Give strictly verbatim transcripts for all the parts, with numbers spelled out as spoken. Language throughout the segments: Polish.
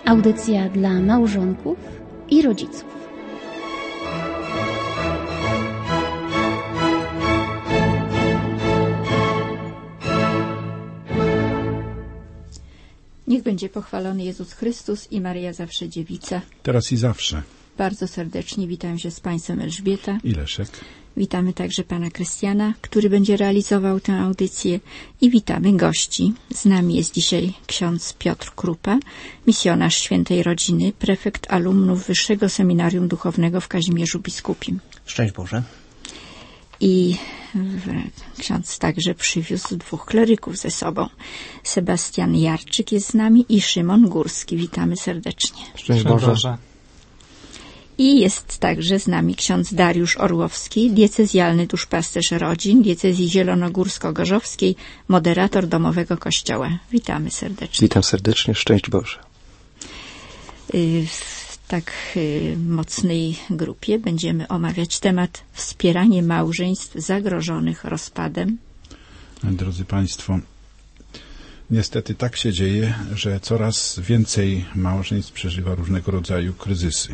Audycja dla małżonków i rodziców. Niech będzie pochwalony Jezus Chrystus i Maryja zawsze dziewica. Teraz i zawsze. Bardzo serdecznie witam się z Państwem Elżbieta I Leszek. Witamy także Pana Krystiana, który będzie realizował tę audycję, i witamy gości. Z nami jest dzisiaj ksiądz Piotr Krupa, misjonarz Świętej Rodziny, prefekt alumnów Wyższego Seminarium Duchownego w Kazimierzu Biskupim. Szczęść Boże. I ksiądz także przywiózł dwóch kleryków ze sobą. Sebastian Jarczyk jest z nami i Szymon Górski. Witamy serdecznie. Szczęść Boże. I jest także z nami ksiądz Dariusz Orłowski, diecezjalny duszpasterz rodzin diecezji zielonogórsko-gorzowskiej, moderator domowego kościoła. Witamy serdecznie. Witam serdecznie. Szczęść Boże. W tak mocnej grupie będziemy omawiać temat wspieranie małżeństw zagrożonych rozpadem. Drodzy Państwo, niestety tak się dzieje, że coraz więcej małżeństw przeżywa różnego rodzaju kryzysy.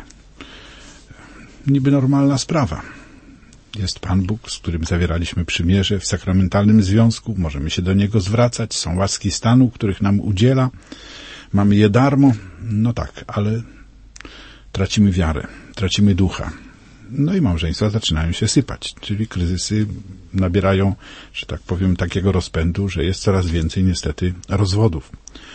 Niby normalna sprawa. Jest Pan Bóg, z którym zawieraliśmy przymierze w sakramentalnym związku. Możemy się do Niego zwracać. Są łaski stanu, których nam udziela. Mamy je darmo. No tak, ale tracimy wiarę, tracimy ducha. No i małżeństwa zaczynają się sypać. Czyli kryzysy nabierają, że tak powiem, takiego rozpędu, że jest coraz więcej niestety rozwodów.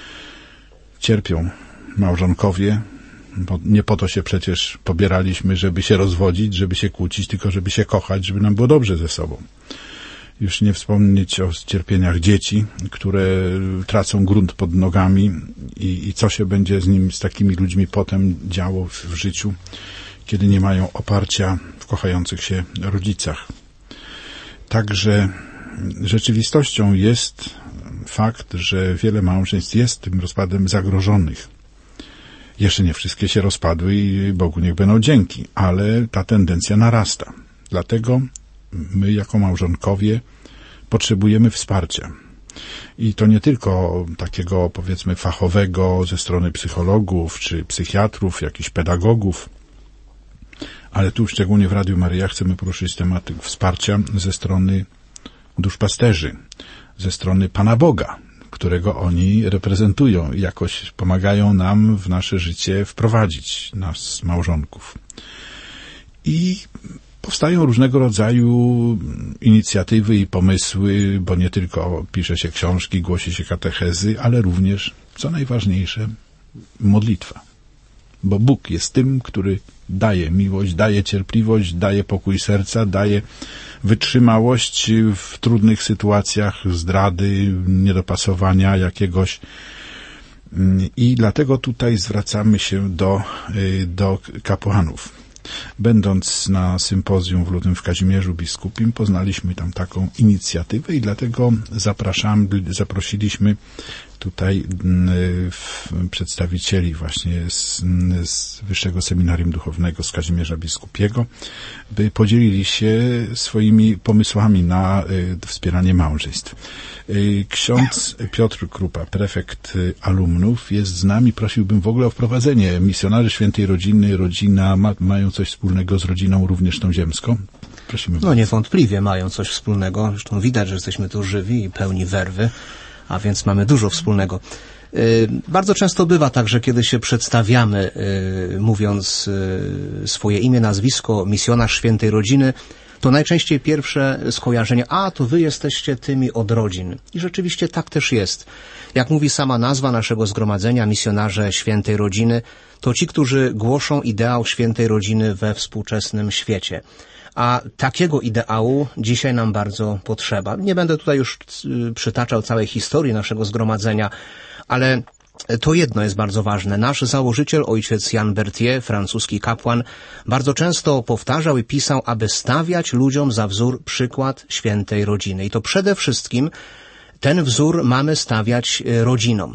Cierpią małżonkowie, bo nie po to się przecież pobieraliśmy, żeby się rozwodzić, żeby się kłócić, tylko żeby się kochać, żeby nam było dobrze ze sobą. Już nie wspomnieć o cierpieniach dzieci, które tracą grunt pod nogami i, i co się będzie z nim, z takimi ludźmi potem działo w, w życiu, kiedy nie mają oparcia w kochających się rodzicach. Także rzeczywistością jest fakt, że wiele małżeństw jest tym rozpadem zagrożonych. Jeszcze nie wszystkie się rozpadły i Bogu niech będą dzięki, ale ta tendencja narasta. Dlatego my jako małżonkowie potrzebujemy wsparcia. I to nie tylko takiego, powiedzmy, fachowego ze strony psychologów czy psychiatrów, jakichś pedagogów, ale tu szczególnie w Radiu Maryja chcemy poruszyć temat wsparcia ze strony duszpasterzy, ze strony Pana Boga, którego oni reprezentują i jakoś pomagają nam w nasze życie wprowadzić, nas, małżonków. I powstają różnego rodzaju inicjatywy i pomysły, bo nie tylko pisze się książki, głosi się katechezy, ale również, co najważniejsze, modlitwa. Bo Bóg jest tym, który daje miłość, daje cierpliwość, daje pokój serca, daje wytrzymałość w trudnych sytuacjach zdrady, niedopasowania jakiegoś. I dlatego tutaj zwracamy się do, do kapłanów. Będąc na sympozjum w lutym w Kazimierzu Biskupim, poznaliśmy tam taką inicjatywę i dlatego zapraszamy, zaprosiliśmy tutaj przedstawicieli właśnie z, z Wyższego Seminarium Duchownego z Kazimierza Biskupiego, by podzielili się swoimi pomysłami na wspieranie małżeństw. Ksiądz Piotr Krupa, prefekt alumnów, jest z nami. Prosiłbym w ogóle o wprowadzenie. Misjonarze Świętej Rodziny, rodzina ma, mają coś wspólnego z rodziną również tą ziemską? Prosimy. No niewątpliwie mają coś wspólnego. Zresztą widać, że jesteśmy tu żywi i pełni werwy, a więc mamy dużo wspólnego. Yy, bardzo często bywa tak, że kiedy się przedstawiamy, yy, mówiąc yy, swoje imię, nazwisko, misjonarz Świętej Rodziny, to najczęściej pierwsze skojarzenie, a to wy jesteście tymi od rodzin. I rzeczywiście tak też jest. Jak mówi sama nazwa naszego zgromadzenia, misjonarze Świętej Rodziny, to ci, którzy głoszą ideał Świętej Rodziny we współczesnym świecie. A takiego ideału dzisiaj nam bardzo potrzeba. Nie będę tutaj już przytaczał całej historii naszego zgromadzenia, ale to jedno jest bardzo ważne. Nasz założyciel, ojciec Jan Berthier, francuski kapłan, bardzo często powtarzał i pisał, aby stawiać ludziom za wzór przykład Świętej Rodziny. I to przede wszystkim ten wzór mamy stawiać rodzinom.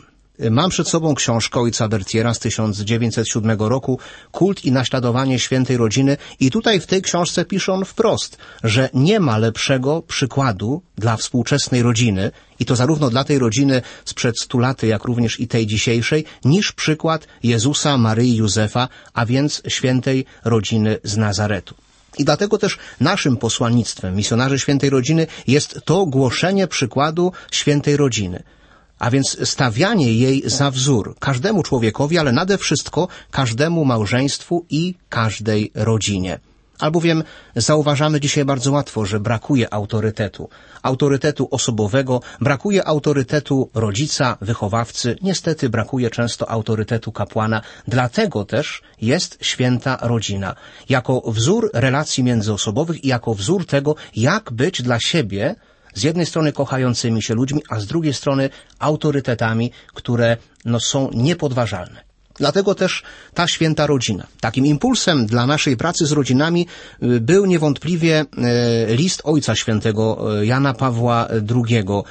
Mam przed sobą książkę ojca Bertiera z tysiąc dziewięćset siódmego roku, Kult i naśladowanie świętej rodziny, i tutaj w tej książce pisze on wprost, że nie ma lepszego przykładu dla współczesnej rodziny, i to zarówno dla tej rodziny sprzed stu lat, jak również i tej dzisiejszej, niż przykład Jezusa, Maryi, Józefa, a więc świętej rodziny z Nazaretu. I dlatego też naszym posłannictwem misjonarzy świętej rodziny jest to głoszenie przykładu świętej rodziny, a więc stawianie jej za wzór każdemu człowiekowi, ale nade wszystko każdemu małżeństwu i każdej rodzinie. Albowiem zauważamy dzisiaj bardzo łatwo, że brakuje autorytetu. Autorytetu osobowego, brakuje autorytetu rodzica, wychowawcy, niestety brakuje często autorytetu kapłana. Dlatego też jest święta rodzina. Jako wzór relacji międzyosobowych i jako wzór tego, jak być dla siebie z jednej strony kochającymi się ludźmi, a z drugiej strony autorytetami, które no, są niepodważalne. Dlatego też ta święta rodzina. Takim impulsem dla naszej pracy z rodzinami był niewątpliwie list Ojca Świętego Jana Pawła drugiego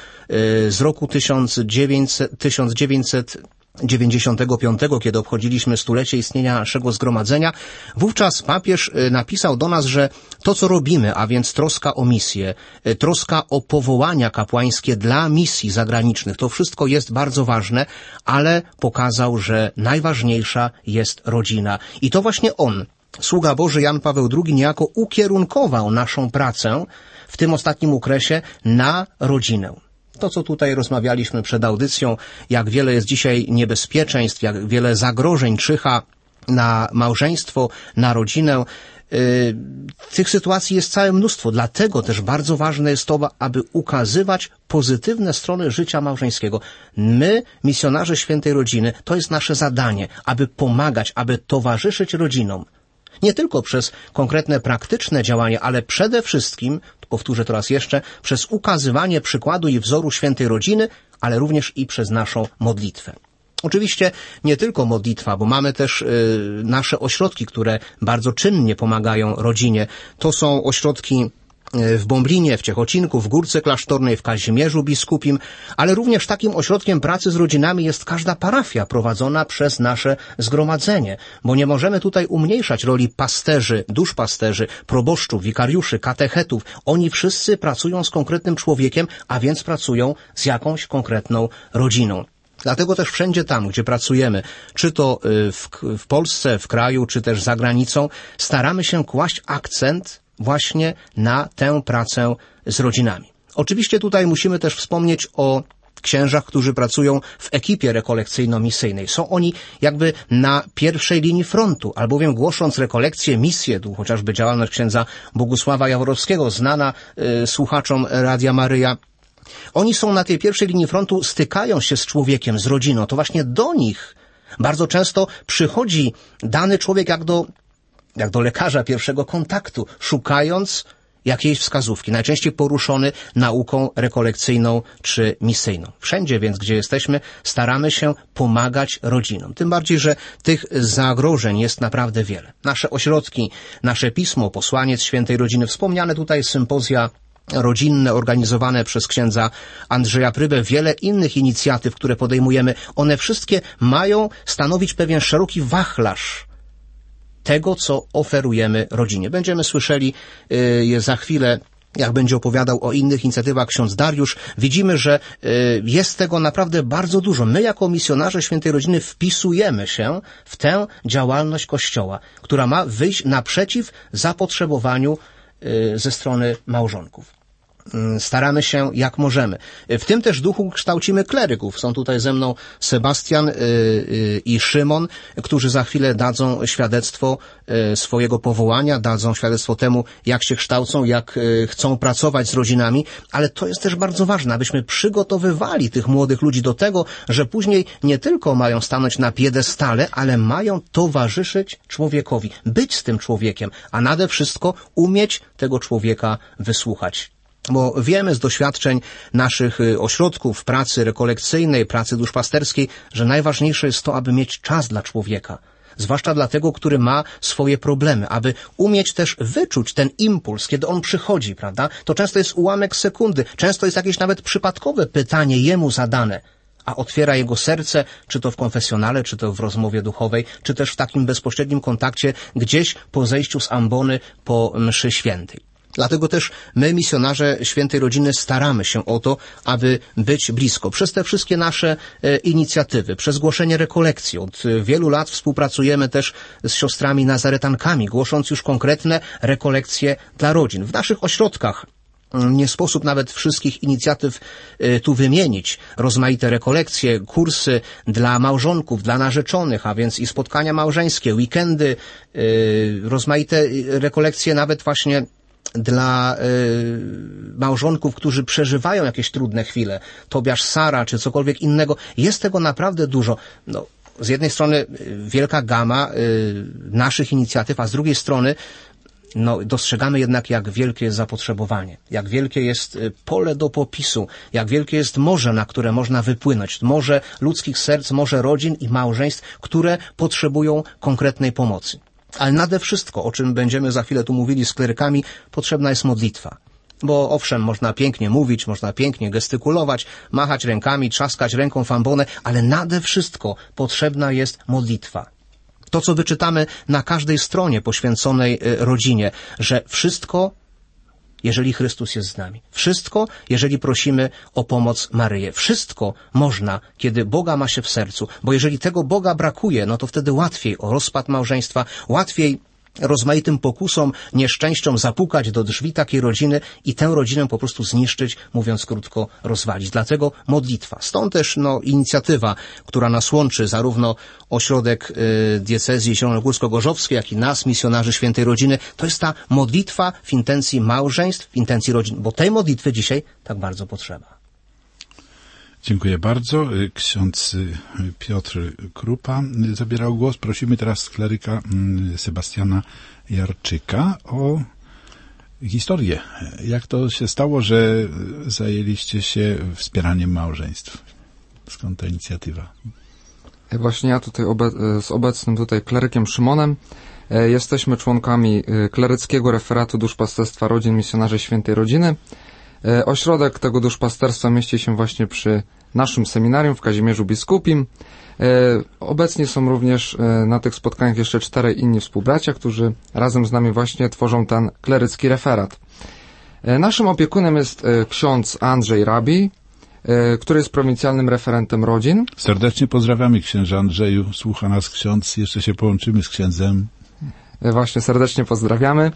z roku tysiąc dziewięćset dziewięćdziesiątego piątego, kiedy obchodziliśmy stulecie istnienia naszego zgromadzenia. Wówczas papież napisał do nas, że to, co robimy, a więc troska o misję, troska o powołania kapłańskie dla misji zagranicznych, to wszystko jest bardzo ważne, ale pokazał, że najważniejsza jest rodzina. I to właśnie on, sługa Boży Jan Paweł drugi, niejako ukierunkował naszą pracę w tym ostatnim okresie na rodzinę. To, co tutaj rozmawialiśmy przed audycją, jak wiele jest dzisiaj niebezpieczeństw, jak wiele zagrożeń czyha na małżeństwo, na rodzinę. Yy, tych sytuacji jest całe mnóstwo. Dlatego też bardzo ważne jest to, aby ukazywać pozytywne strony życia małżeńskiego. My, misjonarze świętej rodziny, to jest nasze zadanie, aby pomagać, aby towarzyszyć rodzinom. Nie tylko przez konkretne praktyczne działania, ale przede wszystkim, powtórzę to raz jeszcze, przez ukazywanie przykładu i wzoru świętej rodziny, ale również i przez naszą modlitwę. Oczywiście nie tylko modlitwa, bo mamy też y, nasze ośrodki, które bardzo czynnie pomagają rodzinie. To są ośrodki w Bąblinie, w Ciechocinku, w Górce Klasztornej, w Kazimierzu Biskupim, ale również takim ośrodkiem pracy z rodzinami jest każda parafia prowadzona przez nasze zgromadzenie, bo nie możemy tutaj umniejszać roli pasterzy, duszpasterzy, proboszczów, wikariuszy, katechetów. Oni wszyscy pracują z konkretnym człowiekiem, a więc pracują z jakąś konkretną rodziną. Dlatego też wszędzie tam, gdzie pracujemy, czy to w, w Polsce, w kraju, czy też za granicą, staramy się kłaść akcent właśnie na tę pracę z rodzinami. Oczywiście tutaj musimy też wspomnieć o księżach, którzy pracują w ekipie rekolekcyjno-misyjnej. Są oni jakby na pierwszej linii frontu, albowiem głosząc rekolekcje, misje, tu chociażby działalność księdza Bogusława Jaworowskiego, znana y, słuchaczom Radia Maryja, oni są na tej pierwszej linii frontu, stykają się z człowiekiem, z rodziną. To właśnie do nich bardzo często przychodzi dany człowiek jak do jak do lekarza pierwszego kontaktu, szukając jakiejś wskazówki, najczęściej poruszony nauką rekolekcyjną czy misyjną. Wszędzie więc, gdzie jesteśmy, staramy się pomagać rodzinom. Tym bardziej, że tych zagrożeń jest naprawdę wiele. Nasze ośrodki, nasze pismo, posłaniec świętej rodziny, wspomniane tutaj sympozja rodzinne organizowane przez księdza Andrzeja Prybę, wiele innych inicjatyw, które podejmujemy, one wszystkie mają stanowić pewien szeroki wachlarz tego, co oferujemy rodzinie. Będziemy słyszeli je za chwilę, jak będzie opowiadał o innych inicjatywach ksiądz Dariusz. Widzimy, że jest tego naprawdę bardzo dużo. My jako misjonarze świętej rodziny wpisujemy się w tę działalność Kościoła, która ma wyjść naprzeciw zapotrzebowaniu ze strony małżonków. Staramy się jak możemy. W tym też duchu kształcimy kleryków. Są tutaj ze mną Sebastian y, y, i Szymon, którzy za chwilę dadzą świadectwo y, swojego powołania, dadzą świadectwo temu, jak się kształcą, jak y, chcą pracować z rodzinami, ale to jest też bardzo ważne, abyśmy przygotowywali tych młodych ludzi do tego, że później nie tylko mają stanąć na piedestale, ale mają towarzyszyć człowiekowi, być z tym człowiekiem, a nade wszystko umieć tego człowieka wysłuchać. Bo wiemy z doświadczeń naszych ośrodków pracy rekolekcyjnej, pracy duszpasterskiej, że najważniejsze jest to, aby mieć czas dla człowieka. Zwłaszcza dla tego, który ma swoje problemy, aby umieć też wyczuć ten impuls, kiedy on przychodzi, prawda? To często jest ułamek sekundy, często jest jakieś nawet przypadkowe pytanie jemu zadane, a otwiera jego serce, czy to w konfesjonale, czy to w rozmowie duchowej, czy też w takim bezpośrednim kontakcie gdzieś po zejściu z ambony po mszy świętej. Dlatego też my, misjonarze Świętej Rodziny, staramy się o to, aby być blisko. Przez te wszystkie nasze e, inicjatywy, przez głoszenie rekolekcji. Od e, wielu lat współpracujemy też z siostrami nazaretankami, głosząc już konkretne rekolekcje dla rodzin. W naszych ośrodkach nie sposób nawet wszystkich inicjatyw y, tu wymienić. Rozmaite rekolekcje, kursy dla małżonków, dla narzeczonych, a więc i spotkania małżeńskie, weekendy, y, rozmaite rekolekcje nawet właśnie dla y, małżonków, którzy przeżywają jakieś trudne chwile, Tobiasz, Sara, czy cokolwiek innego. Jest tego naprawdę dużo. No, z jednej strony wielka gama y, naszych inicjatyw, a z drugiej strony no, dostrzegamy jednak, jak wielkie jest zapotrzebowanie, jak wielkie jest pole do popisu, jak wielkie jest morze, na które można wypłynąć, morze ludzkich serc, morze rodzin i małżeństw, które potrzebują konkretnej pomocy. Ale nade wszystko, o czym będziemy za chwilę tu mówili z klerykami, potrzebna jest modlitwa. Bo owszem, można pięknie mówić, można pięknie gestykulować, machać rękami, trzaskać ręką w ambonę, ale nade wszystko potrzebna jest modlitwa. To, co wyczytamy na każdej stronie poświęconej rodzinie, że wszystko, jeżeli Chrystus jest z nami. Wszystko, jeżeli prosimy o pomoc Maryję. Wszystko można, kiedy Boga ma się w sercu, bo jeżeli tego Boga brakuje, no to wtedy łatwiej o rozpad małżeństwa, łatwiej rozmaitym pokusom, nieszczęściom zapukać do drzwi takiej rodziny i tę rodzinę po prostu zniszczyć, mówiąc krótko, rozwalić. Dlatego modlitwa. Stąd też no, inicjatywa, która nas łączy, zarówno ośrodek y, diecezji zielonogórsko-gorzowskiej, jak i nas, misjonarzy Świętej Rodziny, to jest ta modlitwa w intencji małżeństw, w intencji rodzin, bo tej modlitwy dzisiaj tak bardzo potrzeba. Dziękuję bardzo. Ksiądz Piotr Krupa zabierał głos. Prosimy teraz kleryka Sebastiana Jarczyka o historię. Jak to się stało, że zajęliście się wspieraniem małżeństw? Skąd ta inicjatywa? Właśnie ja tutaj obe- z obecnym tutaj klerykiem Szymonem e, jesteśmy członkami e, kleryckiego referatu duszpasterstwa rodzin misjonarzy Świętej Rodziny. E, ośrodek tego duszpasterstwa mieści się właśnie przy naszym seminarium w Kazimierzu Biskupim. E, obecnie są również e, na tych spotkaniach jeszcze czterej inni współbracia, którzy razem z nami właśnie tworzą ten klerycki referat. E, naszym opiekunem jest e, ksiądz Andrzej Rabi, e, który jest prowincjalnym referentem rodzin. Serdecznie pozdrawiamy, księże Andrzeju. Słucha nas ksiądz. Jeszcze się połączymy z księdzem. Właśnie serdecznie pozdrawiamy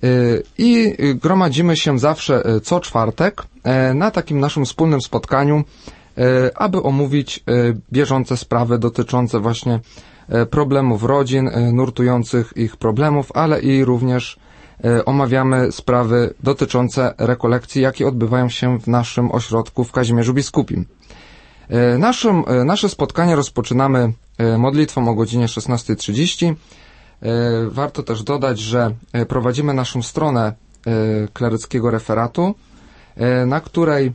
i gromadzimy się zawsze co czwartek na takim naszym wspólnym spotkaniu, aby omówić bieżące sprawy dotyczące właśnie problemów rodzin, nurtujących ich problemów, ale i również omawiamy sprawy dotyczące rekolekcji, jakie odbywają się w naszym ośrodku w Kazimierzu Biskupim. Naszym, nasze spotkanie rozpoczynamy modlitwą o godzinie szesnasta trzydzieści. Warto też dodać, że prowadzimy naszą stronę kleryckiego referatu, na której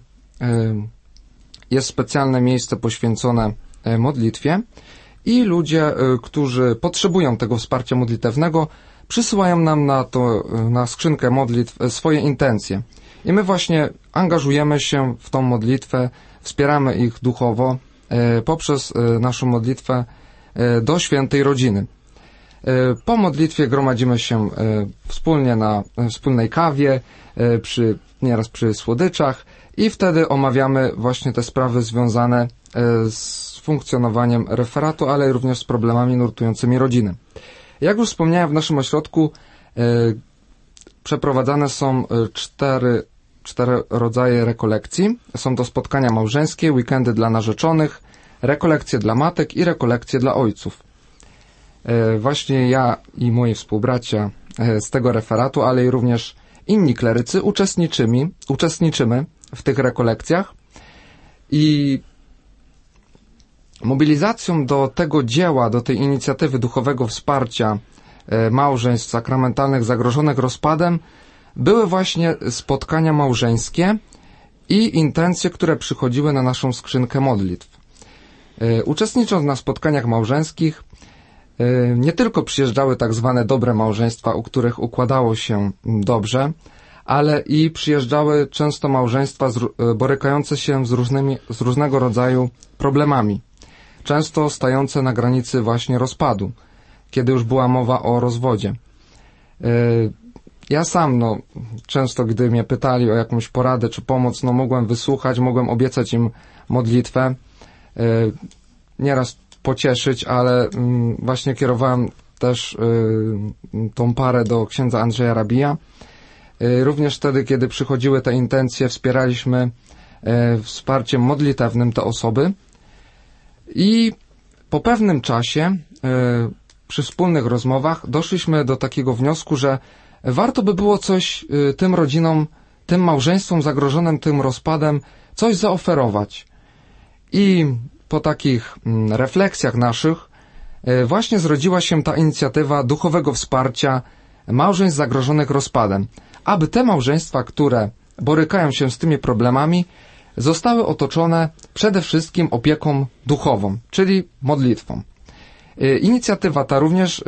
jest specjalne miejsce poświęcone modlitwie i ludzie, którzy potrzebują tego wsparcia modlitewnego, przysyłają nam na to, na skrzynkę modlitw swoje intencje. I my właśnie angażujemy się w tą modlitwę, wspieramy ich duchowo poprzez naszą modlitwę do Świętej Rodziny. Po modlitwie gromadzimy się wspólnie na wspólnej kawie, przy, nieraz przy słodyczach i wtedy omawiamy właśnie te sprawy związane z funkcjonowaniem referatu, ale również z problemami nurtującymi rodziny. Jak już wspomniałem, w naszym ośrodku przeprowadzane są cztery, cztery rodzaje rekolekcji. Są to spotkania małżeńskie, weekendy dla narzeczonych, rekolekcje dla matek i rekolekcje dla ojców. Właśnie ja i moi współbracia z tego referatu, ale i również inni klerycy uczestniczymy, uczestniczymy w tych rekolekcjach i mobilizacją do tego dzieła, do tej inicjatywy duchowego wsparcia małżeństw sakramentalnych zagrożonych rozpadem były właśnie spotkania małżeńskie i intencje, które przychodziły na naszą skrzynkę modlitw. Uczestnicząc na spotkaniach małżeńskich, nie tylko przyjeżdżały tak zwane dobre małżeństwa, u których układało się dobrze, ale i przyjeżdżały często małżeństwa z, borykające się z, różnymi, z różnego rodzaju problemami, często stające na granicy właśnie rozpadu, kiedy już była mowa o rozwodzie. Ja sam, no, często gdy mnie pytali o jakąś poradę czy pomoc, no mogłem wysłuchać, mogłem obiecać im modlitwę, nieraz pocieszyć, ale właśnie kierowałem też tą parę do księdza Andrzeja Rabija. Również wtedy, kiedy przychodziły te intencje, wspieraliśmy wsparciem modlitewnym te osoby i po pewnym czasie przy wspólnych rozmowach doszliśmy do takiego wniosku, że warto by było coś tym rodzinom, tym małżeństwom zagrożonym tym rozpadem, coś zaoferować. I po takich refleksjach naszych właśnie zrodziła się ta inicjatywa duchowego wsparcia małżeństw zagrożonych rozpadem, aby te małżeństwa, które borykają się z tymi problemami, zostały otoczone przede wszystkim opieką duchową, czyli modlitwą. Inicjatywa ta również,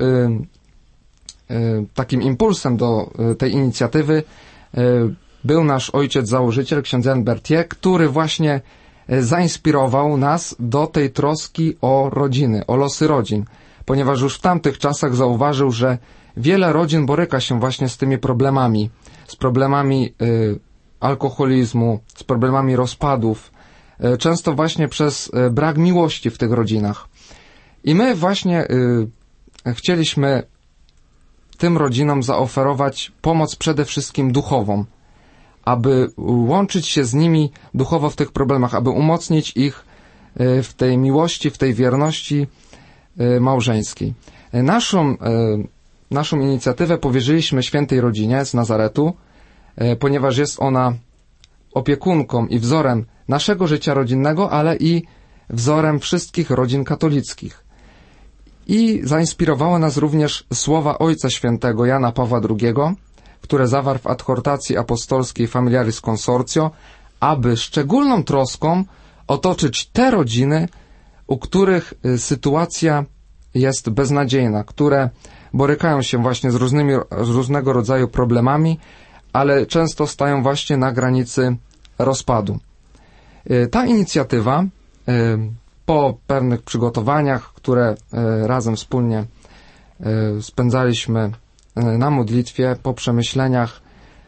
takim impulsem do tej inicjatywy był nasz ojciec założyciel, ksiądz Jan Berthier, który właśnie zainspirował nas do tej troski o rodziny, o losy rodzin, ponieważ już w tamtych czasach zauważył, że wiele rodzin boryka się właśnie z tymi problemami, z problemami y, alkoholizmu, z problemami rozpadów, y, często właśnie przez y, brak miłości w tych rodzinach. I my właśnie y, chcieliśmy tym rodzinom zaoferować pomoc przede wszystkim duchową, aby łączyć się z nimi duchowo w tych problemach, aby umocnić ich y, w tej miłości, w tej wierności y, małżeńskiej. Naszą, y, naszą inicjatywę powierzyliśmy Świętej Rodzinie z Nazaretu, y, ponieważ jest ona opiekunką i wzorem naszego życia rodzinnego, ale i wzorem wszystkich rodzin katolickich. I zainspirowały nas również słowa Ojca Świętego Jana Pawła drugiego, które zawarł w adhortacji apostolskiej Familiaris Consortio, aby szczególną troską otoczyć te rodziny, u których sytuacja jest beznadziejna, które borykają się właśnie z różnymi, z różnego rodzaju problemami, ale często stają właśnie na granicy rozpadu. Ta inicjatywa po pewnych przygotowaniach, które razem wspólnie spędzaliśmy na modlitwie, po przemyśleniach,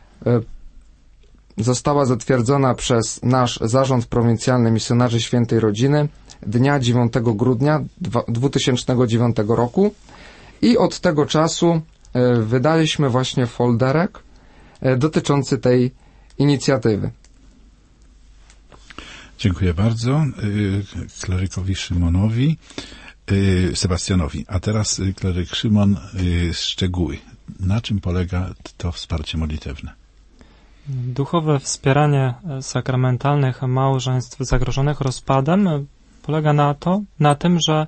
została zatwierdzona przez nasz Zarząd Prowincjalny Misjonarzy Świętej Rodziny dnia dziewiątego grudnia dwa tysiące dziewiątego roku i od tego czasu wydaliśmy właśnie folderek dotyczący tej inicjatywy. Dziękuję bardzo klerykowi Szymonowi, Sebastianowi. A teraz kleryk Szymon, szczegóły. Na czym polega to wsparcie modlitewne? Duchowe wspieranie sakramentalnych małżeństw zagrożonych rozpadem polega na to, na tym, że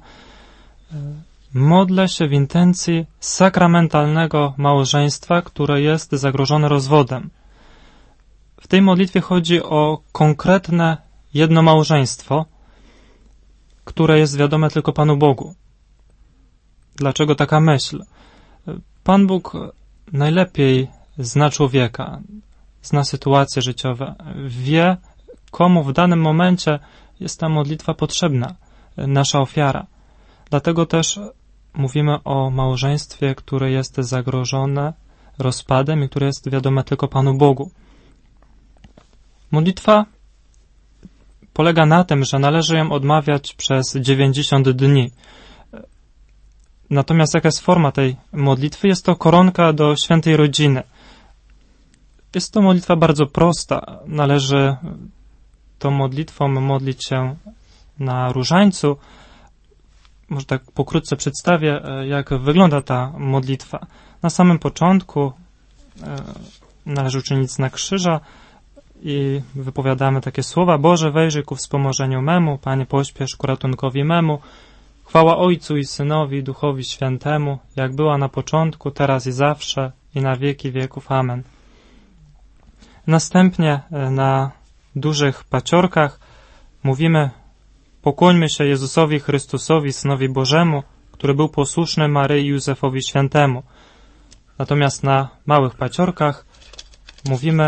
modlę się w intencji sakramentalnego małżeństwa, które jest zagrożone rozwodem. W tej modlitwie chodzi o konkretne jedno małżeństwo, które jest wiadome tylko Panu Bogu. Dlaczego taka myśl? Pan Bóg najlepiej zna człowieka, zna sytuacje życiowe, wie, komu w danym momencie jest ta modlitwa potrzebna, nasza ofiara. Dlatego też mówimy o małżeństwie, które jest zagrożone rozpadem i które jest wiadome tylko Panu Bogu. Modlitwa polega na tym, że należy ją odmawiać przez dziewięćdziesiąt dni. Natomiast jaka jest forma tej modlitwy? Jest to koronka do Świętej Rodziny. Jest to modlitwa bardzo prosta. Należy tą modlitwą modlić się na różańcu. Może tak pokrótce przedstawię, jak wygląda ta modlitwa. Na samym początku należy uczynić znak krzyża i wypowiadamy takie słowa: Boże, wejrzyj ku wspomożeniu memu, Panie, pośpiesz ku ratunkowi memu. Chwała Ojcu i Synowi, i Duchowi Świętemu, jak była na początku, teraz i zawsze, i na wieki wieków. Amen. Następnie na dużych paciorkach mówimy: pokłońmy się Jezusowi Chrystusowi, Synowi Bożemu, który był posłuszny Maryi i Józefowi Świętemu. Natomiast na małych paciorkach mówimy: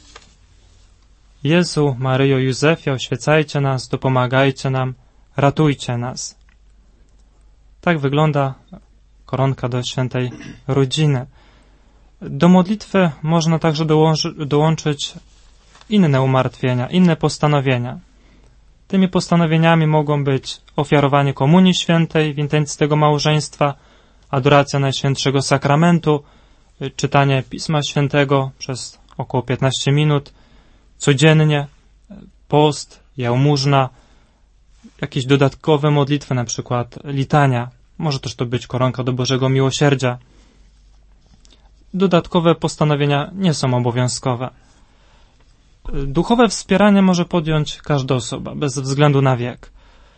Jezu, Maryjo, Józefie, oświecajcie nas, dopomagajcie nam, ratujcie nas. Tak wygląda koronka do świętej rodziny. Do modlitwy można także dołączy, dołączyć inne umartwienia, inne postanowienia. Tymi postanowieniami mogą być ofiarowanie Komunii Świętej w intencji tego małżeństwa, adoracja Najświętszego Sakramentu, czytanie Pisma Świętego przez około piętnaście minut codziennie, post, jałmużna, jakieś dodatkowe modlitwy, na przykład litania. Może też to być koronka do Bożego Miłosierdzia. Dodatkowe postanowienia nie są obowiązkowe. Duchowe wspieranie może podjąć każda osoba, bez względu na wiek.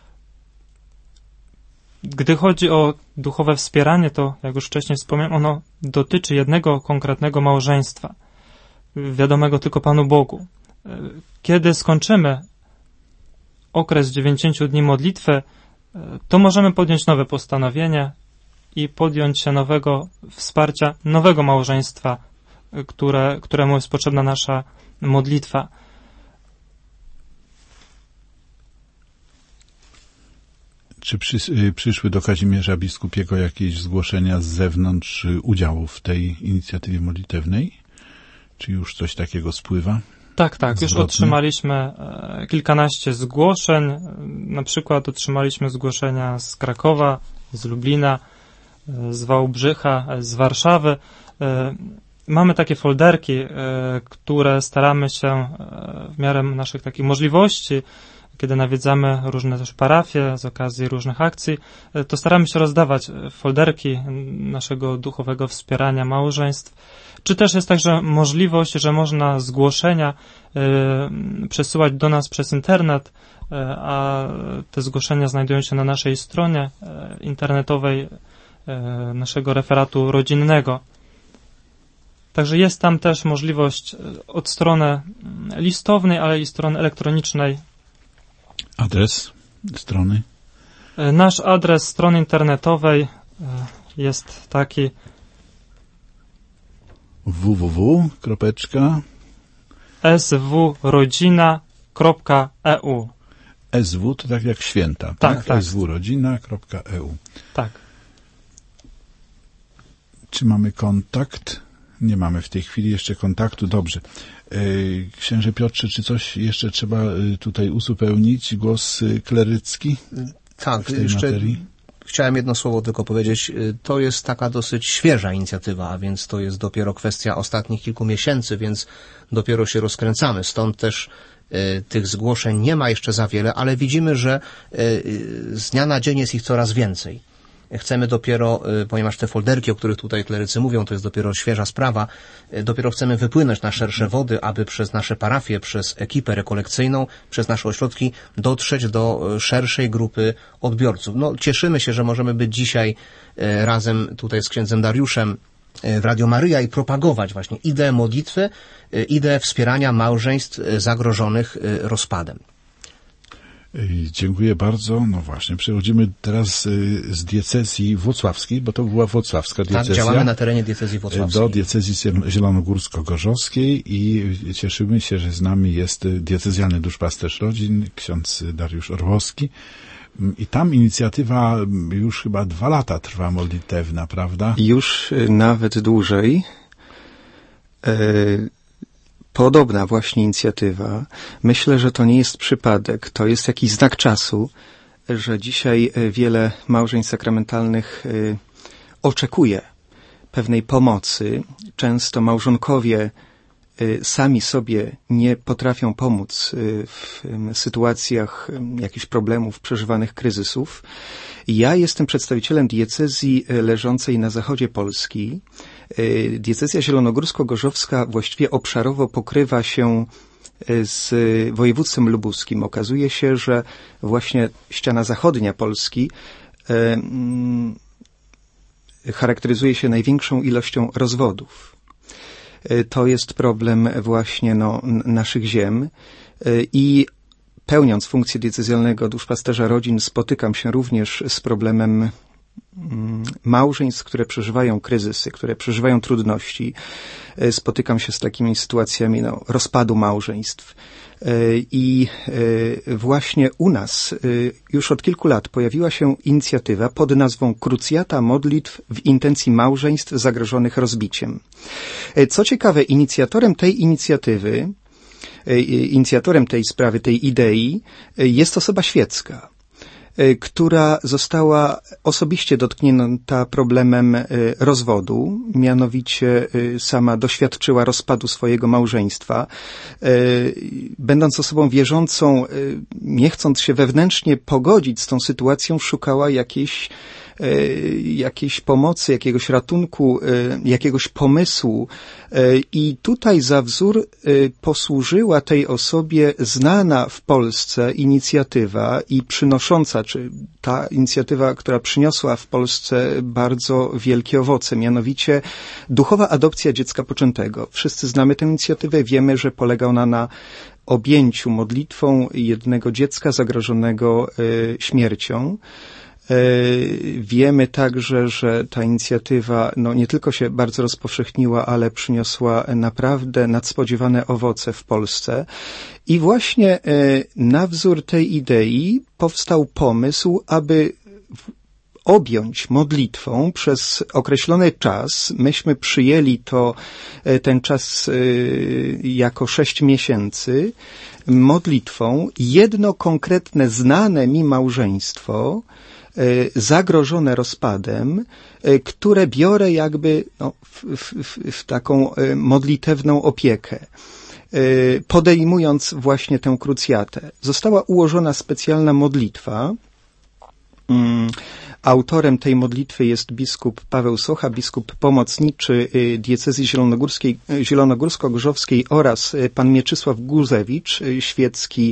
Gdy chodzi o duchowe wspieranie, to, jak już wcześniej wspomniałem, ono dotyczy jednego konkretnego małżeństwa, wiadomego tylko Panu Bogu. Kiedy skończymy okres dziewięćdziesięciu dni modlitwy, to możemy podjąć nowe postanowienie i podjąć się nowego wsparcia, nowego małżeństwa, które, któremu jest potrzebna nasza modlitwa. Czy przy, przyszły do Kazimierza Biskupiego jakieś zgłoszenia z zewnątrz udziału w tej inicjatywie modlitewnej? Czy już coś takiego spływa? Tak, tak. Zwrotny? Już otrzymaliśmy e, kilkanaście zgłoszeń. Na przykład otrzymaliśmy zgłoszenia z Krakowa, z Lublina, e, z Wałbrzycha, e, z Warszawy. E, mamy takie folderki, e, które staramy się e, w miarę naszych takich możliwości, kiedy nawiedzamy różne też parafie z okazji różnych akcji, e, to staramy się rozdawać folderki naszego duchowego wspierania małżeństw. Czy też jest także możliwość, że można zgłoszenia y, przesyłać do nas przez internet, y, a te zgłoszenia znajdują się na naszej stronie y, internetowej y, naszego referatu rodzinnego. Także jest tam też możliwość od strony listownej, ale i strony elektronicznej. Adres strony? Y, nasz adres strony internetowej y, jest taki: www. s w rodzina kropka e u. S W to tak jak święta, tak? Tak, tak. s w rodzina kropka e u. Tak. Czy mamy kontakt? Nie mamy w tej chwili jeszcze kontaktu. Dobrze. Księże Piotrze, czy coś jeszcze trzeba tutaj uzupełnić? Głos klerycki tak, w tej jeszcze materii? Chciałem jedno słowo tylko powiedzieć. To jest taka dosyć świeża inicjatywa, a więc to jest dopiero kwestia ostatnich kilku miesięcy, więc dopiero się rozkręcamy. Stąd też y, tych zgłoszeń nie ma jeszcze za wiele, ale widzimy, że y, z dnia na dzień jest ich coraz więcej. Chcemy dopiero, ponieważ te folderki, o których tutaj klerycy mówią, to jest dopiero świeża sprawa, dopiero chcemy wypłynąć na szersze wody, aby przez nasze parafie, przez ekipę rekolekcyjną, przez nasze ośrodki dotrzeć do szerszej grupy odbiorców. No, cieszymy się, że możemy być dzisiaj razem tutaj z księdzem Dariuszem w Radio Maryja i propagować właśnie ideę modlitwy, ideę wspierania małżeństw zagrożonych rozpadem. Dziękuję bardzo. No właśnie, przechodzimy teraz z diecezji włocławskiej, bo to była włocławska diecezja. Tak, działamy na terenie diecezji włocławskiej. Do diecezji zielonogórsko-gorzowskiej i cieszymy się, że z nami jest diecezjalny duszpasterz rodzin, ksiądz Dariusz Orłowski. I tam inicjatywa już chyba dwa lata trwa modlitewna, prawda? Już nawet dłużej. E- Podobna właśnie inicjatywa. Myślę, że to nie jest przypadek. To jest jakiś znak czasu, że dzisiaj wiele małżeństw sakramentalnych oczekuje pewnej pomocy. Często małżonkowie sami sobie nie potrafią pomóc w sytuacjach jakichś problemów, przeżywanych kryzysów. Ja jestem przedstawicielem diecezji leżącej na zachodzie Polski. Diecezja zielonogórsko-gorzowska właściwie obszarowo pokrywa się z województwem lubuskim. Okazuje się, że właśnie ściana zachodnia Polski charakteryzuje się największą ilością rozwodów. To jest problem właśnie no, naszych ziem i pełniąc funkcję diecezjalnego duszpasterza rodzin spotykam się również z problemem małżeństw, które przeżywają kryzysy, które przeżywają trudności. Spotykam się z takimi sytuacjami no, rozpadu małżeństw. I właśnie u nas już od kilku lat pojawiła się inicjatywa pod nazwą Krucjata Modlitw w intencji małżeństw zagrożonych rozbiciem. Co ciekawe, inicjatorem tej inicjatywy, inicjatorem tej sprawy, tej idei jest osoba świecka, która została osobiście dotknięta problemem rozwodu, mianowicie sama doświadczyła rozpadu swojego małżeństwa. Będąc osobą wierzącą, nie chcąc się wewnętrznie pogodzić z tą sytuacją, szukała jakiejś jakiejś pomocy, jakiegoś ratunku, jakiegoś pomysłu. I tutaj za wzór posłużyła tej osobie znana w Polsce inicjatywa i przynosząca, czy ta inicjatywa, która przyniosła w Polsce bardzo wielkie owoce, mianowicie duchowa adopcja dziecka poczętego. Wszyscy znamy tę inicjatywę, wiemy, że polega ona na objęciu modlitwą jednego dziecka zagrożonego śmiercią. Wiemy także, że ta inicjatywa no, nie tylko się bardzo rozpowszechniła, ale przyniosła naprawdę nadspodziewane owoce w Polsce. I właśnie na wzór tej idei powstał pomysł, aby objąć modlitwą przez określony czas. Myśmy przyjęli to, ten czas jako sześć miesięcy, modlitwą jedno konkretne, znane mi małżeństwo, zagrożone rozpadem, które biorę jakby no, w, w, w taką modlitewną opiekę, podejmując właśnie tę krucjatę. Została ułożona specjalna modlitwa. Autorem tej modlitwy jest biskup Paweł Socha, biskup pomocniczy diecezji zielonogórskiej, zielonogórsko-gorzowskiej oraz pan Mieczysław Guzewicz, świecki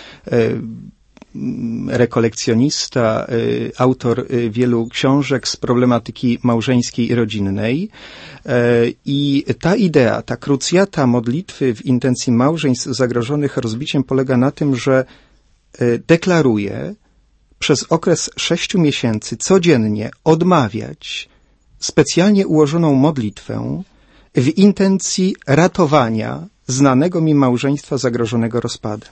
rekolekcjonista, autor wielu książek z problematyki małżeńskiej i rodzinnej. I ta idea, ta krucjata modlitwy w intencji małżeństw zagrożonych rozbiciem polega na tym, że deklaruje przez okres sześciu miesięcy codziennie odmawiać specjalnie ułożoną modlitwę w intencji ratowania znanego mi małżeństwa zagrożonego rozpadem.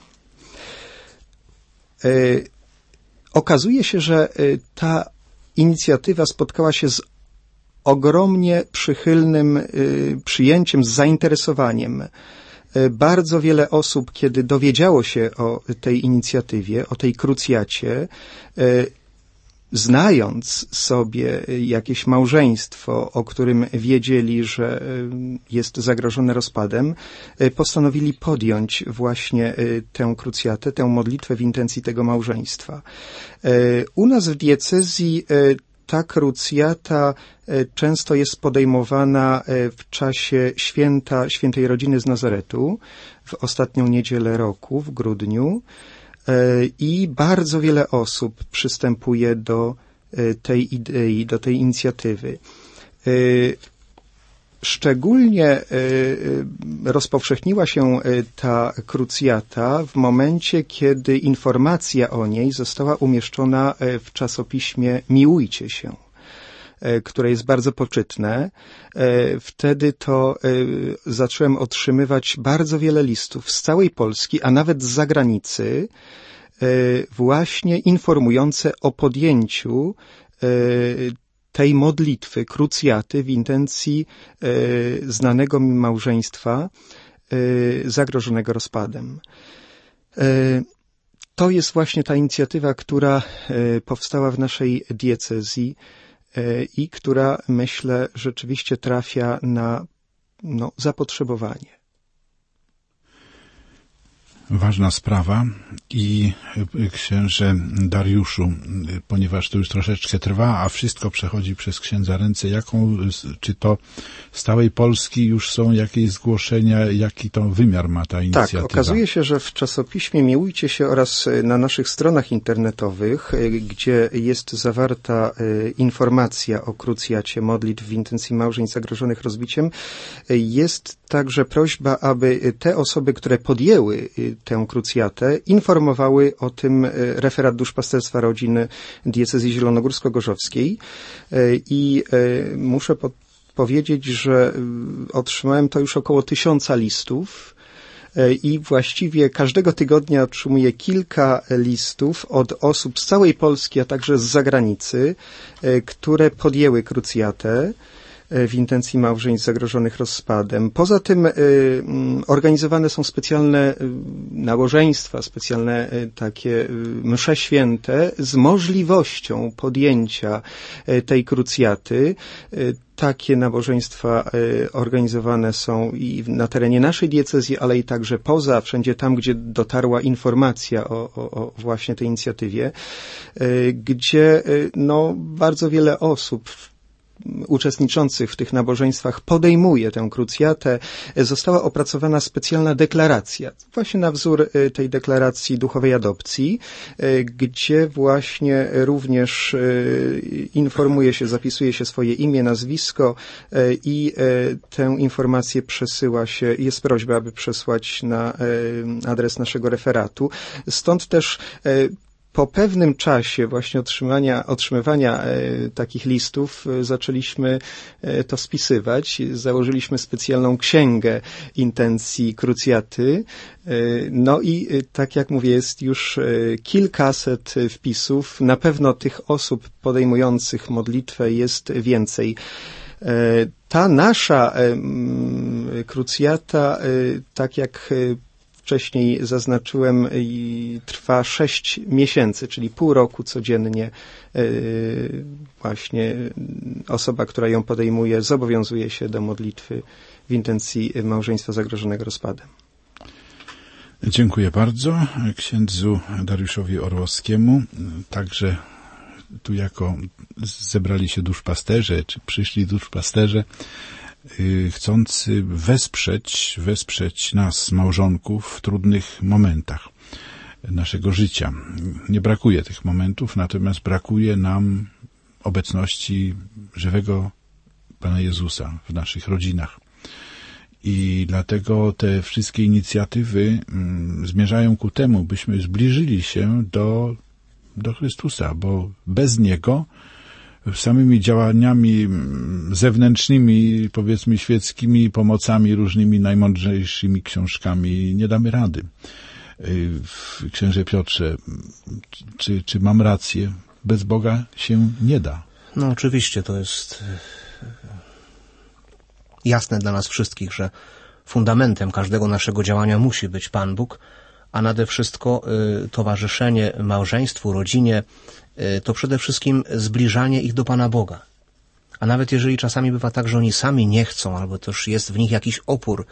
Okazuje się, że ta inicjatywa spotkała się z ogromnie przychylnym przyjęciem, z zainteresowaniem. Bardzo wiele osób, kiedy dowiedziało się o tej inicjatywie, o tej krucjacie, znając sobie jakieś małżeństwo, o którym wiedzieli, że jest zagrożone rozpadem, postanowili podjąć właśnie tę krucjatę, tę modlitwę w intencji tego małżeństwa. U nas w diecezji ta krucjata często jest podejmowana w czasie święta Świętej Rodziny z Nazaretu, w ostatnią niedzielę roku, w grudniu. I bardzo wiele osób przystępuje do tej idei, do tej inicjatywy. Szczególnie rozpowszechniła się ta krucjata w momencie, kiedy informacja o niej została umieszczona w czasopiśmie Miłujcie się, które jest bardzo poczytne. Wtedy to zacząłem otrzymywać bardzo wiele listów z całej Polski, a nawet z zagranicy, właśnie informujące o podjęciu tej modlitwy, krucjaty w intencji znanego mi małżeństwa zagrożonego rozpadem. To jest właśnie ta inicjatywa, która powstała w naszej diecezji i która, myślę, rzeczywiście trafia na no, zapotrzebowanie. Ważna sprawa i księże Dariuszu, ponieważ to już troszeczkę trwa, a wszystko przechodzi przez księdza ręce, jaką, czy to z całej Polski już są jakieś zgłoszenia, jaki to wymiar ma ta inicjatywa? Tak, okazuje się, że w czasopiśmie Miłujcie się oraz na naszych stronach internetowych, gdzie jest zawarta informacja o krucjacie modlitw w intencji małżeństw zagrożonych rozbiciem, jest także prośba, aby te osoby, które podjęły tę krucjatę, informowały o tym referat duszpasterstwa rodziny diecezji zielonogórsko-gorzowskiej i muszę po- powiedzieć, że otrzymałem to już około tysiąca listów i właściwie każdego tygodnia otrzymuję kilka listów od osób z całej Polski, a także z zagranicy, które podjęły krucjatę w intencji małżeństw zagrożonych rozpadem. Poza tym y, organizowane są specjalne y, nabożeństwa, specjalne y, takie y, msze święte z możliwością podjęcia y, tej krucjaty. Y, Takie nabożeństwa y, organizowane są i na terenie naszej diecezji, ale i także poza, wszędzie tam, gdzie dotarła informacja o, o, o właśnie tej inicjatywie, y, gdzie y, no, bardzo wiele osób uczestniczących w tych nabożeństwach podejmuje tę krucjatę. Została opracowana specjalna deklaracja, właśnie na wzór tej deklaracji duchowej adopcji, gdzie właśnie również informuje się, zapisuje się swoje imię, nazwisko i tę informację przesyła się, jest prośba, aby przesłać na adres naszego referatu. Stąd też po pewnym czasie właśnie otrzymania, otrzymywania e, takich listów e, zaczęliśmy e, to spisywać. Założyliśmy specjalną księgę intencji krucjaty. E, no i e, tak jak mówię, jest już e, kilkaset wpisów. Na pewno tych osób podejmujących modlitwę jest więcej. E, ta nasza e, krucjata, e, tak jak e, wcześniej zaznaczyłem, i trwa sześć miesięcy, czyli pół roku codziennie. Właśnie osoba, która ją podejmuje, zobowiązuje się do modlitwy w intencji małżeństwa zagrożonego rozpadem. Dziękuję bardzo księdzu Dariuszowi Orłowskiemu. Także tu jako zebrali się duszpasterze, czy przyszli duszpasterze, chcący wesprzeć, wesprzeć nas, małżonków, w trudnych momentach naszego życia. Nie brakuje tych momentów, natomiast brakuje nam obecności żywego Pana Jezusa w naszych rodzinach. I dlatego te wszystkie inicjatywy mm, zmierzają ku temu, byśmy zbliżyli się do, do Chrystusa, bo bez Niego samymi działaniami zewnętrznymi, powiedzmy świeckimi, pomocami, różnymi najmądrzejszymi książkami nie damy rady. Księże Piotrze, czy, czy mam rację? Bez Boga się nie da. No oczywiście, to jest jasne dla nas wszystkich, że fundamentem każdego naszego działania musi być Pan Bóg, a nade wszystko y, towarzyszenie małżeństwu, rodzinie, y, to przede wszystkim zbliżanie ich do Pana Boga. A nawet jeżeli czasami bywa tak, że oni sami nie chcą, albo też jest w nich jakiś opór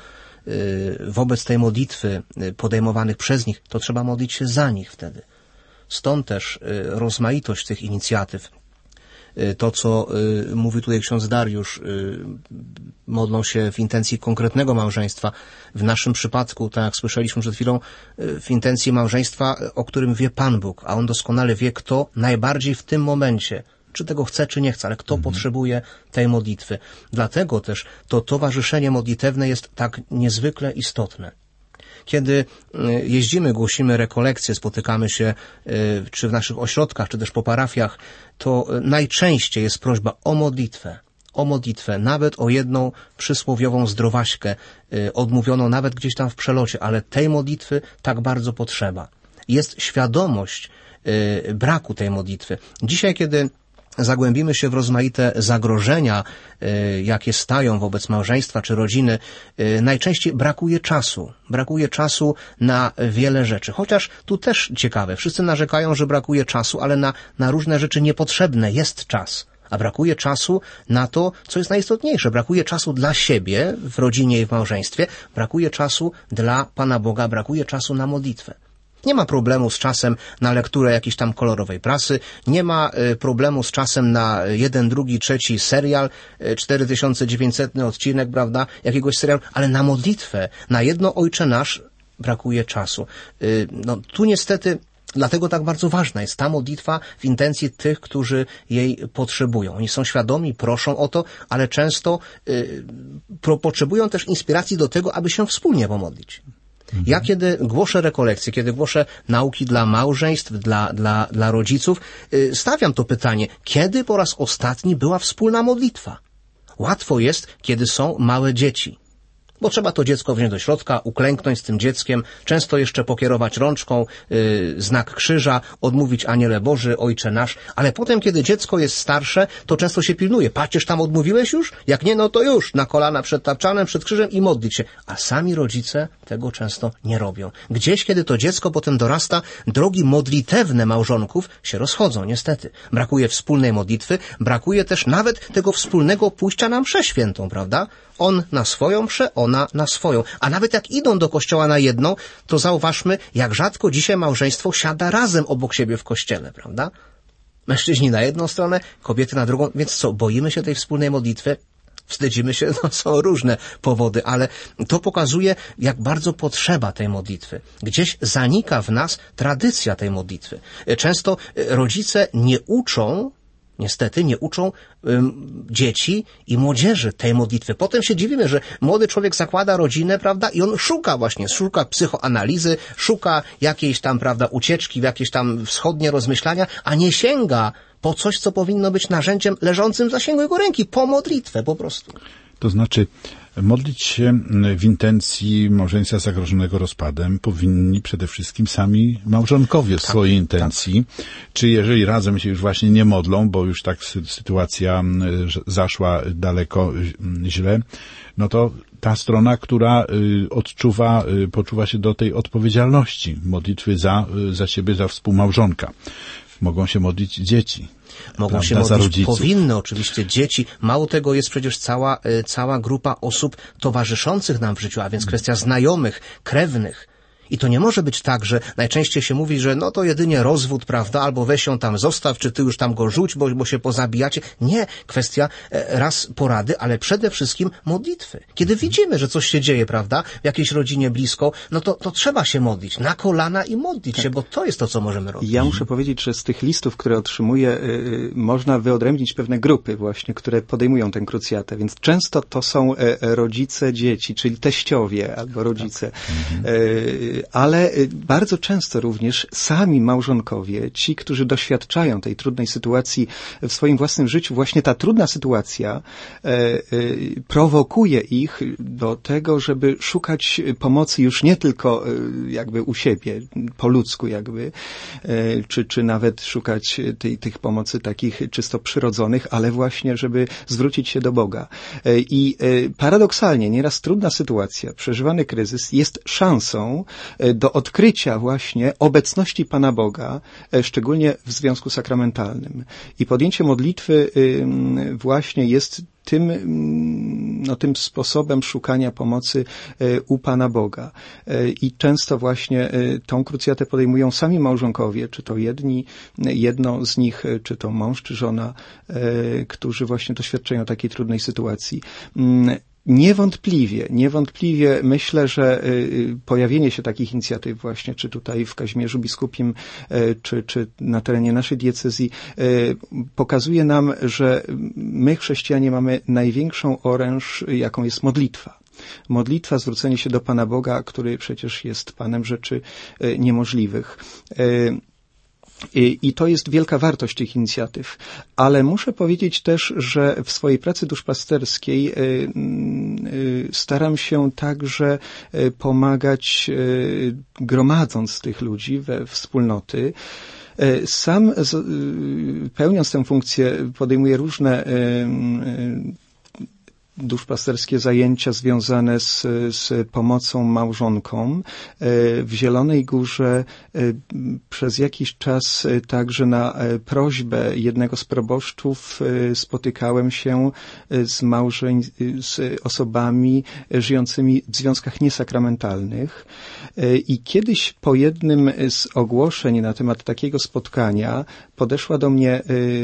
y, wobec tej modlitwy y, podejmowanych przez nich, to trzeba modlić się za nich wtedy. Stąd też y, rozmaitość tych inicjatyw. To, co y, mówi tutaj ksiądz Dariusz, y, modlą się w intencji konkretnego małżeństwa. W naszym przypadku, tak jak słyszeliśmy przed chwilą, y, w intencji małżeństwa, o którym wie Pan Bóg, a On doskonale wie, kto najbardziej w tym momencie, czy tego chce, czy nie chce, ale kto mhm. potrzebuje tej modlitwy. Dlatego też to towarzyszenie modlitewne jest tak niezwykle istotne. Kiedy jeździmy, głosimy rekolekcje, spotykamy się czy w naszych ośrodkach, czy też po parafiach, to najczęściej jest prośba o modlitwę. O modlitwę, nawet o jedną przysłowiową zdrowaśkę, odmówioną nawet gdzieś tam w przelocie, ale tej modlitwy tak bardzo potrzeba. Jest świadomość braku tej modlitwy. Dzisiaj, kiedy zagłębimy się w rozmaite zagrożenia, jakie stają wobec małżeństwa czy rodziny, najczęściej brakuje czasu. Brakuje czasu na wiele rzeczy. Chociaż tu też ciekawe, wszyscy narzekają, że brakuje czasu, ale na, na różne rzeczy niepotrzebne jest czas. A brakuje czasu na to, co jest najistotniejsze. Brakuje czasu dla siebie w rodzinie i w małżeństwie. Brakuje czasu dla Pana Boga. Brakuje czasu na modlitwę. Nie ma problemu z czasem na lekturę jakiejś tam kolorowej prasy, nie ma y, problemu z czasem na jeden, drugi, trzeci serial, y, cztery tysiące dziewięćsetny odcinek, prawda, jakiegoś serialu, ale na modlitwę, na jedno Ojcze Nasz brakuje czasu. Y, no tu niestety dlatego tak bardzo ważna jest ta modlitwa w intencji tych, którzy jej potrzebują. Oni są świadomi, proszą o to, ale często y, pro, potrzebują też inspiracji do tego, aby się wspólnie pomodlić. Mhm. Ja kiedy głoszę rekolekcje, kiedy głoszę nauki dla małżeństw, dla, dla, dla rodziców, yy, stawiam to pytanie, kiedy po raz ostatni była wspólna modlitwa? Łatwo jest, kiedy są małe dzieci. Bo trzeba to dziecko wziąć do środka, uklęknąć z tym dzieckiem, często jeszcze pokierować rączką, yy, znak krzyża, odmówić Aniele Boży, Ojcze nasz, ale potem, kiedy dziecko jest starsze, to często się pilnuje. Pacierz, tam odmówiłeś już? Jak nie, no to już, na kolana przed tapczanem, przed krzyżem i modlić się. A sami rodzice tego często nie robią. Gdzieś, kiedy to dziecko potem dorasta, drogi modlitewne małżonków się rozchodzą, niestety. Brakuje wspólnej modlitwy, brakuje też nawet tego wspólnego pójścia na mszę świętą, prawda? On na swoją mszę, ona na swoją. A nawet jak idą do kościoła na jedną, to zauważmy, jak rzadko dzisiaj małżeństwo siada razem obok siebie w kościele, prawda? Mężczyźni na jedną stronę, kobiety na drugą. Więc co, boimy się tej wspólnej modlitwy? Wstydzimy się? No są różne powody, ale to pokazuje, jak bardzo potrzeba tej modlitwy. Gdzieś zanika w nas tradycja tej modlitwy. Często rodzice nie uczą, niestety nie uczą ym, dzieci i młodzieży tej modlitwy. Potem się dziwimy, że młody człowiek zakłada rodzinę, prawda, i on szuka właśnie, szuka psychoanalizy, szuka jakiejś tam, prawda, ucieczki w jakieś tam wschodnie rozmyślania, a nie sięga po coś, co powinno być narzędziem leżącym w zasięgu jego ręki, po modlitwę po prostu. To znaczy, modlić się w intencji małżeństwa zagrożonego rozpadem powinni przede wszystkim sami małżonkowie w tak, swojej intencji. Tak. Czy jeżeli razem się już właśnie nie modlą, bo już tak sytuacja zaszła daleko źle, no to ta strona, która odczuwa, poczuwa się do tej odpowiedzialności modlitwy za, za siebie, za współmałżonka. Mogą się modlić dzieci. Mogą prawda, się modlić, powinny oczywiście dzieci. Mało tego, jest przecież cała, cała grupa osób towarzyszących nam w życiu, a więc kwestia znajomych, krewnych. I to nie może być tak, że najczęściej się mówi, że no to jedynie rozwód, prawda, albo weź ją tam zostaw, czy ty już tam go rzuć, bo, bo się pozabijacie. Nie, kwestia e, raz porady, ale przede wszystkim modlitwy. Kiedy widzimy, że coś się dzieje, prawda, w jakiejś rodzinie blisko, no to, to trzeba się modlić, na kolana i modlić tak. się, bo to jest to, co możemy robić. Ja muszę powiedzieć, że z tych listów, które otrzymuję, yy, można wyodrębnić pewne grupy właśnie, które podejmują tę krucjatę, więc często to są e, rodzice dzieci, czyli teściowie albo rodzice. Tak. Mhm. Yy, ale bardzo często również sami małżonkowie, ci, którzy doświadczają tej trudnej sytuacji w swoim własnym życiu, właśnie ta trudna sytuacja e, e, prowokuje ich do tego, żeby szukać pomocy już nie tylko e, jakby u siebie, po ludzku jakby, e, czy, czy nawet szukać tej, tych pomocy takich czysto przyrodzonych, ale właśnie, żeby zwrócić się do Boga. E, I e, paradoksalnie nieraz trudna sytuacja, przeżywany kryzys jest szansą do odkrycia właśnie obecności Pana Boga, szczególnie w związku sakramentalnym. I podjęcie modlitwy właśnie jest tym, no, tym sposobem szukania pomocy u Pana Boga. I często właśnie tą krucjatę podejmują sami małżonkowie, czy to jedni, jedno z nich, czy to mąż, czy żona, którzy właśnie doświadczają takiej trudnej sytuacji. Niewątpliwie, niewątpliwie myślę, że y, pojawienie się takich inicjatyw właśnie, czy tutaj w Kazimierzu Biskupim, y, czy, czy na terenie naszej diecezji, y, pokazuje nam, że my, chrześcijanie, mamy największą oręż, jaką jest modlitwa. Modlitwa, zwrócenie się do Pana Boga, który przecież jest Panem rzeczy y, niemożliwych. Y, I, I to jest wielka wartość tych inicjatyw. Ale muszę powiedzieć też, że w swojej pracy duszpasterskiej y, y, staram się także y, pomagać, y, gromadząc tych ludzi we wspólnoty. Y, sam z, y, pełniąc tę funkcję podejmuję różne y, y, duszpasterskie zajęcia związane z, z pomocą małżonkom. W Zielonej Górze przez jakiś czas także na prośbę jednego z proboszczów spotykałem się z małżeń, z osobami żyjącymi w związkach niesakramentalnych. I kiedyś po jednym z ogłoszeń na temat takiego spotkania podeszła do mnie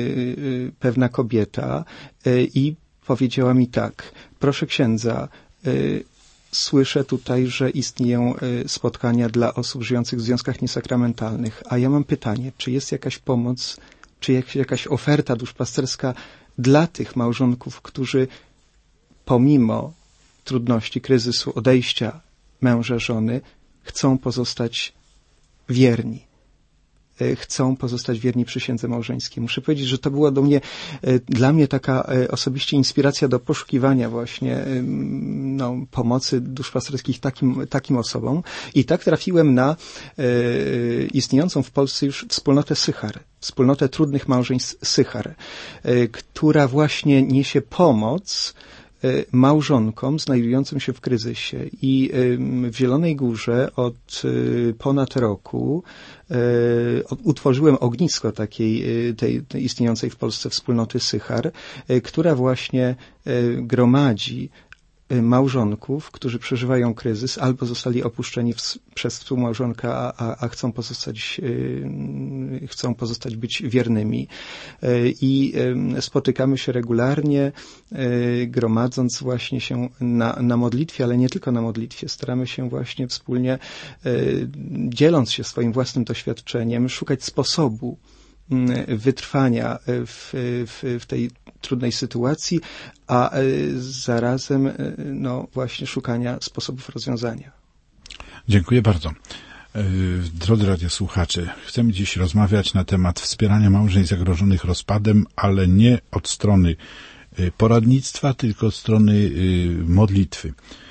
pewna kobieta i powiedziała mi tak: proszę księdza, y, słyszę tutaj, że istnieją y, spotkania dla osób żyjących w związkach niesakramentalnych, a ja mam pytanie, czy jest jakaś pomoc, czy jak, jakaś oferta duszpasterska dla tych małżonków, którzy pomimo trudności, kryzysu, odejścia męża, żony, chcą pozostać wierni. Chcą pozostać wierni przysiędze małżeńskiej. Muszę powiedzieć, że to była do mnie, dla mnie taka osobiście inspiracja do poszukiwania właśnie no, pomocy duszpasterskich takim, takim osobom. I tak trafiłem na e, istniejącą w Polsce już wspólnotę Sychar, wspólnotę trudnych małżeństw Sychar, e, która właśnie niesie pomoc małżonkom znajdującym się w kryzysie. I w Zielonej Górze od ponad roku utworzyłem ognisko takiej tej, tej istniejącej w Polsce wspólnoty Sychar, która właśnie gromadzi małżonków, którzy przeżywają kryzys albo zostali opuszczeni w, przez współmałżonka, a, a chcą pozostać, yy, chcą pozostać być wiernymi. Yy, I yy, spotykamy się regularnie, yy, gromadząc właśnie się na, na modlitwie, ale nie tylko na modlitwie. Staramy się właśnie wspólnie, yy, dzieląc się swoim własnym doświadczeniem, szukać sposobu wytrwania w, w, w tej trudnej sytuacji, a zarazem no właśnie szukania sposobów rozwiązania. Dziękuję bardzo. Drodzy radiosłuchacze, chcemy dziś rozmawiać na temat wspierania małżeństw zagrożonych rozpadem, ale nie od strony poradnictwa, tylko od strony modlitwy.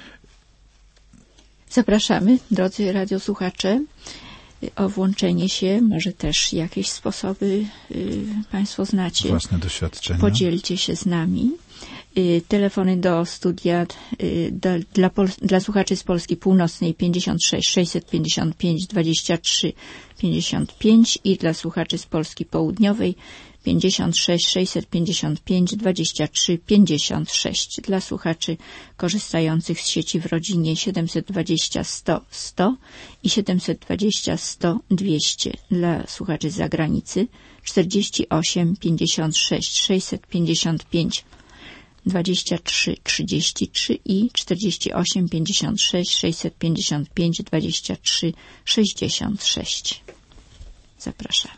Zapraszamy, drodzy radiosłuchacze, o włączenie się, może też jakieś sposoby y, Państwo znacie. Własne doświadczenia. Podzielcie się z nami. Y, telefony do studia y, do, dla, Pol- dla słuchaczy z Polski Północnej pięćdziesiąt sześć sześćset pięćdziesiąt pięć dwadzieścia trzy pięćdziesiąt pięć i dla słuchaczy z Polski Południowej pięćdziesiąt sześć sześćset pięćdziesiąt pięć dwadzieścia trzy pięćdziesiąt sześć. Dla słuchaczy korzystających z sieci w rodzinie siedemset dwadzieścia sto sto i siedemset dwadzieścia sto dwieście. Dla słuchaczy z zagranicy czterdzieści osiem pięćdziesiąt sześć sześćset pięćdziesiąt pięć dwadzieścia trzy trzydzieści trzy i czterdzieści osiem pięćdziesiąt sześć sześćset pięćdziesiąt pięć dwadzieścia trzy sześćdziesiąt sześć. Zapraszamy.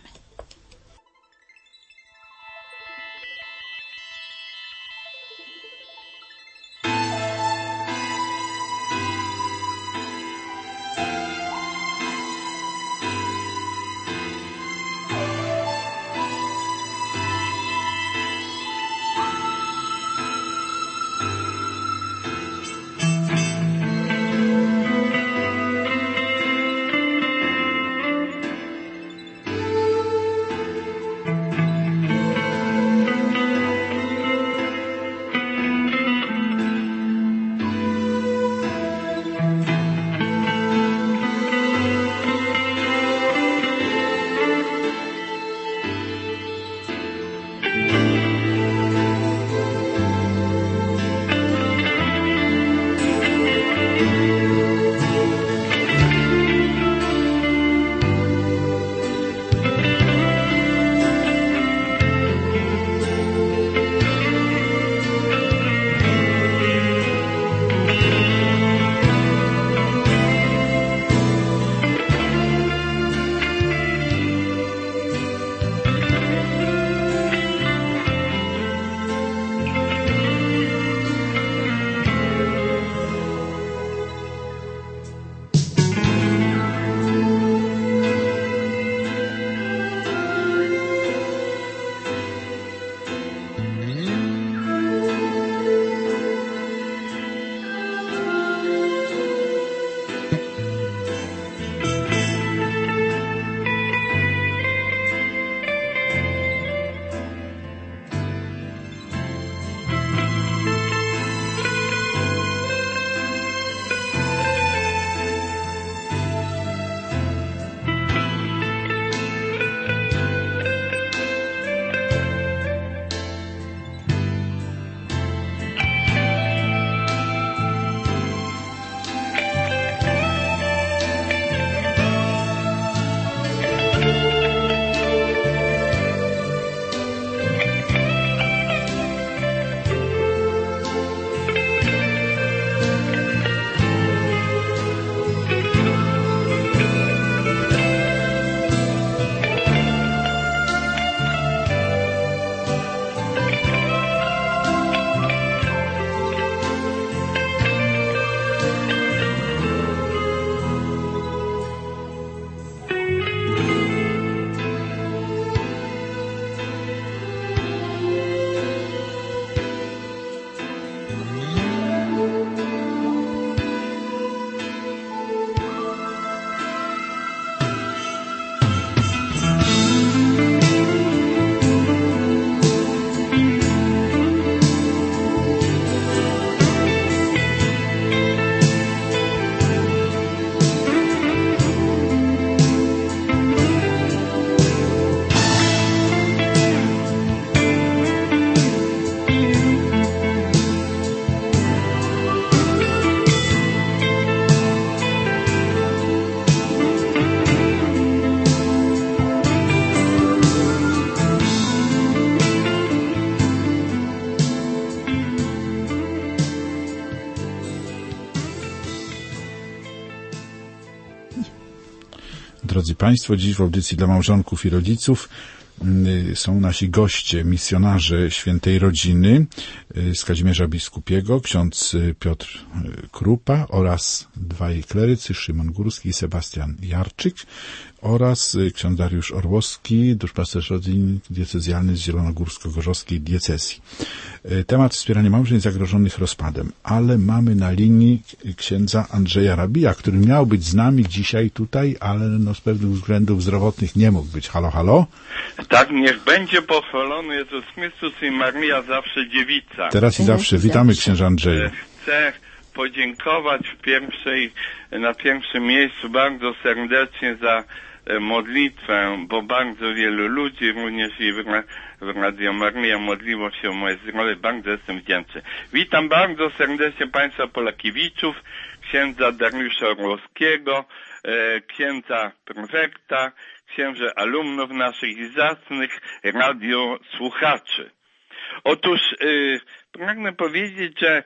Drodzy Państwo, dziś w audycji dla małżonków i rodziców są nasi goście, misjonarze Świętej Rodziny z Kazimierza Biskupiego, ksiądz Piotr Krupa oraz dwaj klerycy, Szymon Górski i Sebastian Jarczyk oraz ksiądz Dariusz Orłowski, duszpasterz rodzin diecezjalny z zielonogórsko-gorzowskiej diecezji. Temat wspierania małżeństw zagrożonych rozpadem, ale mamy na linii księdza Andrzeja Rabija, który miał być z nami dzisiaj tutaj, ale no z pewnych względów zdrowotnych nie mógł być. Halo, halo? Tak, niech będzie pochwalony Jezus Chrystus i Maria zawsze dziewica. Teraz i zawsze. Witamy, księże Andrzeju. Chcę podziękować w pierwszej, na pierwszym miejscu bardzo serdecznie za modlitwę, bo bardzo wielu ludzi, również i w, w Radio Maria modliło się o moje zdrowie. Bardzo jestem wdzięczny. Witam bardzo serdecznie Państwa Polakiewiczów, księdza Dariusza Orłowskiego, e, księdza prefekta, księży alumnów naszych i zacnych radiosłuchaczy. Otóż e, pragnę powiedzieć, że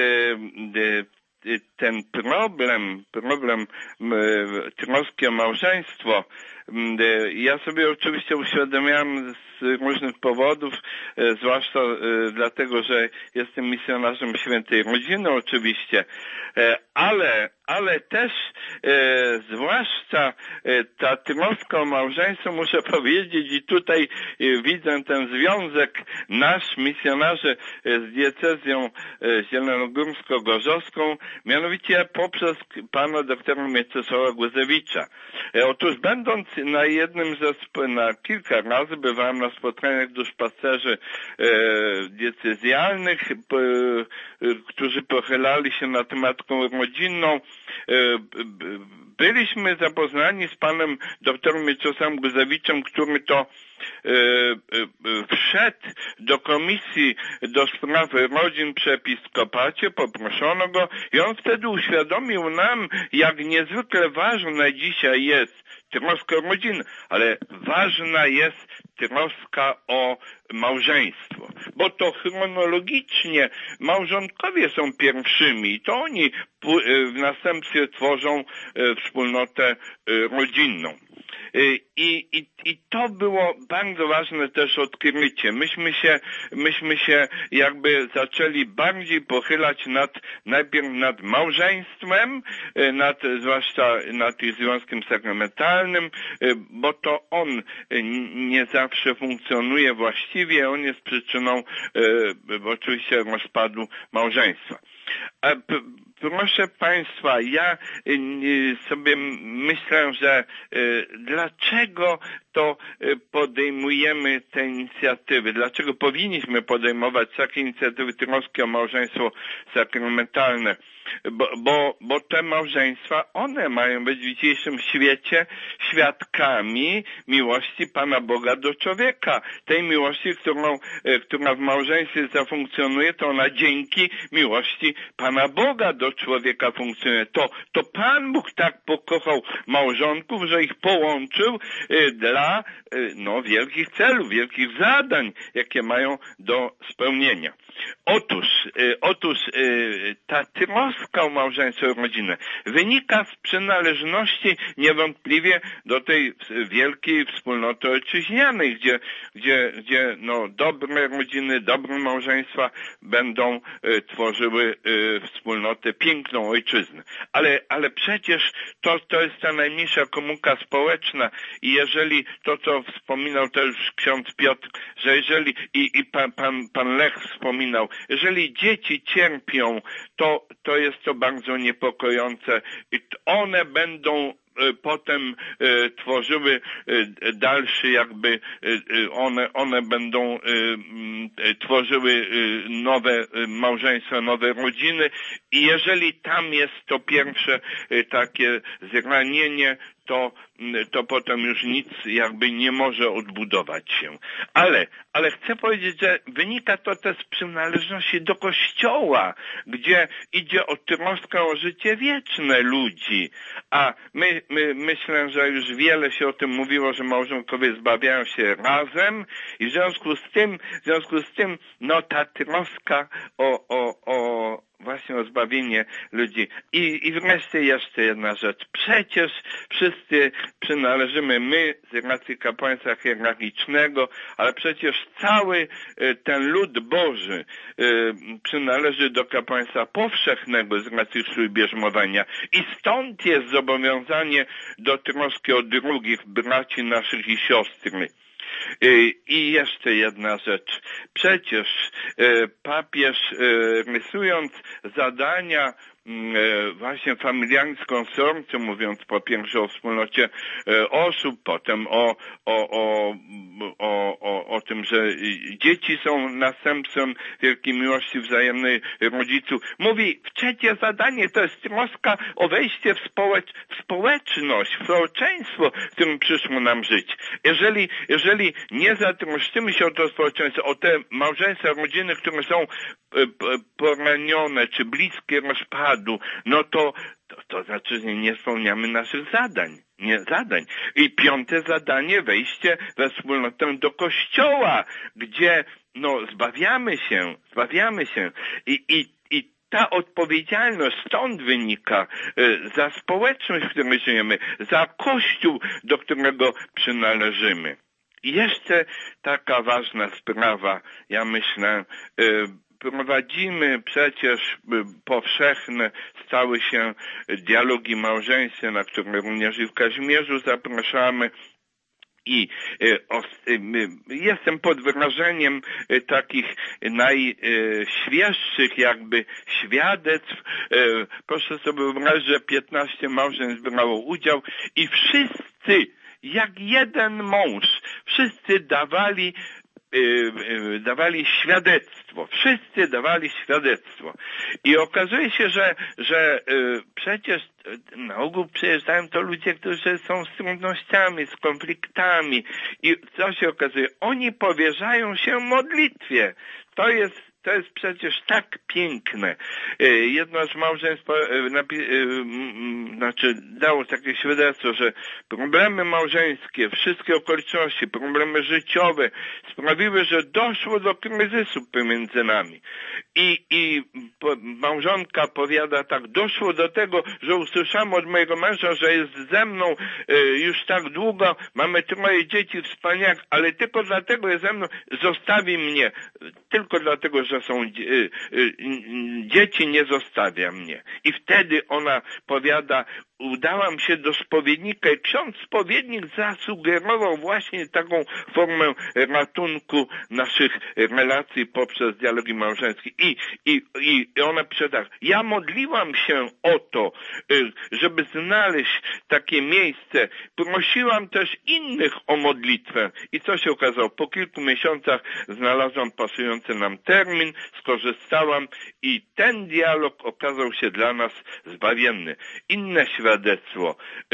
e, ten problem, problem troski o małżeństwo, ja sobie oczywiście uświadomiałem z różnych powodów, zwłaszcza dlatego, że jestem misjonarzem Świętej Rodziny oczywiście, ale, ale też zwłaszcza ta troska o małżeństwo, muszę powiedzieć, i tutaj widzę ten związek nasz, misjonarzy z diecezją zielonogórsko-gorzowską, mianowicie poprzez pana doktora Mieczysława Głazewicza. Otóż będąc na jednym ze, na kilka razy bywałem na spotkaniach duszpasterzy e, diecezjalnych, e, którzy pochylali się nad tematyką rodzinną. E, byliśmy zapoznani z panem doktorem Mieczysławem Głozewiczem, który to e, e, wszedł do komisji do spraw rodzin przy episkopacie, poproszono go i on wtedy uświadomił nam, jak niezwykle ważne dzisiaj jest troska o rodzinę, ale ważna jest troska o małżeństwo, bo to chronologicznie małżonkowie są pierwszymi i to oni w następstwie tworzą wspólnotę rodzinną. I, i, I to było bardzo ważne też odkrycie. Myśmy się, myśmy się jakby zaczęli bardziej pochylać nad, najpierw nad małżeństwem, nad, zwłaszcza nad związkiem sakramentalnym, bo to on nie zawsze funkcjonuje właściwie, on jest przyczyną e, oczywiście rozpadu małżeństwa. A p- proszę Państwa, ja y, sobie myślę, że y, dlaczego to y, podejmujemy te inicjatywy, dlaczego powinniśmy podejmować takie inicjatywy troski o małżeństwo sakramentalne, bo, bo, bo te małżeństwa, one mają być w dzisiejszym świecie świadkami miłości Pana Boga do człowieka. Tej miłości, którą, y, która w małżeństwie zafunkcjonuje, to ona dzięki miłości Pana Boga do człowieka funkcjonuje. To, to Pan Bóg tak pokochał małżonków, że ich połączył y, dla y, no, wielkich celów, wielkich zadań, jakie mają do spełnienia. Otóż, y, otóż y, ta troska o małżeństwo i rodzinę wynika z przynależności niewątpliwie do tej wielkiej wspólnoty ojczyźnianej, gdzie, gdzie, gdzie no, dobre rodziny, dobre małżeństwa będą y, tworzyły y, wspólnotę, piękną ojczyznę. Ale, ale przecież to, to jest ta najmniejsza komórka społeczna i jeżeli to, co wspominał też ksiądz Piotr, że jeżeli i, i pan, pan, pan Lech wspominał, jeżeli dzieci cierpią, to, to jest to bardzo niepokojące i one będą potem e, tworzyły e, dalszy jakby e, one, one będą e, tworzyły e, nowe małżeństwa, nowe rodziny i jeżeli tam jest to pierwsze e, takie zranienie, to, to potem już nic jakby nie może odbudować się. Ale, ale chcę powiedzieć, że wynika to też z przynależności do Kościoła, gdzie idzie o troskę o życie wieczne ludzi. A my, my myślę, że już wiele się o tym mówiło, że małżonkowie zbawiają się razem i w związku z tym, w związku z tym, no ta troska o, o, o właśnie o zbawienie ludzi. I, i wreszcie jeszcze jedna rzecz. Przecież wszyscy przynależymy, my z racji kapłaństwa hierarchicznego, ale przecież cały ten lud Boży przynależy do kapłaństwa powszechnego z racji ślubierzmowania. I stąd jest zobowiązanie do troski o drugich braci naszych i siostry. I jeszcze jedna rzecz. Przecież papież, rysując zadania właśnie familiarnym konsorcjum, mówiąc po pierwsze o wspólnocie osób, potem o, o, o, o, o, o tym, że dzieci są następcą wielkiej miłości wzajemnej rodziców. Mówi, trzecie zadanie to jest troska o wejście w, społecz, w społeczność, w społeczeństwo, w którym przyszło nam żyć. Jeżeli, jeżeli nie zatroszczymy się o to społeczeństwo, o te małżeństwa, rodziny, które są poranione czy bliskie rozpadu, no to, to, to znaczy, że nie spełniamy naszych zadań. Nie zadań. I piąte zadanie, wejście we wspólnotę do Kościoła, gdzie no zbawiamy się, zbawiamy się. I, i, i ta odpowiedzialność stąd wynika y, za społeczność, w której żyjemy, za Kościół, do którego przynależymy. I jeszcze taka ważna sprawa, ja myślę, y, prowadzimy przecież powszechne, stały się dialogi małżeńskie, na które również i w Kazimierzu zapraszamy. I jestem pod wrażeniem takich najświeższych jakby świadectw. Proszę sobie wyobrazić, że piętnaście małżeństw brało udział i wszyscy, jak jeden mąż, wszyscy dawali dawali świadectwo. Wszyscy dawali świadectwo. I okazuje się, że, że przecież na ogół przyjeżdżają to ludzie, którzy są z trudnościami, z konfliktami. I co się okazuje? Oni powierzają się modlitwie. To jest To jest przecież tak piękne. Jedno z małżeństw znaczy dało takie świadectwo, że problemy małżeńskie, wszystkie okoliczności, problemy życiowe sprawiły, że doszło do kryzysu pomiędzy nami. I, i małżonka powiada tak, doszło do tego, że usłyszałam od mojego męża, że jest ze mną już tak długo, mamy troje dzieci wspaniałych, ale tylko dlatego jest ze mną, zostawi mnie. Tylko dlatego, że są dzieci, nie zostawia mnie. I wtedy ona powiada, udałam się do spowiednika i ksiądz spowiednik zasugerował właśnie taką formę ratunku naszych relacji poprzez dialogi małżeńskie. I, i, i ona pisze tak, ja modliłam się o to, żeby znaleźć takie miejsce. Prosiłam też innych o modlitwę. I co się okazało? Po kilku miesiącach znalazłam pasujący nam termin, skorzystałam i ten dialog okazał się dla nas zbawienny. Inne świadectwo.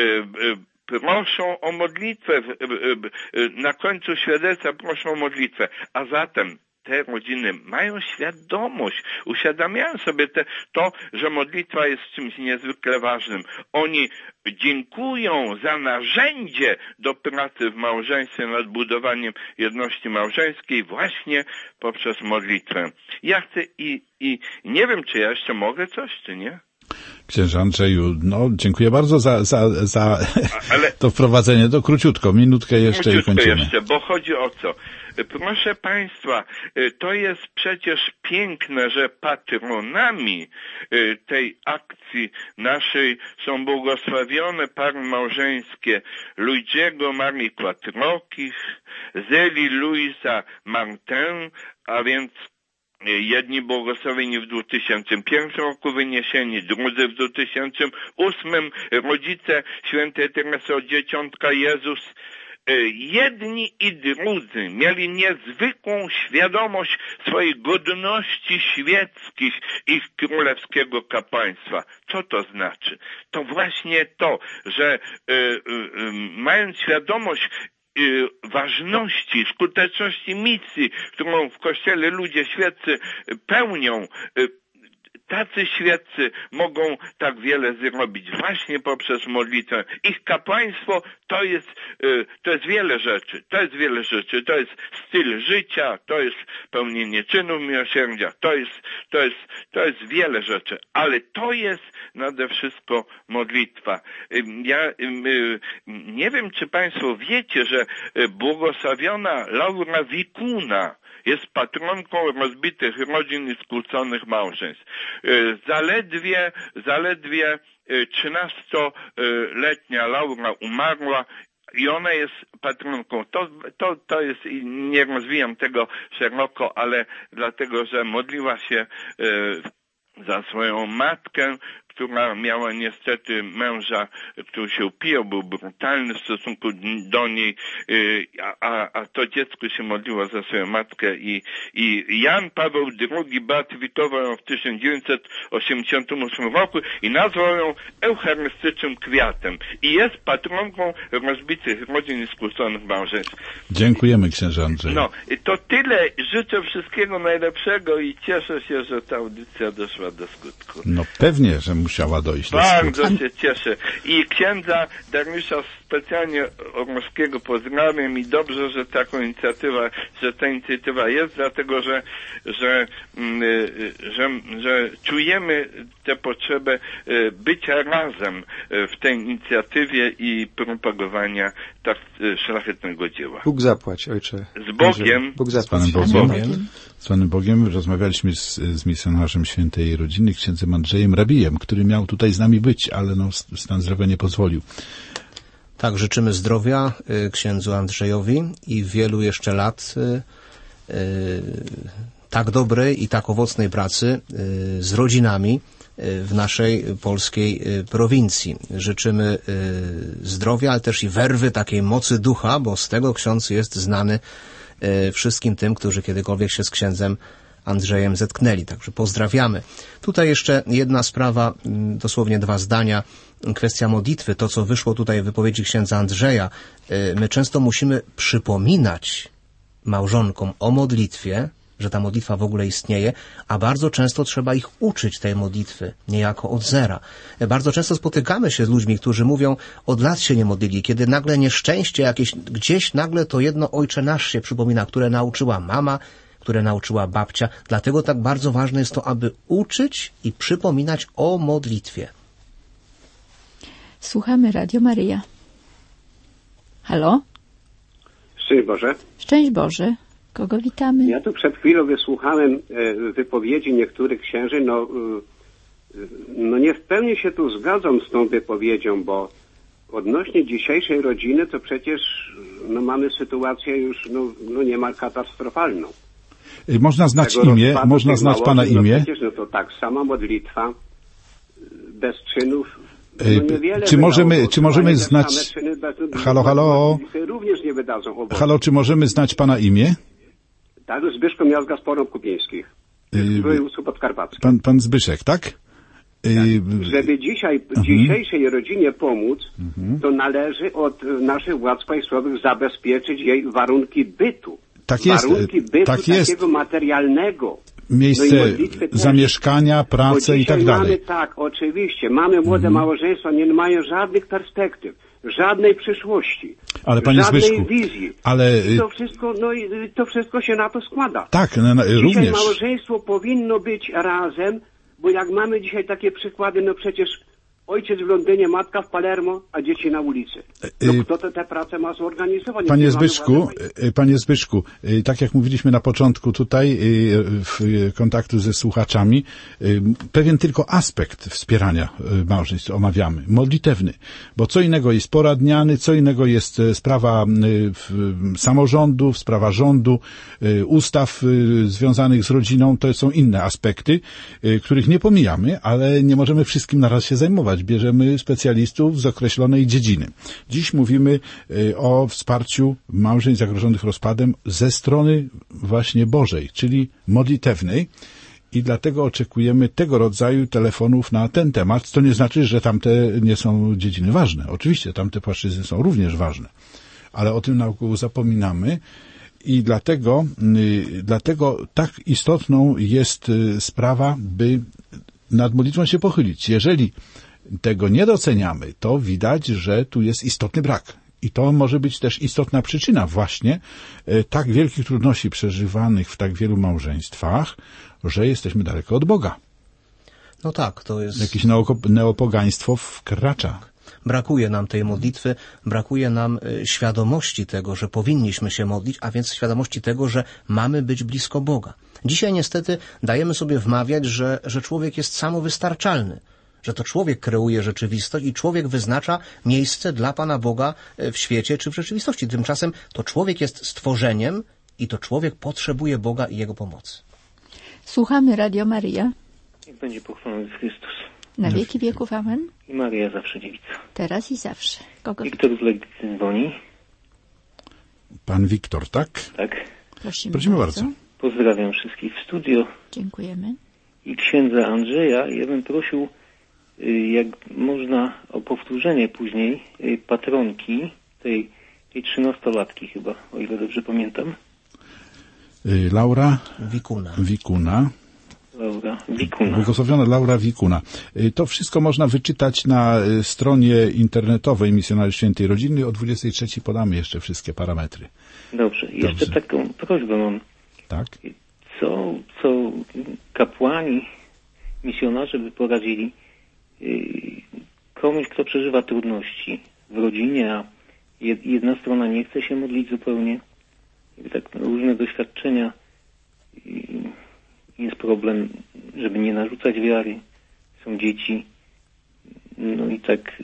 Proszą o modlitwę. Na końcu świadectwa proszą o modlitwę. A zatem te rodziny mają świadomość, uświadamiają sobie te, to, że modlitwa jest czymś niezwykle ważnym. Oni dziękują za narzędzie do pracy w małżeństwie nad budowaniem jedności małżeńskiej właśnie poprzez modlitwę. Ja chcę i, i nie wiem, czy ja jeszcze mogę coś, czy nie? Księże Andrzeju, no dziękuję bardzo za, za, za Ale to wprowadzenie. To króciutko, minutkę jeszcze króciutko i kończymy. jeszcze, bo chodzi o co? Proszę Państwa, to jest przecież piękne, że patronami tej akcji naszej są błogosławione pary małżeńskie Luigiego Marii Quattrocchi, Zeli Luisa Martin, a więc jedni błogosławieni w dwa tysiące pierwszym roku wyniesieni, drudzy w dwa tysiące ósmym, rodzice świętej Teresy od Dzieciątka Jezus. Jedni i drudzy mieli niezwykłą świadomość swojej godności świeckich ich królewskiego kapłaństwa. Co to znaczy? To właśnie to, że y, y, y, mając świadomość y, ważności, skuteczności misji, którą w Kościele ludzie świeccy pełnią, y, tacy świeccy mogą tak wiele zrobić właśnie poprzez modlitwę. Ich kapłaństwo to jest, to jest wiele rzeczy, to jest wiele rzeczy, to jest styl życia, to jest pełnienie czynów miłosierdzia, to jest, to jest, to jest wiele rzeczy, ale to jest nade wszystko modlitwa. Ja nie wiem, czy Państwo wiecie, że błogosławiona Laura Wikuna jest patronką rozbitych rodzin i skłóconych małżeństw. Zaledwie, zaledwie trzynastoletnia Laura umarła i ona jest patronką. To, to, to jest, nie rozwijam tego szeroko, ale dlatego, że modliła się za swoją matkę, która miała niestety męża, który się upijał, był brutalny w stosunku do niej, a, a to dziecko się modliło za swoją matkę i, i Jan Paweł drugi beatyfikował ją w tysiąc dziewięćset osiemdziesiątym ósmym roku i nazwał ją eucharystycznym kwiatem i jest patronką rozbitych rodzin i skłóconych małżeństw. Dziękujemy, księże Andrzej. No, to tyle. Życzę wszystkiego najlepszego i cieszę się, że ta audycja doszła do skutku. No pewnie, że musiała dojść do skutku. Bardzo się cieszę. I księdza Dariusza specjalnie Ormowskiego pozdrawiam i dobrze, że taką inicjatywa, że ta inicjatywa jest, dlatego, że, że, że, że czujemy tę potrzebę bycia razem w tej inicjatywie i propagowania tak szlachetnego dzieła. Bóg zapłać, ojcze. Z Bogiem. Bóg Z Panem Bogiem. Z Panem Bogiem rozmawialiśmy z, z misjonarzem Świętej Rodziny, księdzem Andrzejem Rabijem, który miał tutaj z nami być, ale no, stan zdrowia nie pozwolił. Tak, życzymy zdrowia y, księdzu Andrzejowi i wielu jeszcze lat y, y, tak dobrej i tak owocnej pracy y, z rodzinami y, w naszej polskiej y, prowincji. Życzymy y, zdrowia, ale też i werwy, takiej mocy ducha, bo z tego ksiądz jest znany y, wszystkim tym, którzy kiedykolwiek się z księdzem Andrzejem zetknęli. Także pozdrawiamy. Tutaj jeszcze jedna sprawa, dosłownie dwa zdania. Kwestia modlitwy, to co wyszło tutaj w wypowiedzi księdza Andrzeja. My często musimy przypominać małżonkom o modlitwie, że ta modlitwa w ogóle istnieje, a bardzo często trzeba ich uczyć tej modlitwy, niejako od zera. Bardzo często spotykamy się z ludźmi, którzy mówią, od lat się nie modlili, kiedy nagle nieszczęście jakieś, gdzieś nagle to jedno Ojcze Nasz się przypomina, które nauczyła mama, które nauczyła babcia. Dlatego tak bardzo ważne jest to, aby uczyć i przypominać o modlitwie. Słuchamy Radio Maryja. Halo? Szczęść Boże. Szczęść Boże. Kogo witamy? Ja tu przed chwilą wysłuchałem wypowiedzi niektórych księży. No, no nie w pełni się tu zgadzam z tą wypowiedzią, bo odnośnie dzisiejszej rodziny to przecież no, mamy sytuację już no, no niemal katastrofalną. Można znać Tego imię, można znać Pana no imię. Przecież no to tak, sama modlitwa bez czynów. No czy możemy, czy możemy znać... Czyny, bez, halo, halo. Również nie wydadzą owocu. Halo, czy możemy znać Pana imię? Tak, Zbyszko Miazga z Porąb Kupieńskich. Z województwa podkarpackiego. Pan, pan Zbyszek, tak? Tak. Żeby dzisiaj, mhm. dzisiejszej rodzinie pomóc, mhm. to należy od naszych władz państwowych zabezpieczyć jej warunki bytu. Tak jest. Warunki bytu tak jest. takiego materialnego. Miejsce no zamieszkania, pracy i tak dalej. Mamy, tak, oczywiście. Mamy młode mhm. małżeństwa, nie mają żadnych perspektyw, żadnej przyszłości, ale, panie żadnej Zbyszku, wizji. Ale... I to wszystko, no i to wszystko się na to składa. Tak, no, no, dzisiaj również. małżeństwo powinno być razem, bo jak mamy dzisiaj takie przykłady, no przecież ojciec w Londynie, matka w Palermo, a dzieci na ulicy. No kto tę pracę ma zorganizować? Panie Zbyszku, panie Zbyszku, tak jak mówiliśmy na początku tutaj w kontaktu ze słuchaczami, pewien tylko aspekt wspierania małżeństw omawiamy, modlitewny, bo co innego jest poradniany, co innego jest sprawa samorządów, sprawa rządu, ustaw związanych z rodziną, to są inne aspekty, których nie pomijamy, ale nie możemy wszystkim naraz się zajmować. Bierzemy specjalistów z określonej dziedziny. Dziś mówimy o wsparciu małżeństw zagrożonych rozpadem ze strony właśnie Bożej, czyli modlitewnej, i dlatego oczekujemy tego rodzaju telefonów na ten temat. To nie znaczy, że tamte nie są dziedziny ważne. Oczywiście tamte płaszczyzny są również ważne, ale o tym na ogół zapominamy. I dlatego, dlatego tak istotną jest sprawa, by nad modlitwą się pochylić. Jeżeli tego nie doceniamy, to widać, że tu jest istotny brak. I to może być też istotna przyczyna właśnie tak wielkich trudności przeżywanych w tak wielu małżeństwach, że jesteśmy daleko od Boga. No tak, to jest... Jakieś neoko- neopogaństwo wkracza. Brakuje nam tej modlitwy, brakuje nam świadomości tego, że powinniśmy się modlić, a więc świadomości tego, że mamy być blisko Boga. Dzisiaj niestety dajemy sobie wmawiać, że, że człowiek jest samowystarczalny, że to człowiek kreuje rzeczywistość i człowiek wyznacza miejsce dla Pana Boga w świecie czy w rzeczywistości. Tymczasem to człowiek jest stworzeniem i to człowiek potrzebuje Boga i Jego pomocy. Słuchamy Radio Maryja. Niech będzie pochwalony Chrystus. Na wieki wieków, amen. I Maryja zawsze dziewica. Teraz i zawsze. Kogo? Wiktor z Legnicy dzwoni. Pan Wiktor, tak? Tak. Prosimy, Prosimy bardzo. bardzo. Pozdrawiam wszystkich w studio. Dziękujemy. I księdza Andrzeja. Ja bym prosił, jak można, o powtórzenie później patronki tej, tej trzynastolatki chyba, o ile dobrze pamiętam. Laura Wikuna. Wikuna. Laura Wikuna. Błogosławiona Laura Wikuna. To wszystko można wyczytać na stronie internetowej Misjonarzy Świętej Rodziny. O dwudziestej trzeciej podamy jeszcze wszystkie parametry. Dobrze. Jeszcze Dobrze. taką prośbę mam. Tak? Co, co kapłani, misjonarze by poradzili komuś, kto przeżywa trudności w rodzinie, a jedna strona nie chce się modlić zupełnie. I tak różne doświadczenia. Jest problem, żeby nie narzucać wiary. Są dzieci. No i tak,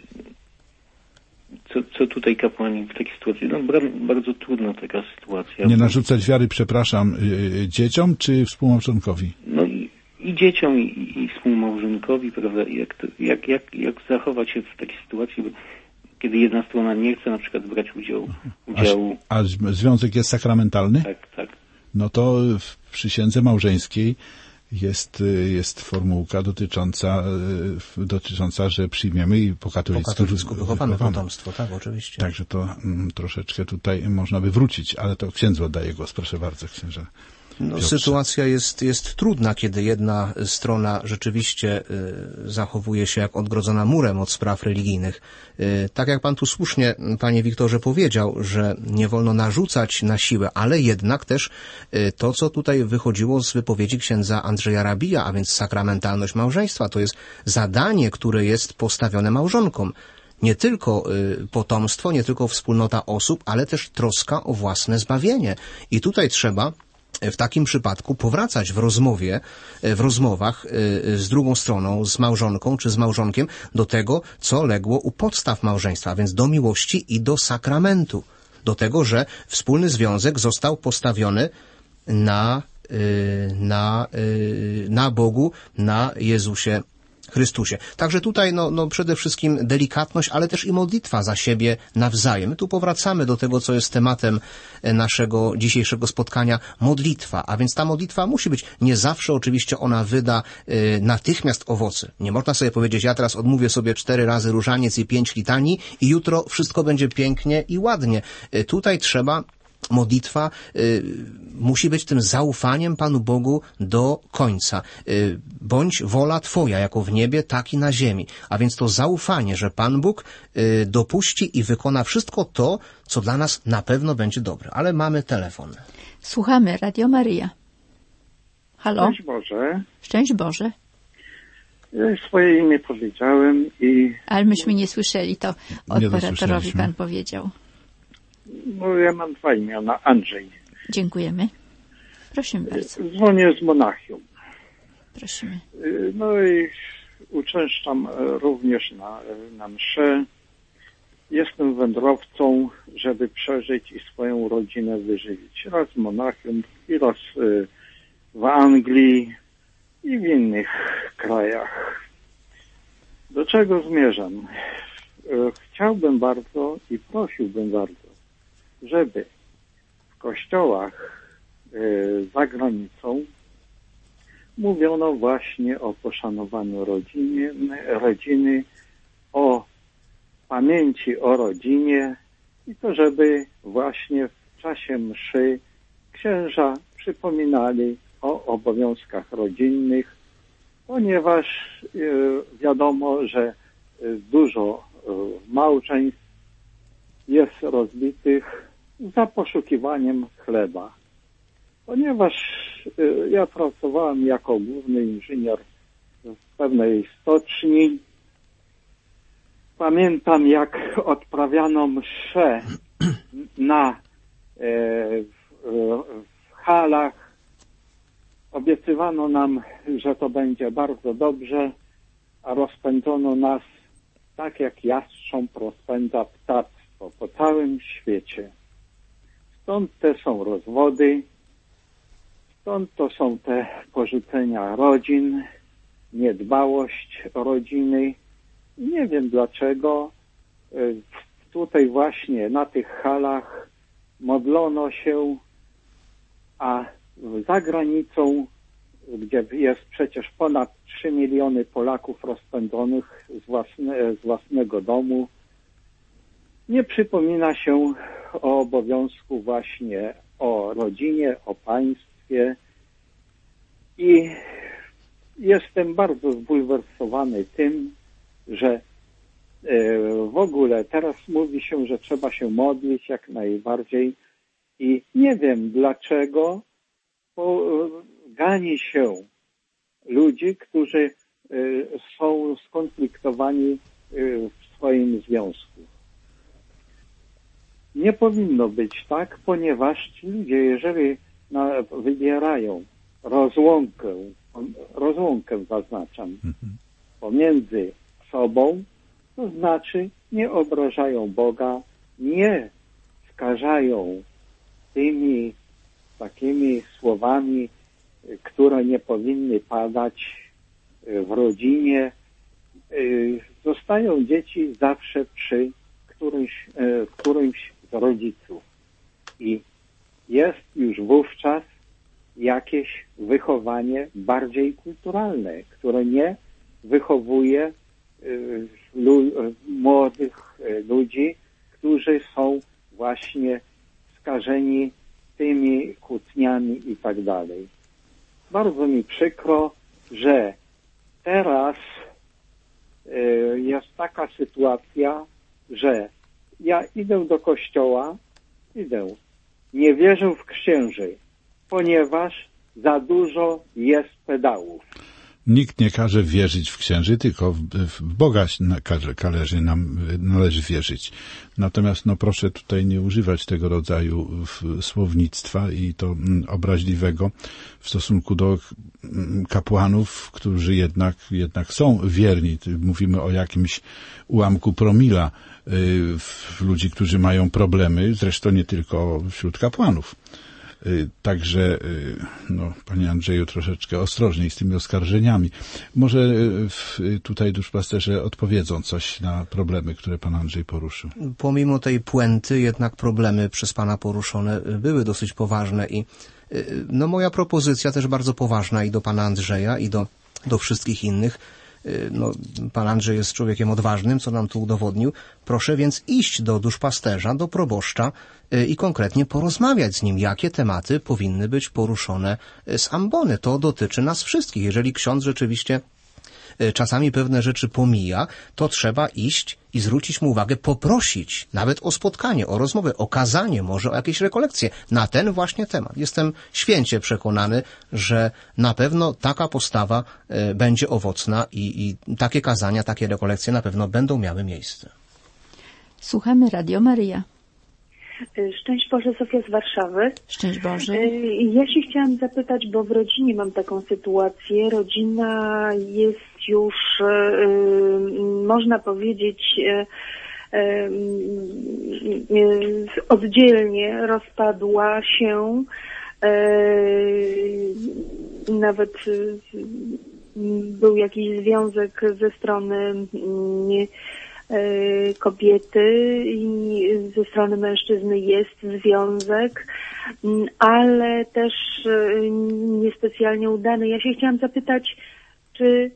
co, co tutaj kapłani w takiej sytuacji? No bardzo trudna taka sytuacja. Nie narzucać wiary, przepraszam, dzieciom czy współmałżonkowi? No i, i dzieciom, i, i współmałżonkowi, prawda? Jak, to, jak, jak, jak zachować się w takiej sytuacji, kiedy jedna strona nie chce na przykład brać udziału, udziału. A, a związek jest sakramentalny? Tak, tak. No to w przysiędze małżeńskiej jest, jest formułka dotycząca, dotycząca, że przyjmiemy i po katolicku, po katolicku wychowamy potomstwo, tak, oczywiście. Także to mm, troszeczkę tutaj można by wrócić, ale to księdzu oddaję głos, proszę bardzo, księże. No, sytuacja jest, jest trudna, kiedy jedna strona rzeczywiście y, zachowuje się jak odgrodzona murem od spraw religijnych. Y, tak jak pan tu słusznie, panie Wiktorze, powiedział, że nie wolno narzucać na siłę, ale jednak też y, to, co tutaj wychodziło z wypowiedzi księdza Andrzeja Rabija, a więc sakramentalność małżeństwa, to jest zadanie, które jest postawione małżonkom. Nie tylko y, potomstwo, nie tylko wspólnota osób, ale też troska o własne zbawienie. I tutaj trzeba w takim przypadku powracać w rozmowie, w rozmowach z drugą stroną, z małżonką czy z małżonkiem do tego, co legło u podstaw małżeństwa, a więc do miłości i do sakramentu. Do tego, że wspólny związek został postawiony na, na, na Bogu, na Jezusie Chrystusie. Także tutaj no, no przede wszystkim delikatność, ale też i modlitwa za siebie nawzajem. My tu powracamy do tego, co jest tematem naszego dzisiejszego spotkania, modlitwa. A więc ta modlitwa musi być, nie zawsze oczywiście ona wyda y, natychmiast owoce. Nie można sobie powiedzieć, ja teraz odmówię sobie cztery razy różaniec i pięć litanii i jutro wszystko będzie pięknie i ładnie. Y, tutaj trzeba modlitwa y, musi być tym zaufaniem Panu Bogu do końca. Y, bądź wola Twoja, jako w niebie, tak i na ziemi. A więc to zaufanie, że Pan Bóg y, dopuści i wykona wszystko to, co dla nas na pewno będzie dobre. Ale mamy telefon. Słuchamy Radio Maryja. Halo? Szczęść Boże. Szczęść Boże. Ja swoje imię powiedziałem i... Ale myśmy nie słyszeli, to operatorowi Pan powiedział. No ja mam dwa imiona, Andrzej. Dziękujemy. Prosimy bardzo. Dzwonię z Monachium. Prosimy. No i uczęszczam również na, na mszę. Jestem wędrowcą, żeby przeżyć i swoją rodzinę wyżywić. Raz w Monachium, i raz w Anglii i w innych krajach. Do czego zmierzam? Chciałbym bardzo i prosiłbym bardzo, żeby w kościołach y, za granicą mówiono właśnie o poszanowaniu rodzinie, rodziny, o pamięci o rodzinie i to, żeby właśnie w czasie mszy księża przypominali o obowiązkach rodzinnych, ponieważ wiadomo, że dużo małżeństw jest rozbitych za poszukiwaniem chleba. Ponieważ ja pracowałem jako główny inżynier w pewnej stoczni, pamiętam, jak odprawiano mszę na, w, w halach. Obiecywano nam, że to będzie bardzo dobrze, a rozpędzono nas tak, jak jastrząb rozpędza ptactwo po całym świecie. Stąd te są rozwody, stąd to są te porzucenia rodzin, niedbałość o rodziny. Nie wiem dlaczego tutaj właśnie na tych halach modlono się, a za granicą, gdzie jest przecież ponad trzy miliony Polaków rozpędzonych z, własne, z własnego domu, nie przypomina się o obowiązku właśnie o rodzinie, o państwie. I jestem bardzo zbulwersowany tym, że w ogóle teraz mówi się, że trzeba się modlić jak najbardziej i nie wiem dlaczego gani się ludzi, którzy są skonfliktowani w swoim związku. Nie powinno być tak, ponieważ ci ludzie, jeżeli na, wybierają rozłąkę, rozłąkę zaznaczam, pomiędzy sobą, to znaczy nie obrażają Boga, nie skażają tymi takimi słowami, które nie powinny padać w rodzinie. Zostają dzieci zawsze przy którymś, którymś z rodziców. I jest już wówczas jakieś wychowanie bardziej kulturalne, które nie wychowuje młodych ludzi, którzy są właśnie skażeni tymi kłótniami i tak dalej. Bardzo mi przykro, że teraz jest taka sytuacja, że ja idę do kościoła, idę, nie wierzę w księży, ponieważ za dużo jest pedałów. Nikt nie każe wierzyć w księży, tylko w, w Boga należy nam należy wierzyć. Natomiast no proszę tutaj nie używać tego rodzaju słownictwa i to obraźliwego w stosunku do kapłanów, którzy jednak, jednak są wierni. Mówimy o jakimś ułamku promila w ludzi, którzy mają problemy, zresztą nie tylko wśród kapłanów. Także, no, panie Andrzeju, troszeczkę ostrożniej z tymi oskarżeniami. Może tutaj duszpasterze odpowiedzą coś na problemy, które pan Andrzej poruszył. Pomimo tej puenty, jednak problemy przez pana poruszone były dosyć poważne i no moja propozycja też bardzo poważna i do pana Andrzeja, i do, do wszystkich innych. No, pan Andrzej jest człowiekiem odważnym, co nam tu udowodnił. Proszę więc iść do duszpasterza, do proboszcza i konkretnie porozmawiać z nim, jakie tematy powinny być poruszone z ambony. To dotyczy nas wszystkich. Jeżeli ksiądz rzeczywiście czasami pewne rzeczy pomija, to trzeba iść i zwrócić mu uwagę, poprosić nawet o spotkanie, o rozmowę, o kazanie, może o jakieś rekolekcje na ten właśnie temat. Jestem święcie przekonany, że na pewno taka postawa e, będzie owocna i, i takie kazania, takie rekolekcje na pewno będą miały miejsce. Słuchamy Radio Maryja. Szczęść Boże, Zofia z Warszawy. Szczęść Boże. Ja się chciałam zapytać, bo w rodzinie mam taką sytuację. Rodzina jest już, można powiedzieć, oddzielnie rozpadła się. Nawet był jakiś związek ze strony kobiety i ze strony mężczyzny jest związek, ale też niespecjalnie udany. Ja się chciałam zapytać, czy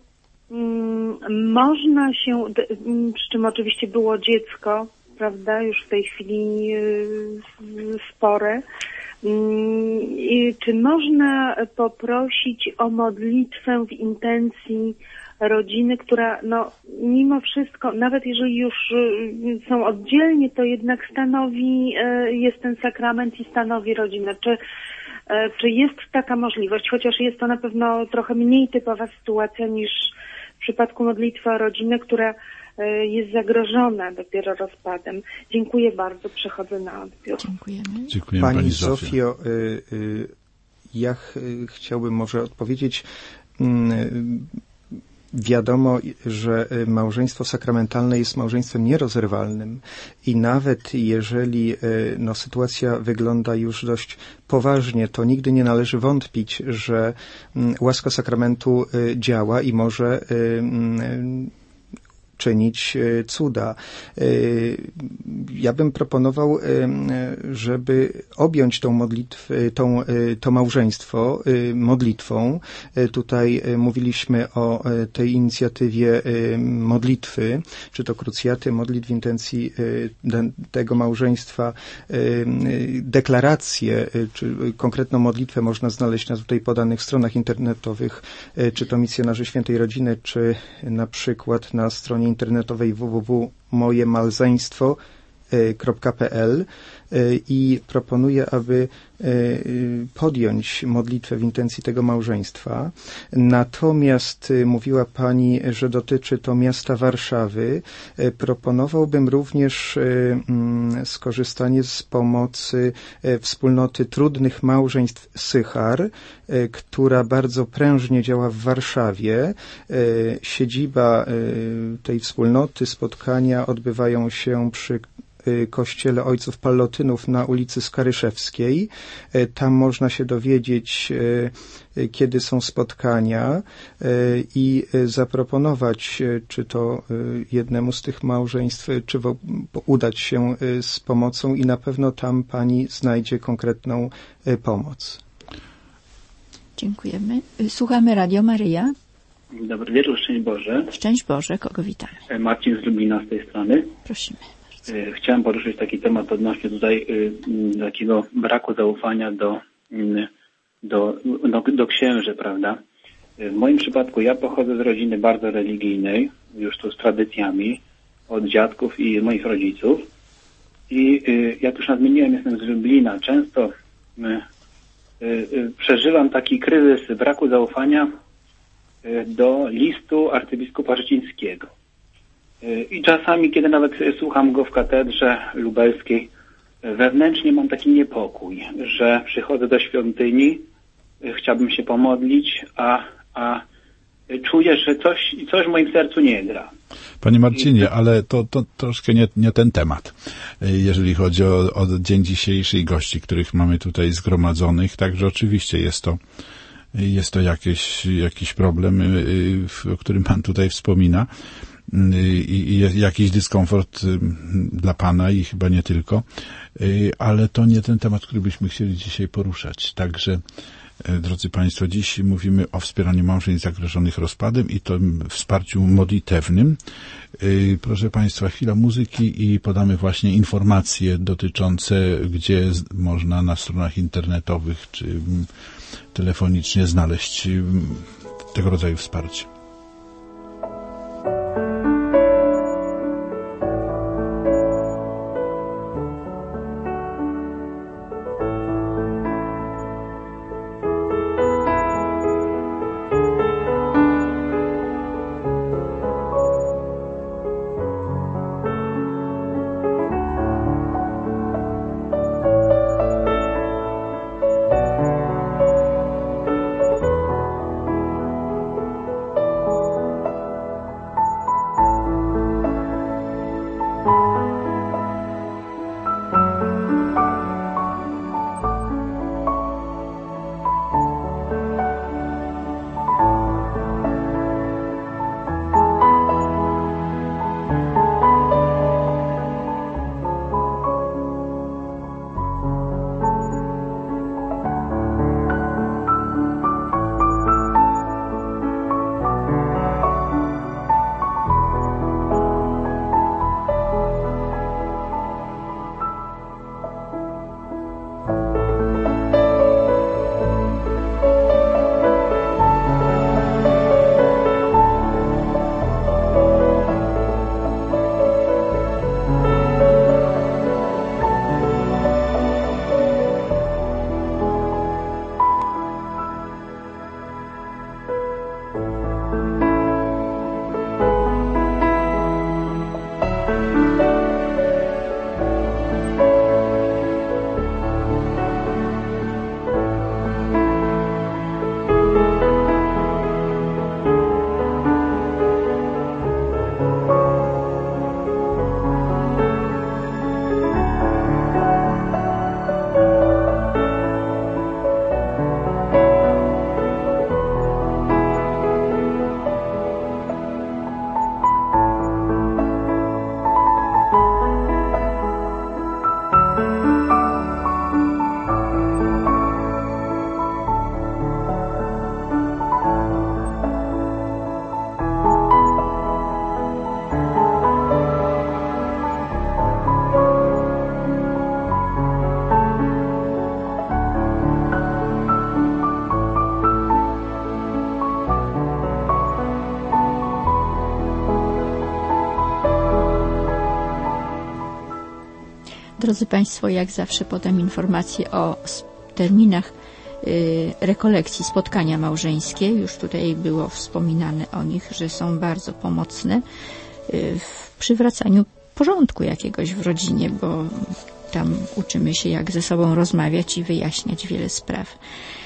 można się, przy czym oczywiście było dziecko, prawda, już w tej chwili spore, I czy można poprosić o modlitwę w intencji rodziny, która no mimo wszystko, nawet jeżeli już są oddzielnie, to jednak stanowi, jest ten sakrament i stanowi rodzinę. Czy, czy jest taka możliwość, chociaż jest to na pewno trochę mniej typowa sytuacja niż w przypadku modlitwy o rodzinę, która jest zagrożona dopiero rozpadem. Dziękuję bardzo, przechodzę na odbiór. Dziękujemy. Dziękuję, Pani, pani Zofio, y, y, ja ch, chciałbym może odpowiedzieć. Y, Wiadomo, że małżeństwo sakramentalne jest małżeństwem nierozerwalnym i nawet jeżeli no, sytuacja wygląda już dość poważnie, to nigdy nie należy wątpić, że łaska sakramentu działa i może czynić cuda. Ja bym proponował, żeby objąć tą modlitwę, tą, to małżeństwo modlitwą. Tutaj mówiliśmy o tej inicjatywie modlitwy, czy to krucjaty, modlitw w intencji tego małżeństwa. Deklaracje, czy konkretną modlitwę można znaleźć na tutaj podanych stronach internetowych, czy to Misjonarzy Świętej Rodziny, czy na przykład na stronie internetowej w w w kropka moje malzeństwo kropka p l i proponuję, aby podjąć modlitwę w intencji tego małżeństwa. Natomiast mówiła Pani, że dotyczy to miasta Warszawy. Proponowałbym również skorzystanie z pomocy wspólnoty trudnych małżeństw Sychar, która bardzo prężnie działa w Warszawie. Siedziba tej wspólnoty, spotkania odbywają się przy Kościele Ojców Pallotynów na ulicy Skaryszewskiej. Tam można się dowiedzieć, kiedy są spotkania i zaproponować, czy to jednemu z tych małżeństw, czy udać się z pomocą i na pewno tam Pani znajdzie konkretną pomoc. Dziękujemy. Słuchamy Radio Maryja. Dobry wieczór, szczęść Boże. Szczęść Boże, kogo witamy? Marcin z Lublina z tej strony. Prosimy. Chciałem poruszyć taki temat odnośnie tutaj y, takiego braku zaufania do, y, do, do, do księży, prawda? W moim przypadku ja pochodzę z rodziny bardzo religijnej, już tu z tradycjami, od dziadków i moich rodziców. I y, jak już nadmieniłem, jestem z Lublina. Często y, y, y, przeżywam taki kryzys braku zaufania y, do listu arcybiskupa Szczecińskiego. I czasami, kiedy nawet słucham go w katedrze lubelskiej, wewnętrznie mam taki niepokój, że przychodzę do świątyni, chciałbym się pomodlić, a, a czuję, że coś, coś w moim sercu nie gra. Panie Marcinie, ale to, to troszkę nie, nie ten temat, jeżeli chodzi o, o dzień dzisiejszy i gości, których mamy tutaj zgromadzonych. Także oczywiście jest to, jest to jakieś, jakiś problem, o którym Pan tutaj wspomina. I, i jakiś dyskomfort dla Pana i chyba nie tylko, ale to nie ten temat, który byśmy chcieli dzisiaj poruszać. Także, drodzy Państwo, dziś mówimy o wspieraniu małżeństw zagrożonych rozpadem i to wsparciu modlitewnym. Proszę Państwa, chwila muzyki i podamy właśnie informacje dotyczące, gdzie można na stronach internetowych czy telefonicznie znaleźć tego rodzaju wsparcie. Drodzy Państwo, jak zawsze podam informacje o terminach y, rekolekcji, spotkania małżeńskie. Już tutaj było wspominane o nich, że są bardzo pomocne y, w przywracaniu porządku jakiegoś w rodzinie, bo tam uczymy się, jak ze sobą rozmawiać i wyjaśniać wiele spraw.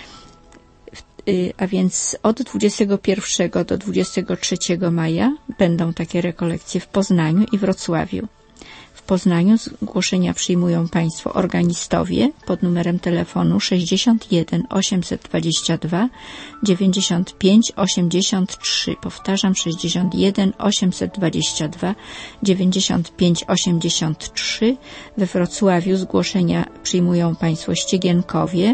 Y, a więc od dwudziestego pierwszego do dwudziestego trzeciego maja będą takie rekolekcje w Poznaniu i Wrocławiu. W Poznaniu zgłoszenia przyjmują Państwo organistowie pod numerem telefonu sześćdziesiąt jeden osiemset dwadzieścia dwa dziewięćdziesiąt pięć osiemdziesiąt trzy. Powtarzam, sześćdziesiąt jeden osiemset dwadzieścia dwa dziewięćdziesiąt pięć osiemdziesiąt trzy. We Wrocławiu zgłoszenia przyjmują Państwo ściegienkowie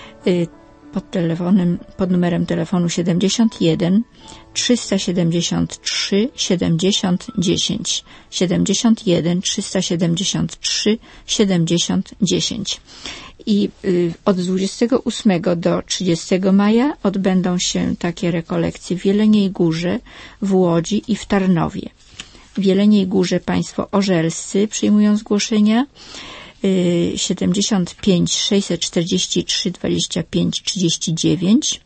pod telefonem, pod numerem telefonu siedemdziesiąt jeden trzysta siedemdziesiąt trzy siedemdziesiąt dziesięć, siedemdziesiąt jeden trzysta siedemdziesiąt trzy siedemdziesiąt dziesięć. I y, od dwudziestego ósmego do trzydziestego maja odbędą się takie rekolekcje w Jeleniej Górze, w Łodzi i w Tarnowie. W Jeleniej Górze Państwo orzelscy przyjmują zgłoszenia siedemdziesiąt pięć sześćset czterdzieści trzy dwadzieścia pięć trzydzieści dziewięć,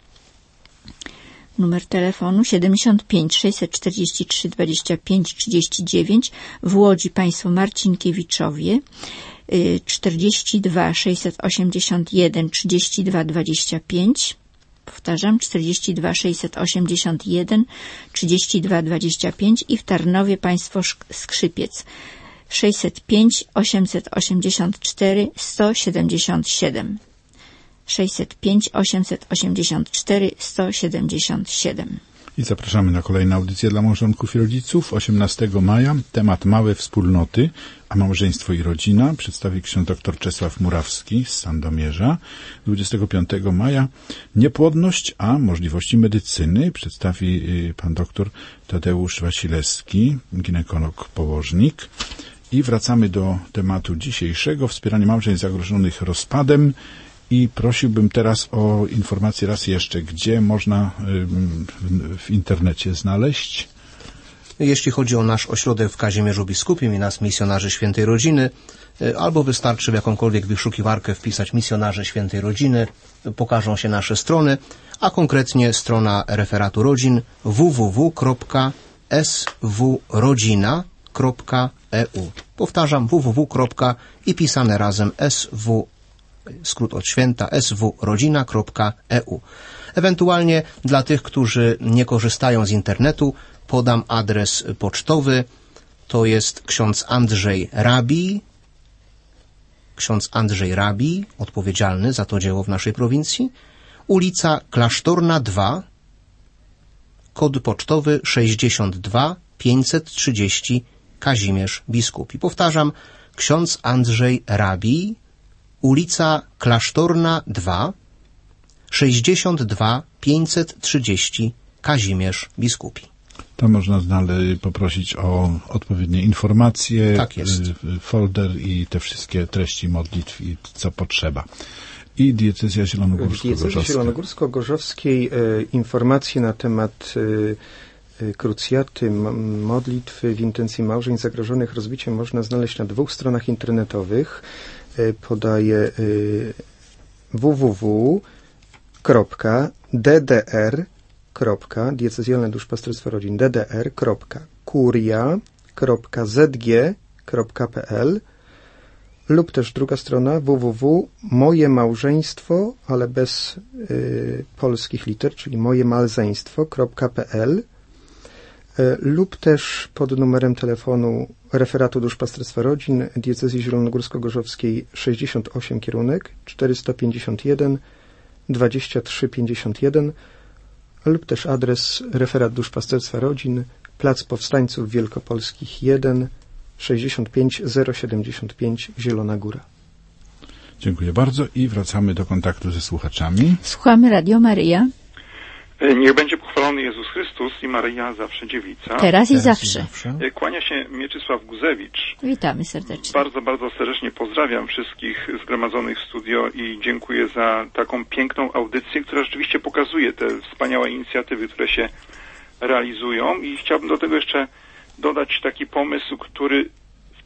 numer telefonu siedemdziesiąt pięć sześćset czterdzieści trzy dwadzieścia pięć trzydzieści dziewięć. W Łodzi Państwo Marcinkiewiczowie czterdzieści dwa sześćset osiemdziesiąt jeden trzydzieści dwa dwadzieścia pięć. Powtarzam, czterdzieści dwa sześćset osiemdziesiąt jeden trzydzieści dwa dwadzieścia pięć. I w Tarnowie Państwo Skrzypiec sześćset pięć osiemset osiemdziesiąt cztery sto siedemdziesiąt siedem. sześćset pięć osiemset osiemdziesiąt cztery sto siedemdziesiąt siedem. I zapraszamy na kolejne audycje dla małżonków i rodziców. osiemnastego maja temat małe wspólnoty, a małżeństwo i rodzina przedstawi ksiądz dr Czesław Murawski z Sandomierza. dwudziestego piątego maja niepłodność, a możliwości medycyny przedstawi pan dr Tadeusz Wasilewski, ginekolog, położnik. I wracamy do tematu dzisiejszego, wspieranie małżeństw zagrożonych rozpadem. I prosiłbym teraz o informację raz jeszcze, gdzie można w internecie znaleźć. Jeśli chodzi o nasz ośrodek w Kazimierzu Biskupim i nas misjonarzy Świętej Rodziny, albo wystarczy w jakąkolwiek wyszukiwarkę wpisać misjonarze Świętej Rodziny, pokażą się nasze strony, a konkretnie strona referatu rodzin w w w kropka s w rodzina kropka e u. Powtarzam, w w w. i pisane razem sw, skrót od święta, swrodzina kropka e u. Ewentualnie dla tych, którzy nie korzystają z internetu, podam adres pocztowy. To jest ksiądz Andrzej Rabij, ksiądz Andrzej Rabij, odpowiedzialny za to dzieło w naszej prowincji, ulica Klasztorna dwa, kod pocztowy sześćdziesiąt dwa pięćset trzydzieści, Kazimierz Biskupi. Powtarzam, ksiądz Andrzej Rabij, ulica Klasztorna dwa, sześćdziesiąt dwa pięćset trzydzieści, Kazimierz Biskupi. Tam można znaleźć, poprosić o odpowiednie informacje, tak jest. Folder i te wszystkie treści modlitw i co potrzeba. I diecezja zielonogórsko-gorzowska. W diecezji zielonogórsko-gorzowskiej e, informacje na temat e, krucjaty, m, modlitwy w intencji małżeństw zagrożonych rozbiciem można znaleźć na dwóch stronach internetowych. E, podaję e, w w w kropka d d r diecezjalne duszpasterstwo rodzin d d r kropka kuria kropka z g kropka p l lub też druga strona w w w kropka moje małżeństwo, ale bez y, polskich liter, czyli moje malzeństwo kropka p l y, lub też pod numerem telefonu referatu duszpasterstwa rodzin diecezji zielonogórsko-gorzowskiej sześćdziesiąt osiem kierunek czterysta pięćdziesiąt jeden dwadzieścia trzy pięćdziesiąt jeden lub też adres referat duszpasterstwa rodzin, Plac Powstańców Wielkopolskich jeden, sześćdziesiąt pięć zero siedemdziesiąt pięć, Zielona Góra. Dziękuję bardzo i wracamy do kontaktu ze słuchaczami. Słuchamy Radio Maryja. Niech będzie pochwalony Jezus Chrystus i Maryja zawsze dziewica. Teraz i zawsze. Kłania się Mieczysław Guzewicz. Witamy serdecznie. Bardzo, bardzo serdecznie pozdrawiam wszystkich zgromadzonych w studio i dziękuję za taką piękną audycję, która rzeczywiście pokazuje te wspaniałe inicjatywy, które się realizują i chciałbym do tego jeszcze dodać taki pomysł, który w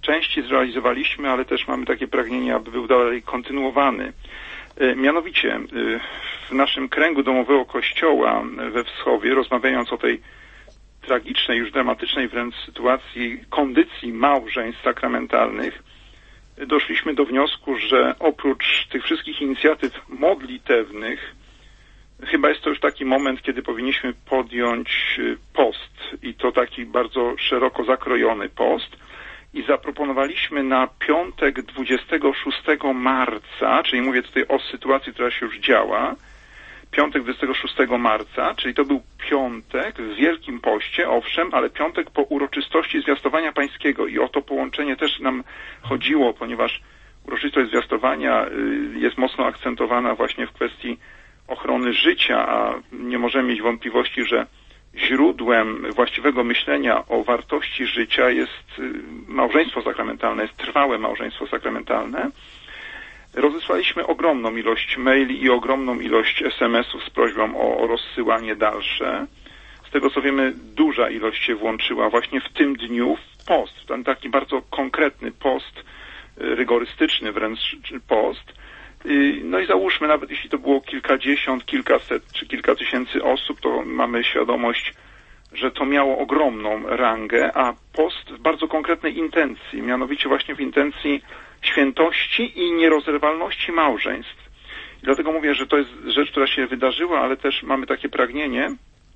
części zrealizowaliśmy, ale też mamy takie pragnienie, aby był dalej kontynuowany. Mianowicie w naszym kręgu domowego kościoła we Wschowie, rozmawiając o tej tragicznej, już dramatycznej wręcz sytuacji kondycji małżeństw sakramentalnych, doszliśmy do wniosku, że oprócz tych wszystkich inicjatyw modlitewnych, chyba jest to już taki moment, kiedy powinniśmy podjąć post i to taki bardzo szeroko zakrojony post i zaproponowaliśmy na piątek dwudziestego szóstego marca, czyli mówię tutaj o sytuacji, która się już działa, piątek dwudziestego szóstego marca, czyli to był piątek w Wielkim Poście, owszem, ale piątek po uroczystości Zwiastowania Pańskiego i o to połączenie też nam chodziło, ponieważ uroczystość Zwiastowania jest mocno akcentowana właśnie w kwestii ochrony życia, a nie możemy mieć wątpliwości, że źródłem właściwego myślenia o wartości życia jest małżeństwo sakramentalne, jest trwałe małżeństwo sakramentalne. Rozesłaliśmy ogromną ilość maili i ogromną ilość es em esów z prośbą o, o rozsyłanie dalsze. Z tego co wiemy, duża ilość się włączyła właśnie w tym dniu w post, ten taki bardzo konkretny post, rygorystyczny wręcz post. No i załóżmy, nawet jeśli to było kilkadziesiąt, kilkaset czy kilka tysięcy osób, to mamy świadomość, że to miało ogromną rangę, a post w bardzo konkretnej intencji, mianowicie właśnie w intencji świętości i nierozerwalności małżeństw. I dlatego mówię, że to jest rzecz, która się wydarzyła, ale też mamy takie pragnienie,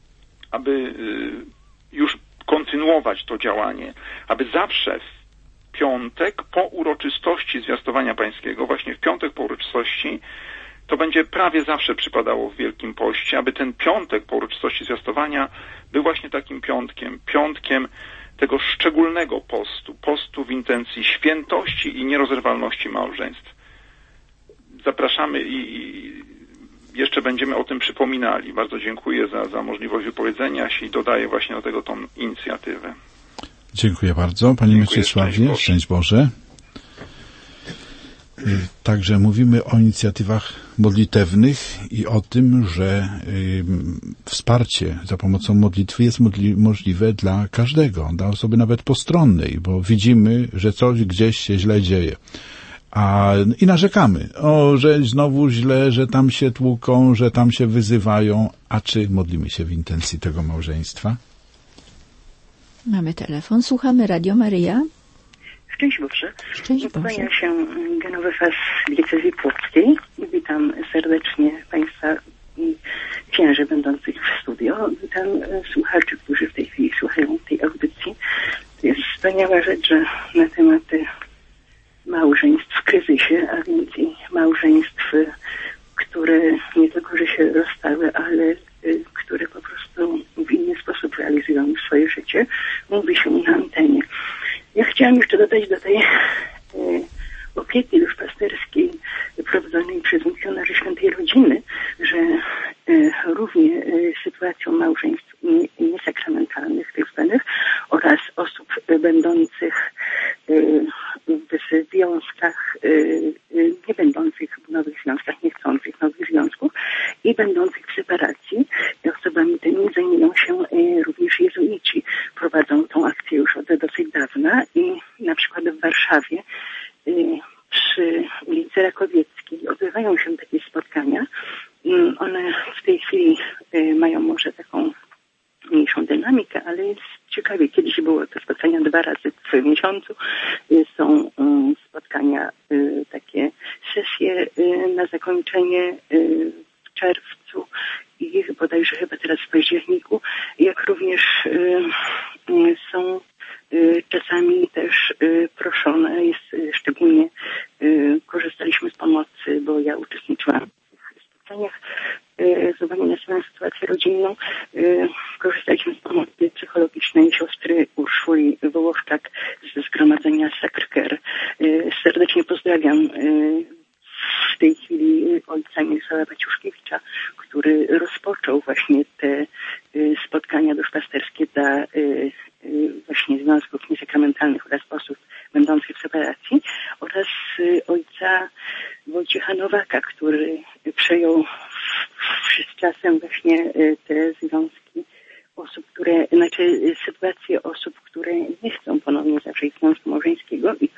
aby już kontynuować to działanie, aby zawsze w piątek po uroczystości Zwiastowania Pańskiego, właśnie w piątek po uroczystości, to będzie prawie zawsze przypadało w Wielkim Poście, aby ten piątek po uroczystości Zwiastowania był właśnie takim piątkiem, piątkiem tego szczególnego postu, postu w intencji świętości i nierozerwalności małżeństw. Zapraszamy i jeszcze będziemy o tym przypominali. Bardzo dziękuję za, za możliwość wypowiedzenia się i dodaję właśnie do tego tą inicjatywę. Dziękuję bardzo. Panie Mieczysławie, szczęść Boże. Także mówimy o inicjatywach modlitewnych i o tym, że y, wsparcie za pomocą modlitwy jest modli- możliwe dla każdego, dla osoby nawet postronnej, bo widzimy, że coś gdzieś się źle dzieje. A, i narzekamy, o, że znowu źle, że tam się tłuką, że tam się wyzywają, a czy modlimy się w intencji tego małżeństwa? Mamy telefon, słuchamy Radio Maryja. Szczęść Boże. Szczęść Boże. Kłania się Genowefa z diecezji płockiej i witam serdecznie Państwa i księży będących w studio. Witam słuchaczy, którzy w tej chwili słuchają tej audycji. To jest wspaniała rzecz, że na tematy małżeństw w kryzysie, a więc i małżeństw, które nie tylko, że się rozstały, ale które po prostu w inny sposób realizują swoje życie, mówi się na antenie. Ja chciałam jeszcze dodać do tej e, opieki duszpasterskiej prowadzonej przez misjonarzy Świętej Rodziny, że e, równie e, sytuacją małżeństw niesakramentalnych, tych zwanych, oraz osób e, będących e, w związkach, e, nie będących w nowych związkach, nie chcących nowych związków i będących w separacji. I osobami tymi zajmują się e, również jezuici. Prowadzą tą akcję już od dosyć dawna i na przykład w Warszawie e, przy ulicy Rakowieckiej odbywają się takie spotkania. E, one w tej chwili e, mają może taką mniejszą dynamikę, ale jest ciekawie. Kiedyś było to spotkania dwa razy w miesiącu. Są um, spotkania y, takie sesje y, na zakończenie y, w czerwcu i bodajże chyba teraz w październiku, jak również y, y, są y, czasami też y, proszone, jest y, szczególnie y, korzystaliśmy z pomocy, bo ja uczestniczyłam w spotkaniach z uwagi na swoją sytuację rodzinną. Korzystaliśmy z pomocy psychologicznej siostry Urszuli Wołoszczak ze zgromadzenia Sacré-Cœur. Serdecznie pozdrawiam w tej chwili ojca Mirosława Baciuszkiewicza, który rozpoczął właśnie te spotkania duszpasterskie dla właśnie związków niesakramentalnych oraz osób będących w separacji, oraz ojca Wojciecha Nowaka, który przejął z czasem właśnie te związki osób, które, znaczy sytuację osób, które nie chcą ponownie zawrzeć związku małżeńskiego i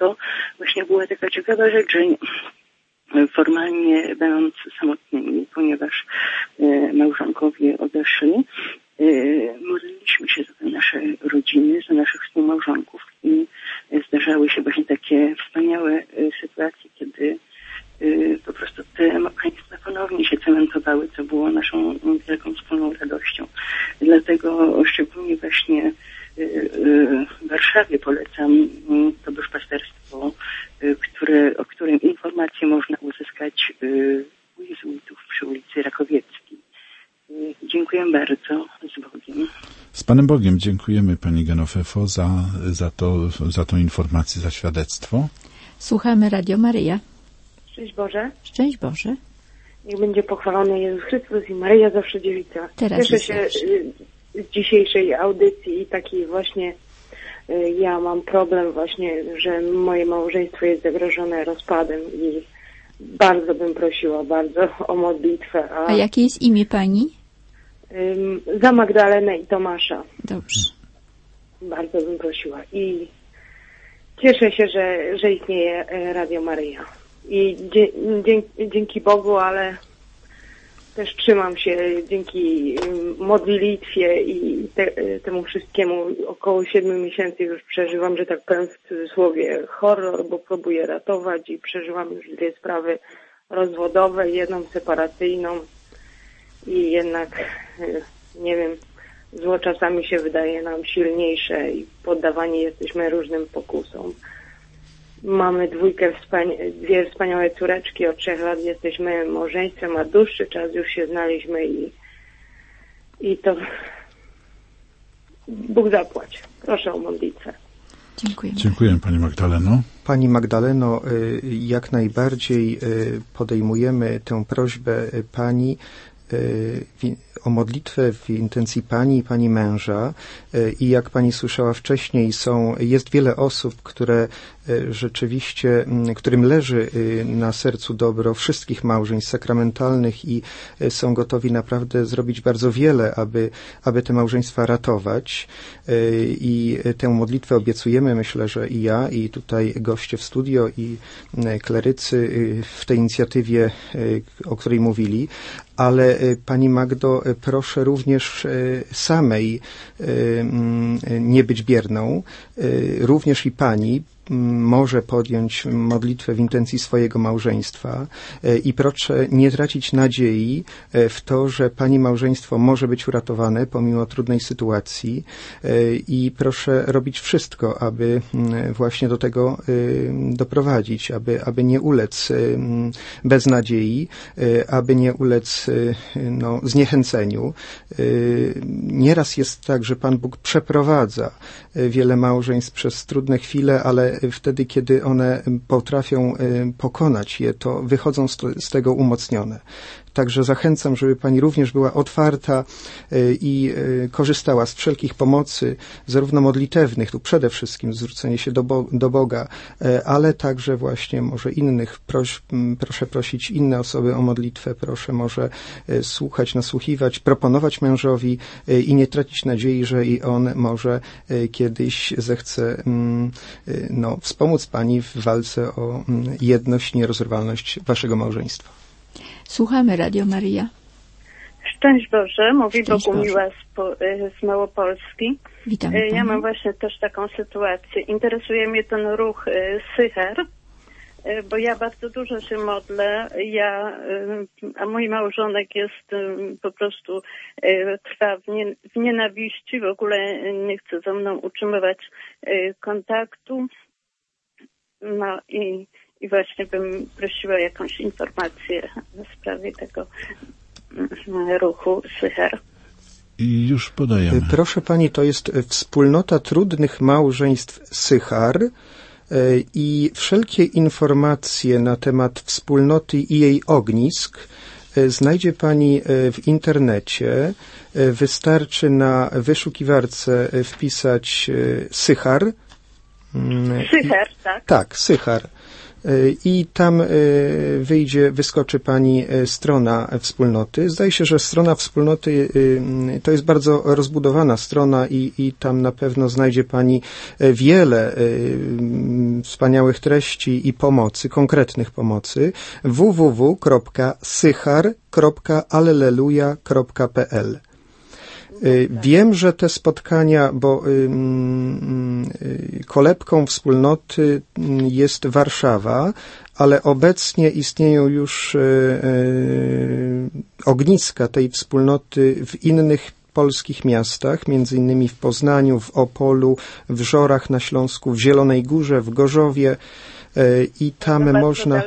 ciekawa rzecz, że formalnie będąc samotnymi, ponieważ e, małżonkowie odeszli, e, modliliśmy się za te nasze rodziny, za naszych współmałżonków i zdarzały się właśnie takie wspaniałe e, sytuacje, kiedy e, po prostu te małżeństwa ponownie się cementowały, co było naszą wielką wspólną radością. Dlatego szczególnie właśnie w Warszawie polecam to duszpasterstwo, które, o którym informacje można uzyskać u jezuitów przy ulicy Rakowieckiej. Dziękuję bardzo. Z Bogiem. Z Panem Bogiem dziękujemy Pani Genofefo za, za, to, za tą informację, za świadectwo. Słuchamy Radio Maryja. Szczęść Boże. Szczęść Boże. Niech będzie pochwalony Jezus Chrystus i Maryja zawsze dziewica. Teraz Cieszę się zawsze. z dzisiejszej audycji i takiej właśnie ja mam problem właśnie, że moje małżeństwo jest zagrożone rozpadem i bardzo bym prosiła bardzo o modlitwę. A, A jakie jest imię Pani? Ym, za Magdalenę i Tomasza. Dobrze. Bardzo bym prosiła. I cieszę się, że, że istnieje Radio Maryja. I dzięki, dzięki Bogu, ale też trzymam się dzięki modlitwie i te, temu wszystkiemu. Około siedmiu miesięcy już przeżywam, że tak powiem w cudzysłowie, horror, bo próbuję ratować i przeżyłam już dwie sprawy rozwodowe, jedną separacyjną i jednak, nie wiem, zło czasami się wydaje nam silniejsze i poddawani jesteśmy różnym pokusom. Mamy dwójkę, wspania- dwie wspaniałe córeczki, od trzech lat jesteśmy małżeństwem, a dłuższy czas już się znaliśmy i, i to Bóg zapłać. Proszę o modlitwę. Dziękuję. Dziękuję Pani Magdaleno. Pani Magdaleno, jak najbardziej podejmujemy tę prośbę Pani o modlitwę w intencji Pani i Pani męża i jak Pani słyszała wcześniej, są, jest wiele osób, które rzeczywiście, którym leży na sercu dobro wszystkich małżeństw sakramentalnych i są gotowi naprawdę zrobić bardzo wiele, aby, aby te małżeństwa ratować. I tę modlitwę obiecujemy, myślę, że i ja, i tutaj goście w studio, i klerycy w tej inicjatywie, o której mówili. Ale Pani Magdo, proszę również samej nie być bierną, również i Pani może podjąć modlitwę w intencji swojego małżeństwa i proszę nie tracić nadziei w to, że Pani małżeństwo może być uratowane pomimo trudnej sytuacji i proszę robić wszystko, aby właśnie do tego doprowadzić, aby, aby nie ulec beznadziei, aby nie ulec no, zniechęceniu. Nieraz jest tak, że Pan Bóg przeprowadza wiele małżeństw przez trudne chwile, ale wtedy, kiedy one potrafią pokonać je, to wychodzą z, to, z tego umocnione. Także zachęcam, żeby Pani również była otwarta i korzystała z wszelkich pomocy, zarówno modlitewnych, tu przede wszystkim zwrócenie się do, Bo- do Boga, ale także właśnie może innych. Proś, proszę prosić inne osoby o modlitwę, proszę może słuchać, nasłuchiwać, proponować mężowi i nie tracić nadziei, że i on może kiedyś zechce no, wspomóc Pani w walce o jedność, nierozerwalność Waszego małżeństwa. Słuchamy Radio Maryja. Szczęść Boże, mówi Szczęść Bogu Boże. miła z, po, z Małopolski. Witamy Ja Panią. mam właśnie też taką sytuację. Interesuje mnie ten ruch Sycher, bo ja bardzo dużo się modlę. Ja, a mój małżonek jest po prostu trwa w, nie, w nienawiści, w ogóle nie chce ze mną utrzymywać kontaktu. No i I właśnie bym prosiła jakąś informację w sprawie tego ruchu Sycher. I już podajemy. Proszę Pani, to jest wspólnota trudnych małżeństw Sychar i wszelkie informacje na temat wspólnoty i jej ognisk znajdzie Pani w internecie. Wystarczy na wyszukiwarce wpisać Sychar. Sycher, tak? Tak, Sychar. I tam wyjdzie, wyskoczy Pani strona wspólnoty. Zdaje się, że strona wspólnoty to jest bardzo rozbudowana strona i, i tam na pewno znajdzie Pani wiele wspaniałych treści i pomocy, konkretnych pomocy. w w w kropka sychar kropka alleluja kropka p l. Wiem, że te spotkania, bo kolebką wspólnoty jest Warszawa, ale obecnie istnieją już ogniska tej wspólnoty w innych polskich miastach, między innymi w Poznaniu, w Opolu, w Żorach na Śląsku, w Zielonej Górze, w Gorzowie i tam można...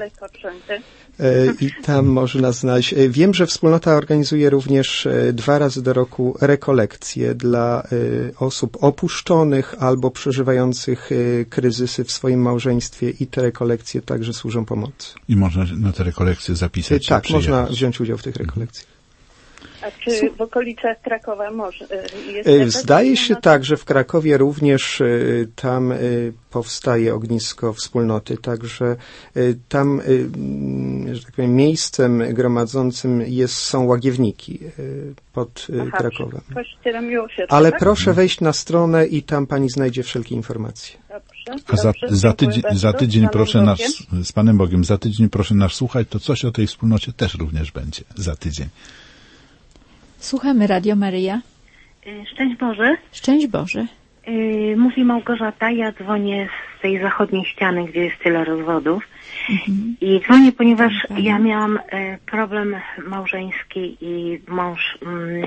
I tam można znaleźć. Wiem, że wspólnota organizuje również dwa razy do roku rekolekcje dla osób opuszczonych albo przeżywających kryzysy w swoim małżeństwie i te rekolekcje także służą pomocy. I można na te rekolekcje zapisać się. Tak, można wziąć udział w tych rekolekcjach. A czy w okolicach Krakowa może jest? Zdaje się tak, że w Krakowie również tam powstaje ognisko wspólnoty, także tam, że tak powiem, miejscem gromadzącym jest, są łagiewniki pod Aha, Krakowem. Ale tak? Proszę wejść na stronę i tam Pani znajdzie wszelkie informacje. Dobrze, A za, dobrze, za, tydzień, za tydzień proszę nas, z Panem Bogiem, za tydzień proszę nas słuchać, to coś o tej wspólnocie też również będzie za tydzień. Słuchamy Radio Maryja. Szczęść Boże. Szczęść Boże. Mówi Małgorzata, ja dzwonię z tej zachodniej ściany, gdzie jest tyle rozwodów. Mhm. I dzwonię, ponieważ mhm. ja miałam problem małżeński i mąż um,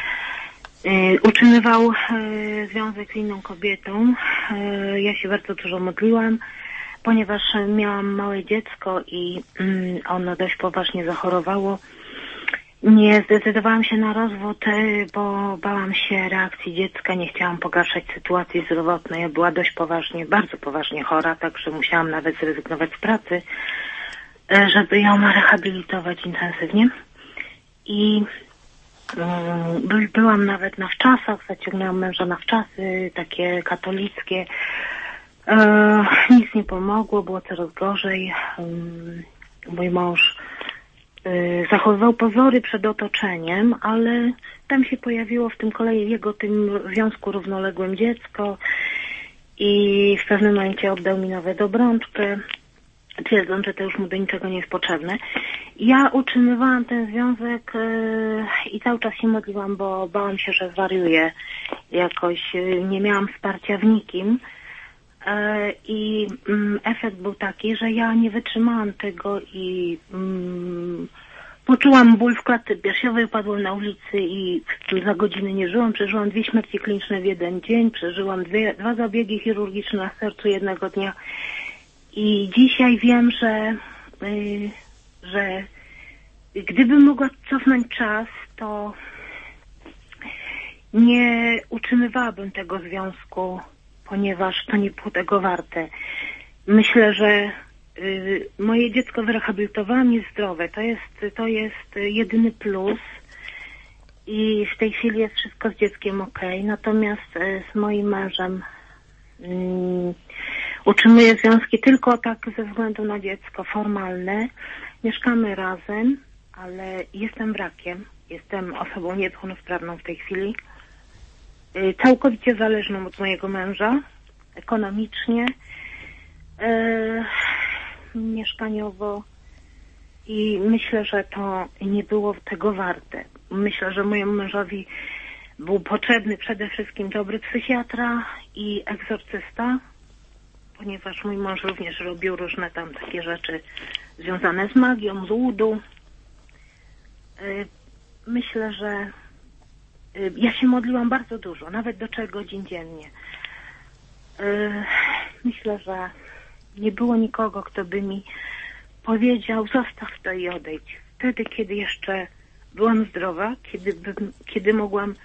utrzymywał związek z inną kobietą. Ja się bardzo dużo modliłam, ponieważ miałam małe dziecko i um, ono dość poważnie zachorowało. Nie zdecydowałam się na rozwód, bo bałam się reakcji dziecka, nie chciałam pogarszać sytuacji zdrowotnej. Ja była dość poważnie, bardzo poważnie chora, także musiałam nawet zrezygnować z pracy, żeby ją rehabilitować intensywnie. I um, byłam nawet na wczasach, zaciągnęłam męża na wczasy, takie katolickie. E, nic nie pomogło, było coraz gorzej. Um, mój mąż zachowywał pozory przed otoczeniem, ale tam się pojawiło w tym kolei jego tym związku równoległym dziecko i w pewnym momencie oddał mi nawet obrączkę, twierdząc, że to już mu do niczego nie jest potrzebne. Ja utrzymywałam ten związek yy, i cały czas się modliłam, bo bałam się, że zwariuję jakoś, yy, nie miałam wsparcia w nikim. I mm, efekt był taki, że ja nie wytrzymałam tego i mm, poczułam ból w klatce piersiowej, padłam na ulicy i za godziny nie żyłam. Przeżyłam dwie śmierci kliniczne w jeden dzień, przeżyłam dwie, dwa zabiegi chirurgiczne na sercu jednego dnia i dzisiaj wiem, że, yy, że gdybym mogła cofnąć czas, to nie utrzymywałabym tego związku, ponieważ to nie było tego warte. Myślę, że y, moje dziecko wyrehabilitowałam, jest zdrowe. To jest, to jest jedyny plus i w tej chwili jest wszystko z dzieckiem okej. Natomiast y, z moim mężem y, utrzymuję związki tylko tak ze względu na dziecko formalne. Mieszkamy razem, ale jestem wrakiem. Jestem osobą niepełnosprawną w tej chwili. Całkowicie zależną od mojego męża, ekonomicznie, e, mieszkaniowo i myślę, że to nie było tego warte. Myślę, że mojemu mężowi był potrzebny przede wszystkim dobry psychiatra i egzorcysta, ponieważ mój mąż również robił różne tam takie rzeczy związane z magią, z łudu. E, myślę, że ja się modliłam bardzo dużo, nawet do trzech godzin dziennie. Myślę, że nie było nikogo, kto by mi powiedział, zostaw to i odejdź. Wtedy, kiedy jeszcze byłam zdrowa, kiedy, bym, kiedy mogłam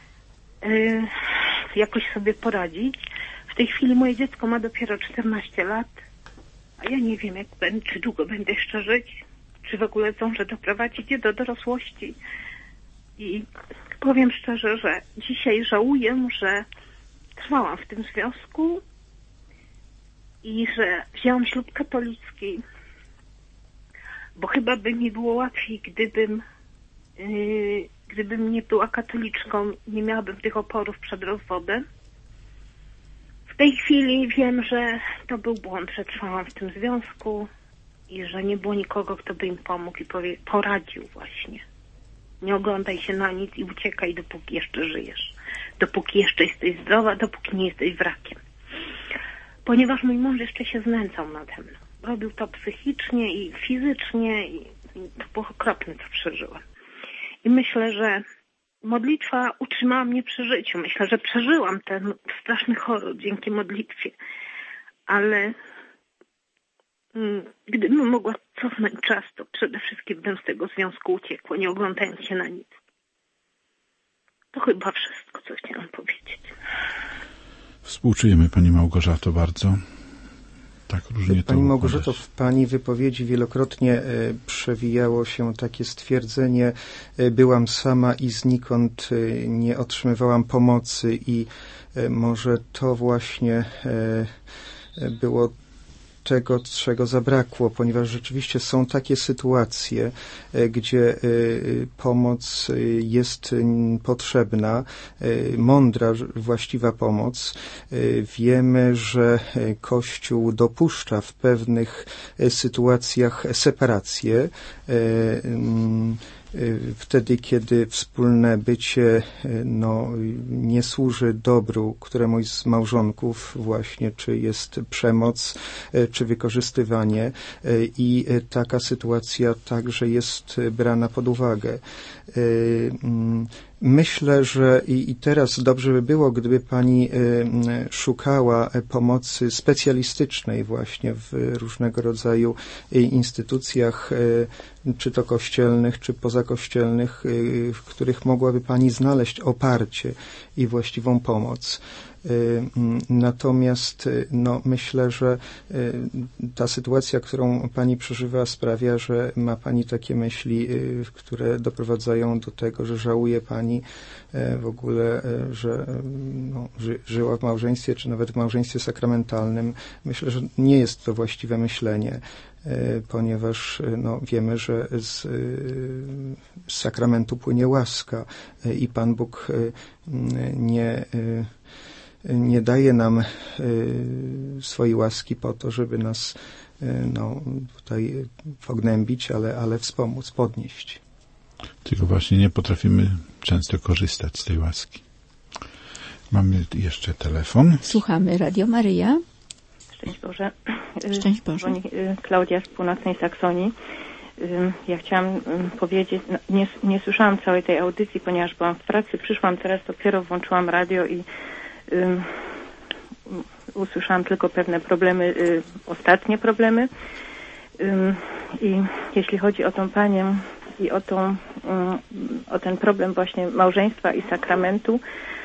jakoś sobie poradzić. W tej chwili moje dziecko ma dopiero czternaście lat, a ja nie wiem, jak będę, czy długo będę jeszcze żyć, czy w ogóle zdążę doprowadzić je do dorosłości. I powiem szczerze, że dzisiaj żałuję, że trwałam w tym związku i że wzięłam ślub katolicki, bo chyba by mi było łatwiej, gdybym yy, gdybym nie była katoliczką, nie miałabym tych oporów przed rozwodem. W tej chwili wiem, że to był błąd, że trwałam w tym związku i że nie było nikogo, kto by im pomógł i powie, poradził właśnie. Nie oglądaj się na nic i uciekaj, dopóki jeszcze żyjesz. Dopóki jeszcze jesteś zdrowa, dopóki nie jesteś wrakiem. Ponieważ mój mąż jeszcze się znęcał nade mną. Robił to psychicznie i fizycznie i to było okropne, co przeżyłam. I myślę, że modlitwa utrzymała mnie przy życiu. Myślę, że przeżyłam ten straszny horror dzięki modlitwie. Ale mm, gdybym mogła cofnąć czas, to przede wszystkim bym z tego związku uciekła, nie oglądając się na nic. To chyba wszystko, co chciałam powiedzieć. Współczujemy Pani Małgorzato bardzo. Tak różnie Pani to Małgorzato, w Pani wypowiedzi wielokrotnie e, przewijało się takie stwierdzenie: e, byłam sama i znikąd e, nie otrzymywałam pomocy i e, może to właśnie e, było tego, czego zabrakło, ponieważ rzeczywiście są takie sytuacje, gdzie pomoc jest potrzebna, mądra, właściwa pomoc. Wiemy, że Kościół dopuszcza w pewnych sytuacjach separację. Wtedy, kiedy wspólne bycie no, nie służy dobru któremuś z małżonków właśnie, czy jest przemoc, czy wykorzystywanie, i taka sytuacja także jest brana pod uwagę. Myślę, że i, i teraz dobrze by było, gdyby Pani y, szukała pomocy specjalistycznej właśnie w różnego rodzaju instytucjach, y, czy to kościelnych, czy pozakościelnych, y, w których mogłaby Pani znaleźć oparcie i właściwą pomoc. Natomiast no, myślę, że ta sytuacja, którą Pani przeżywa, sprawia, że ma Pani takie myśli, które doprowadzają do tego, że żałuje Pani w ogóle, że no, ży, żyła w małżeństwie, czy nawet w małżeństwie sakramentalnym. Myślę, że nie jest to właściwe myślenie, ponieważ no, wiemy, że z, z sakramentu płynie łaska i Pan Bóg nie nie daje nam y, swojej łaski po to, żeby nas y, no, tutaj pognębić, ale, ale wspomóc, podnieść. Tylko właśnie nie potrafimy często korzystać z tej łaski. Mamy jeszcze telefon. Słuchamy Radio Maryja. Szczęść Boże. Szczęść Boże. Klaudia z północnej Saksonii. Ja chciałam powiedzieć, nie, nie słyszałam całej tej audycji, ponieważ byłam w pracy, przyszłam teraz, dopiero włączyłam radio i Um, usłyszałam tylko pewne problemy, um, ostatnie problemy. Um, I jeśli chodzi o tą panię i o, tą, um, o ten problem właśnie małżeństwa i sakramentu,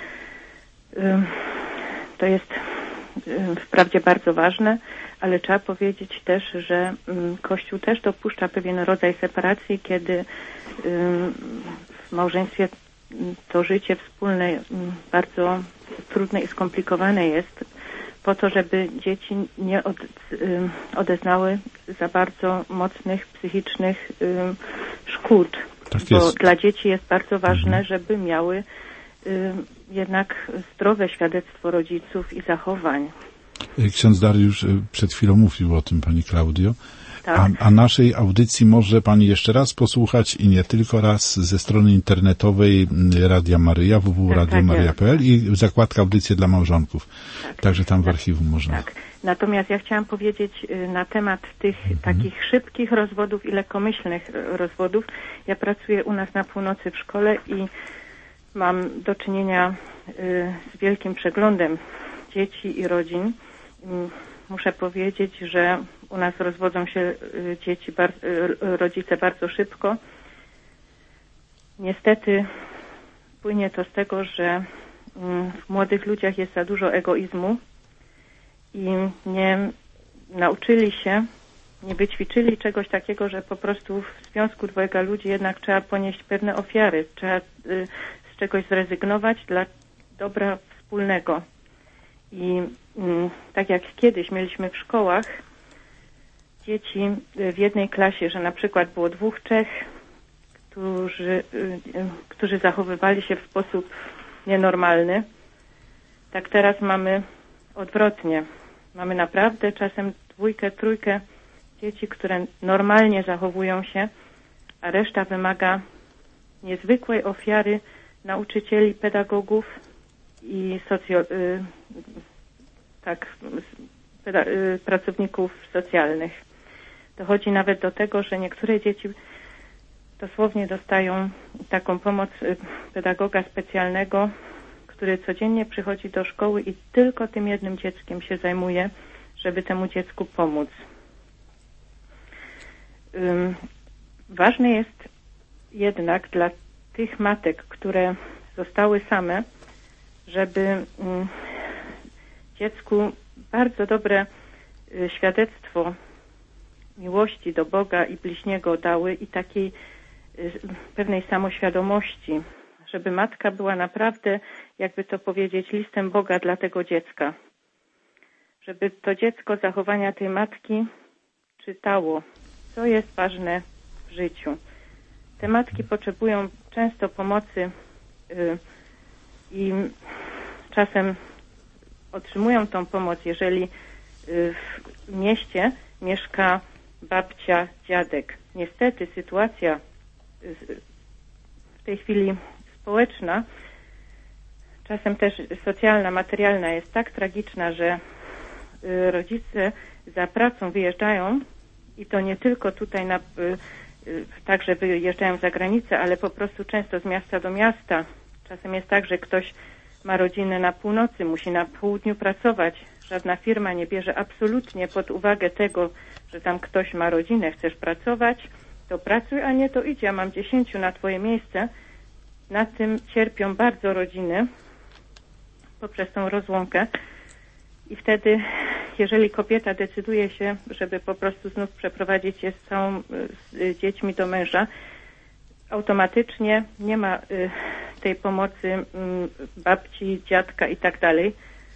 um, to jest um, wprawdzie bardzo ważne, ale trzeba powiedzieć też, że um, Kościół też dopuszcza pewien rodzaj separacji, kiedy um, w małżeństwie to życie wspólne bardzo trudne i skomplikowane jest, po to, żeby dzieci nie od, odeznały za bardzo mocnych psychicznych szkód. Tak bo jest. Dla dzieci jest bardzo ważne, mhm. żeby miały jednak zdrowe świadectwo rodziców i zachowań. Ksiądz Dariusz przed chwilą mówił o tym, Pani Klaudio. Tak. A, a naszej audycji może Pani jeszcze raz posłuchać i nie tylko raz ze strony internetowej Radia Maryja, w w w kropka radio maryja kropka p l i zakładka audycje dla małżonków. Tak. Także tam w archiwum można. Tak. Natomiast ja chciałam powiedzieć na temat tych mhm. takich szybkich rozwodów i lekkomyślnych rozwodów. Ja pracuję u nas na północy w szkole i mam do czynienia z wielkim przeglądem dzieci i rodzin. Muszę powiedzieć, że u nas rozwodzą się dzieci, rodzice bardzo szybko. Niestety płynie to z tego, że w młodych ludziach jest za dużo egoizmu i nie nauczyli się, nie wyćwiczyli czegoś takiego, że po prostu w związku dwojga ludzi jednak trzeba ponieść pewne ofiary, trzeba z czegoś zrezygnować dla dobra wspólnego. I tak jak kiedyś mieliśmy w szkołach dzieci w jednej klasie, że na przykład było dwóch, trzech, którzy, którzy zachowywali się w sposób nienormalny. Tak teraz mamy odwrotnie. Mamy naprawdę czasem dwójkę, trójkę dzieci, które normalnie zachowują się, a reszta wymaga niezwykłej ofiary nauczycieli, pedagogów i socjo, y, tak, peda, y, pracowników socjalnych. Dochodzi nawet do tego, że niektóre dzieci dosłownie dostają taką pomoc pedagoga specjalnego, który codziennie przychodzi do szkoły i tylko tym jednym dzieckiem się zajmuje, żeby temu dziecku pomóc. Um, ważne jest jednak dla tych matek, które zostały same, żeby um, dziecku bardzo dobre y, świadectwo miłości do Boga i bliźniego dały i takiej y, pewnej samoświadomości, żeby matka była naprawdę, jakby to powiedzieć, listem Boga dla tego dziecka. Żeby to dziecko zachowania tej matki czytało, co jest ważne w życiu. Te matki potrzebują często pomocy y, i czasem otrzymują tą pomoc, jeżeli y, w mieście mieszka babcia, dziadek. Niestety sytuacja y, w tej chwili społeczna, czasem też socjalna, materialna jest tak tragiczna, że y, rodzice za pracą wyjeżdżają i to nie tylko tutaj na, y, y, tak, że wyjeżdżają za granicę, ale po prostu często z miasta do miasta. Czasem jest tak, że ktoś ma rodzinę na północy, musi na południu pracować. Żadna firma nie bierze absolutnie pod uwagę tego, że tam ktoś ma rodzinę, chcesz pracować, to pracuj, a nie to idź, ja mam dziesięciu na twoje miejsce. Na tym cierpią bardzo rodziny poprzez tą rozłąkę i wtedy, jeżeli kobieta decyduje się, żeby po prostu znów przeprowadzić się z całą z dziećmi do męża, automatycznie nie ma y, tej pomocy y, babci, dziadka i tak dalej.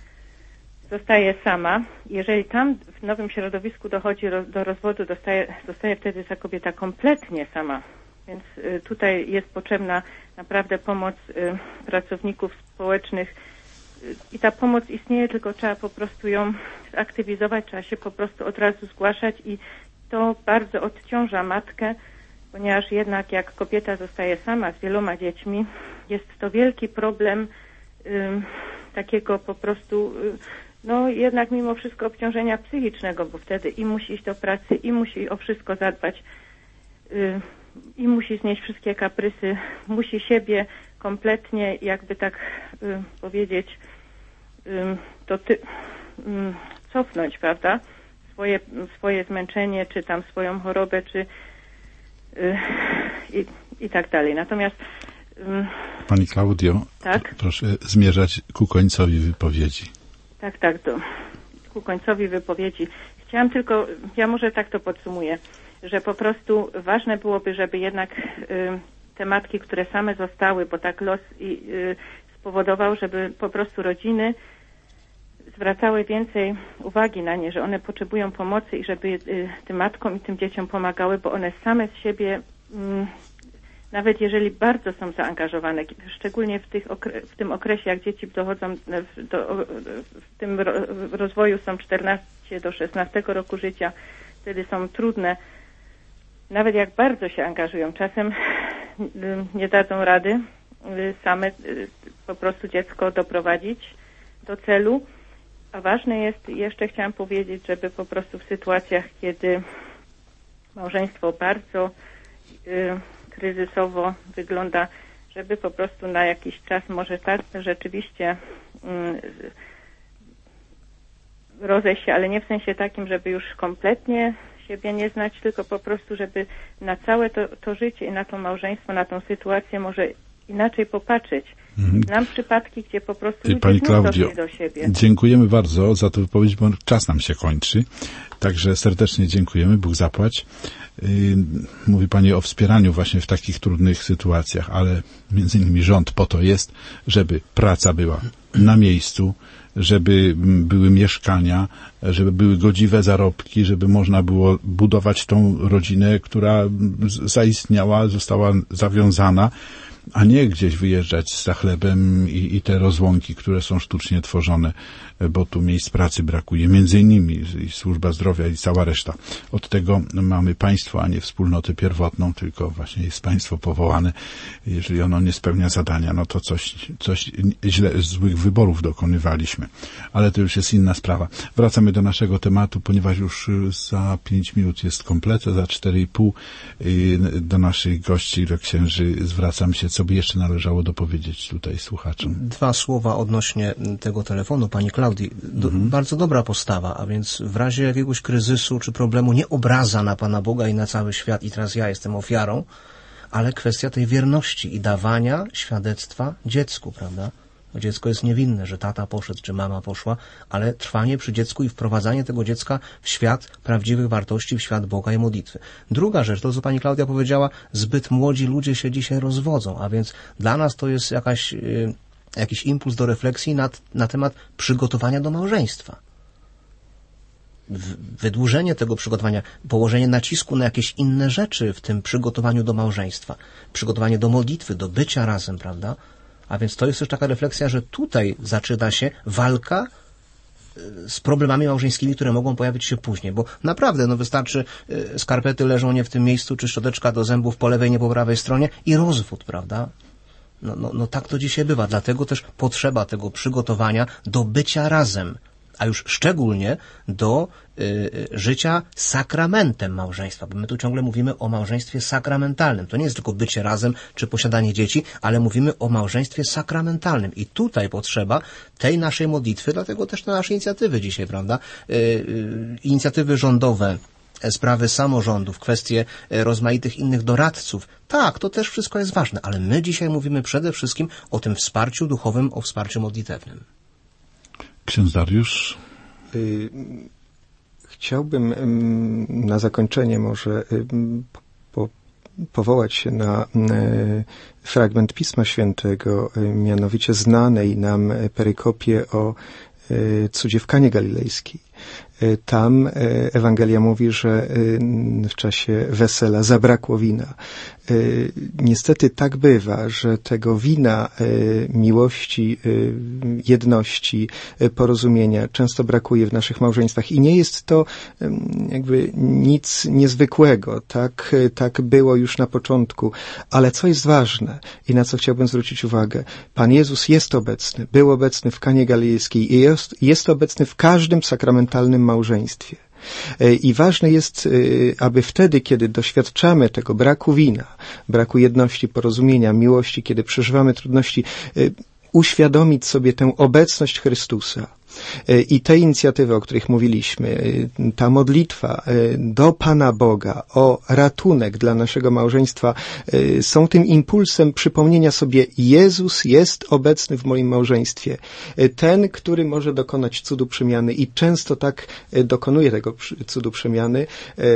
Zostaje sama. Jeżeli tam w nowym środowisku dochodzi ro, do rozwodu, dostaje, zostaje wtedy ta kobieta kompletnie sama. Więc y, tutaj jest potrzebna naprawdę pomoc y, pracowników społecznych y, i ta pomoc istnieje, tylko trzeba po prostu ją zaktywizować, trzeba się po prostu od razu zgłaszać i to bardzo odciąża matkę, ponieważ jednak jak kobieta zostaje sama z wieloma dziećmi, jest to wielki problem y, takiego po prostu, y, no jednak mimo wszystko obciążenia psychicznego, bo wtedy i musi iść do pracy, i musi o wszystko zadbać, y, i musi znieść wszystkie kaprysy, musi siebie kompletnie, jakby tak y, powiedzieć, y, to ty, y, cofnąć, prawda? Swoje, swoje zmęczenie, czy tam swoją chorobę, czy I, i tak dalej. Natomiast um, Pani Klaudio, tak? proszę zmierzać ku końcowi wypowiedzi. Tak, tak, do, ku końcowi wypowiedzi. Chciałam tylko, ja może tak to podsumuję, że po prostu ważne byłoby, żeby jednak y, te matki, które same zostały, bo tak los i, y, spowodował, żeby po prostu rodziny zwracały więcej uwagi na nie, że one potrzebują pomocy i żeby y, tym matkom i tym dzieciom pomagały, bo one same z siebie, y, nawet jeżeli bardzo są zaangażowane, szczególnie w, tych okre- w tym okresie, jak dzieci dochodzą, w, do, w tym ro- rozwoju są czternastego do szesnastego roku życia, wtedy są trudne, nawet jak bardzo się angażują, czasem y, nie dadzą rady y, same y, po prostu dziecko doprowadzić do celu. A ważne jest, jeszcze chciałam powiedzieć, żeby po prostu w sytuacjach, kiedy małżeństwo bardzo y, kryzysowo wygląda, żeby po prostu na jakiś czas może tak rzeczywiście y, rozejść się, ale nie w sensie takim, żeby już kompletnie siebie nie znać, tylko po prostu, żeby na całe to, to życie i na to małżeństwo, na tą sytuację może inaczej popatrzeć. Mhm. Znam przypadki, gdzie po prostu Ty, ludzie Pani budzą Klaudio, się do siebie. dziękujemy bardzo za tę wypowiedź, bo czas nam się kończy. Także serdecznie dziękujemy, Bóg zapłać. Yy, mówi Pani o wspieraniu właśnie w takich trudnych sytuacjach, ale między innymi rząd po to jest, żeby praca była na miejscu, żeby były mieszkania, żeby były godziwe zarobki, żeby można było budować tą rodzinę, która zaistniała, została zawiązana, a nie gdzieś wyjeżdżać za chlebem i, i te rozłąki, które są sztucznie tworzone, bo tu miejsc pracy brakuje. Między innymi i służba zdrowia i cała reszta. Od tego mamy państwo, a nie wspólnotę pierwotną, tylko właśnie jest państwo powołane. Jeżeli ono nie spełnia zadania, no to coś, coś źle, złych wyborów dokonywaliśmy. Ale to już jest inna sprawa. Wracamy do naszego tematu, ponieważ już za pięć minut jest komplet, za cztery i pół do naszych gości, do księży zwracam się, co by jeszcze należało dopowiedzieć tutaj słuchaczom. Dwa słowa odnośnie tego telefonu, Pani Klaudii. Do, mhm. Bardzo dobra postawa, a więc w razie jakiegoś kryzysu czy problemu nie obraza na Pana Boga i na cały świat i teraz ja jestem ofiarą, ale kwestia tej wierności i dawania świadectwa dziecku, prawda? Bo dziecko jest niewinne, że tata poszedł, czy mama poszła, ale trwanie przy dziecku i wprowadzanie tego dziecka w świat prawdziwych wartości, w świat Boga i modlitwy. Druga rzecz, to co Pani Klaudia powiedziała, zbyt młodzi ludzie się dzisiaj rozwodzą, a więc dla nas to jest jakaś, y, jakiś impuls do refleksji nad, na temat przygotowania do małżeństwa. Wydłużenie tego przygotowania, położenie nacisku na jakieś inne rzeczy w tym przygotowaniu do małżeństwa, przygotowanie do modlitwy, do bycia razem, prawda? A więc to jest też taka refleksja, że tutaj zaczyna się walka z problemami małżeńskimi, które mogą pojawić się później, bo naprawdę, no wystarczy, skarpety leżą nie w tym miejscu, czy szczoteczka do zębów po lewej, nie po prawej stronie i rozwód, prawda? No, no, no tak to dzisiaj bywa, dlatego też potrzeba tego przygotowania do bycia razem, a już szczególnie do y, życia sakramentem małżeństwa, bo my tu ciągle mówimy o małżeństwie sakramentalnym. To nie jest tylko bycie razem czy posiadanie dzieci, ale mówimy o małżeństwie sakramentalnym. I tutaj potrzeba tej naszej modlitwy, dlatego też te nasze inicjatywy dzisiaj, prawda? Y, y, inicjatywy rządowe, sprawy samorządów, kwestie rozmaitych innych doradców. Tak, to też wszystko jest ważne, ale my dzisiaj mówimy przede wszystkim o tym wsparciu duchowym, o wsparciu modlitewnym. Ksiądz Dariusz? Y, chciałbym y, na zakończenie może y, po, powołać się na y, fragment Pisma Świętego, y, mianowicie znanej nam perykopię o y, cudzie w Kanie Galilejskiej. Y, tam y, Ewangelia mówi, że y, w czasie wesela zabrakło wina. Y, niestety tak bywa, że tego wina y, miłości, y, jedności, y, porozumienia często brakuje w naszych małżeństwach i nie jest to y, jakby nic niezwykłego. Tak, y, tak było już na początku. Ale co jest ważne i na co chciałbym zwrócić uwagę, Pan Jezus jest obecny, był obecny w Kanie Galilejskiej i jest, jest obecny w każdym sakramentalnym małżeństwie. I ważne jest, aby wtedy, kiedy doświadczamy tego braku wina, braku jedności, porozumienia, miłości, kiedy przeżywamy trudności, uświadomić sobie tę obecność Chrystusa. I te inicjatywy, o których mówiliśmy, ta modlitwa do Pana Boga o ratunek dla naszego małżeństwa są tym impulsem przypomnienia sobie, Jezus jest obecny w moim małżeństwie. Ten, który może dokonać cudu przemiany i często tak dokonuje tego cudu przemiany,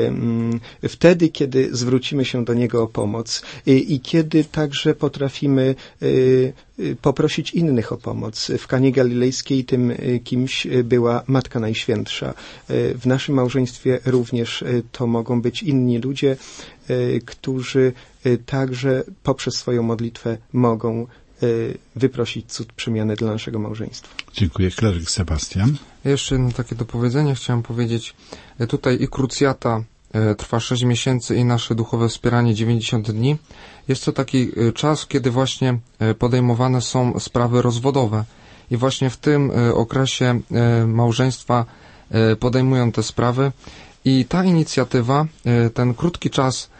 wtedy, kiedy zwrócimy się do Niego o pomoc i kiedy także potrafimy poprosić innych o pomoc. W Kanie Galilejskiej tym kimś była Matka Najświętsza. W naszym małżeństwie również to mogą być inni ludzie, którzy także poprzez swoją modlitwę mogą wyprosić cud przemiany dla naszego małżeństwa. Dziękuję. Kleryk Sebastian. Jeszcze jedno takie dopowiedzenie chciałem powiedzieć. Tutaj i krucjata trwa sześć miesięcy i nasze duchowe wspieranie dziewięćdziesiąt dni. Jest to taki czas, kiedy właśnie podejmowane są sprawy rozwodowe i właśnie w tym okresie małżeństwa podejmują te sprawy i ta inicjatywa, ten krótki czas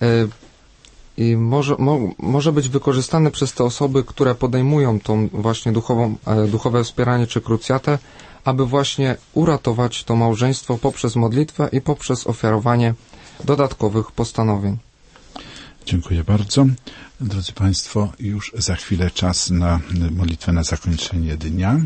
może, mo, może być wykorzystany przez te osoby, które podejmują tą właśnie duchową, duchowe wspieranie czy krucjatę, aby właśnie uratować to małżeństwo poprzez modlitwę i poprzez ofiarowanie dodatkowych postanowień. Dziękuję bardzo. Drodzy Państwo, już za chwilę czas na modlitwę na zakończenie dnia.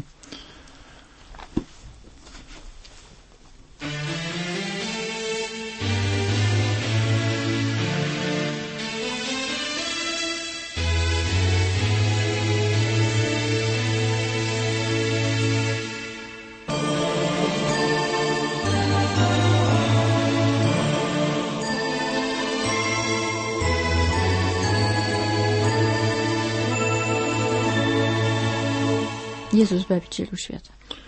Jezus Zbawicielu Świata.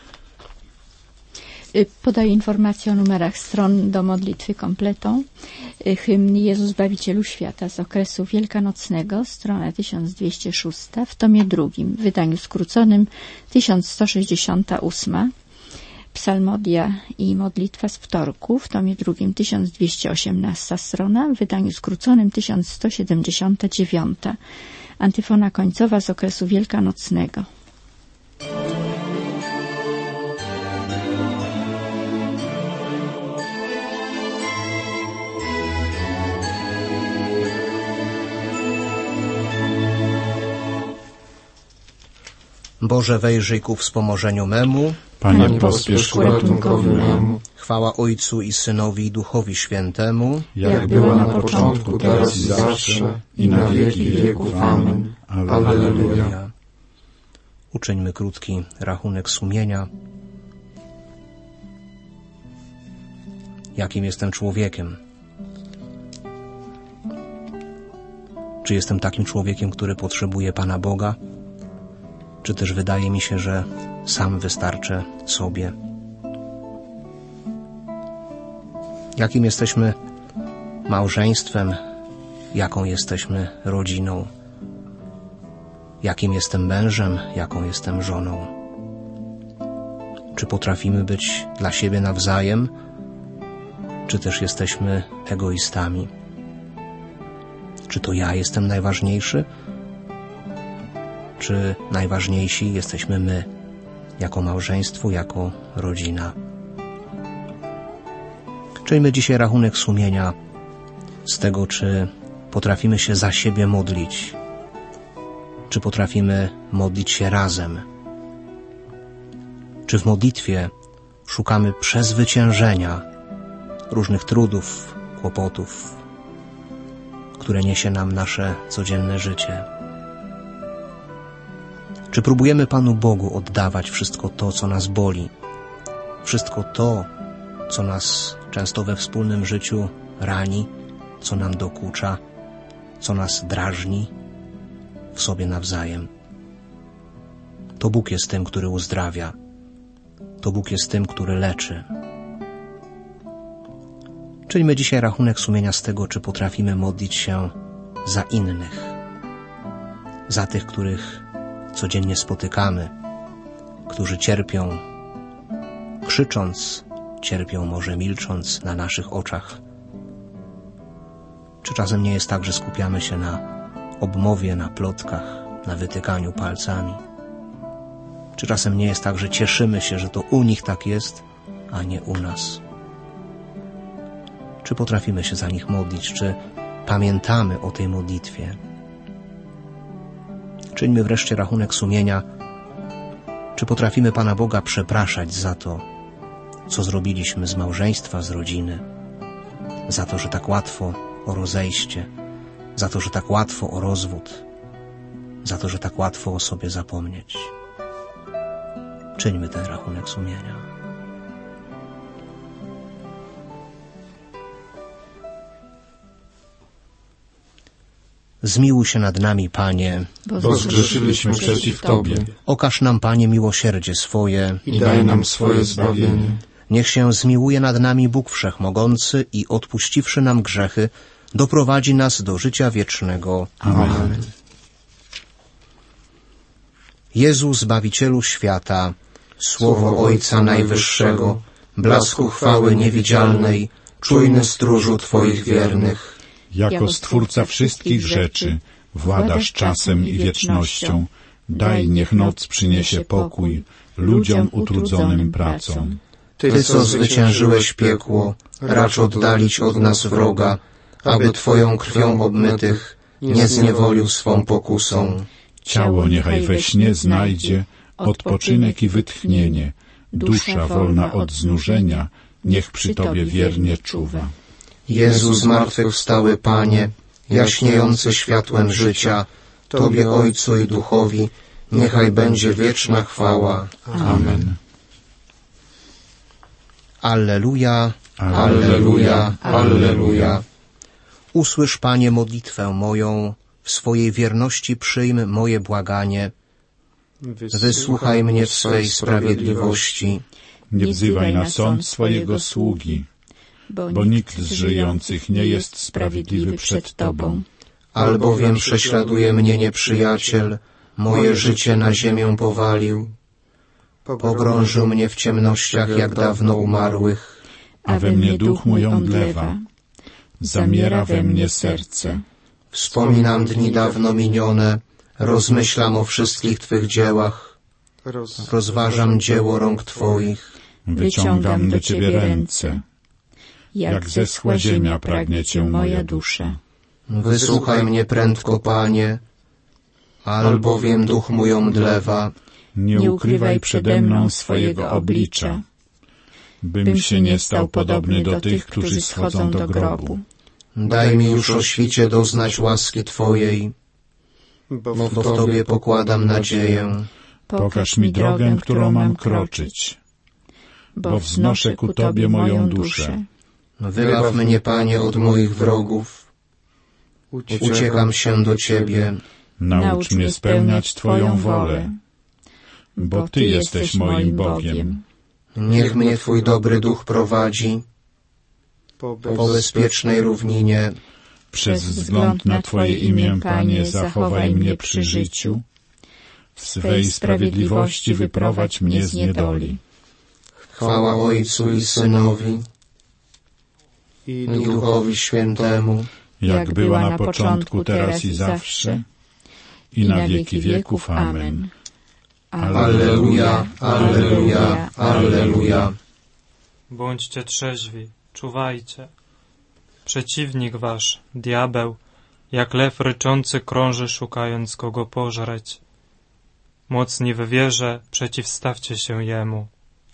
Podaję informację o numerach stron do modlitwy kompletą. Hymn Jezus Zbawicielu Świata z okresu wielkanocnego, strona tysiąc dwieście sześć, w tomie drugim, w wydaniu skróconym tysiąc sto sześćdziesiąt osiem. Psalmodia i modlitwa z wtorku, w tomie drugim tysiąc dwieście osiemnasta strona, w wydaniu skróconym tysiąc sto siedemdziesiąt dziewięć. Antyfona końcowa z okresu wielkanocnego. Boże, wejrzyj ku wspomożeniu memu. Panie, pospiesz ku ratunkowi memu. Chwała Ojcu i Synowi i Duchowi Świętemu, jak była na początku, teraz i zawsze, i na wieki wieków. Amen. Alleluja. Uczyńmy krótki rachunek sumienia. Jakim jestem człowiekiem? Czy jestem takim człowiekiem, który potrzebuje Pana Boga? Czy też wydaje mi się, że sam wystarczę sobie? Jakim jesteśmy małżeństwem? Jaką jesteśmy rodziną? Jakim jestem mężem? Jaką jestem żoną? Czy potrafimy być dla siebie nawzajem? Czy też jesteśmy egoistami? Czy to ja jestem najważniejszy? Czy najważniejsi jesteśmy my, jako małżeństwo, jako rodzina? Czyńmy dzisiaj rachunek sumienia z tego, czy potrafimy się za siebie modlić, czy potrafimy modlić się razem, czy w modlitwie szukamy przezwyciężenia różnych trudów, kłopotów, które niesie nam nasze codzienne życie. Czy próbujemy Panu Bogu oddawać wszystko to, co nas boli, wszystko to, co nas często we wspólnym życiu rani, co nam dokucza, co nas drażni w sobie nawzajem? To Bóg jest tym, który uzdrawia. To Bóg jest tym, który leczy. Czyńmy dzisiaj rachunek sumienia z tego, czy potrafimy modlić się za innych, za tych, których codziennie spotykamy, którzy cierpią, krzycząc, cierpią może milcząc na naszych oczach. Czy czasem nie jest tak, że skupiamy się na obmowie, na plotkach, na wytykaniu palcami? Czy czasem nie jest tak, że cieszymy się, że to u nich tak jest, a nie u nas? Czy potrafimy się za nich modlić? Czy pamiętamy o tej modlitwie? Czyńmy wreszcie rachunek sumienia. Czy potrafimy Pana Boga przepraszać za to, co zrobiliśmy z małżeństwa, z rodziny? Za to, że tak łatwo o rozejście, za to, że tak łatwo o rozwód, za to, że tak łatwo o sobie zapomnieć. Czyńmy ten rachunek sumienia. Zmiłuj się nad nami, Panie, bo zgrzeszyliśmy przeciw Tobie. Okaż nam, Panie, miłosierdzie swoje i daj nam swoje zbawienie. Niech się zmiłuje nad nami Bóg Wszechmogący i odpuściwszy nam grzechy, doprowadzi nas do życia wiecznego. Amen. Jezu, Zbawicielu świata, Słowo Ojca Najwyższego, blasku chwały niewidzialnej, czujny stróżu Twoich wiernych. Jako Stwórca wszystkich rzeczy, władasz czasem i wiecznością, daj, niech noc przyniesie pokój ludziom utrudzonym pracą. Ty, co zwyciężyłeś piekło, racz oddalić od nas wroga, aby Twoją krwią obmytych nie zniewolił swą pokusą. Ciało niechaj we śnie znajdzie odpoczynek i wytchnienie, dusza wolna od znużenia, niech przy Tobie wiernie czuwa. Jezu zmartwychwstały Panie, jaśniejący światłem życia, Tobie Ojcu i Duchowi, niechaj będzie wieczna chwała. Amen. Alleluja, alleluja, alleluja. Usłysz, Panie, modlitwę moją, w swojej wierności przyjm moje błaganie. Wysłuchaj mnie w swej sprawiedliwości. Nie wzywaj na sąd swojego sługi, bo nikt z żyjących nie jest sprawiedliwy przed Tobą. Albowiem prześladuje mnie nieprzyjaciel, moje życie na ziemię powalił. Pogrążył mnie w ciemnościach jak dawno umarłych. A we mnie duch mój omdlewa, zamiera we mnie serce. Wspominam dni dawno minione, rozmyślam o wszystkich Twych dziełach. Rozważam dzieło rąk Twoich. Wyciągam do Ciebie ręce. Jak zeschła ziemia pragnie Cię moja dusza. Wysłuchaj mnie prędko, Panie, albowiem duch mój omdlewa. Nie ukrywaj przede mną swojego oblicza, bym się nie stał podobny do tych, którzy schodzą do grobu. Daj mi już o świcie doznać łaski Twojej, bo w Tobie pokładam nadzieję. Pokaż mi drogę, którą mam kroczyć, bo wznoszę ku Tobie moją duszę. Wybaw mnie, Panie, od moich wrogów. Uciekam się do Ciebie. Naucz mnie spełniać Twoją wolę, bo Ty jesteś moim Bogiem. Niech mnie Twój dobry duch prowadzi po bezpiecznej równinie. Przez wzgląd na Twoje imię, Panie, zachowaj mnie przy życiu. W swej sprawiedliwości wyprowadź mnie z niedoli. Chwała Ojcu i Synowi i Duchowi Świętemu, jak była na początku, teraz i zawsze, i na wieki wieków. Amen. Alleluja, alleluja, alleluja. Bądźcie trzeźwi, czuwajcie. Przeciwnik wasz, diabeł, jak lew ryczący krąży, szukając kogo pożreć. Mocni w wierze, przeciwstawcie się jemu.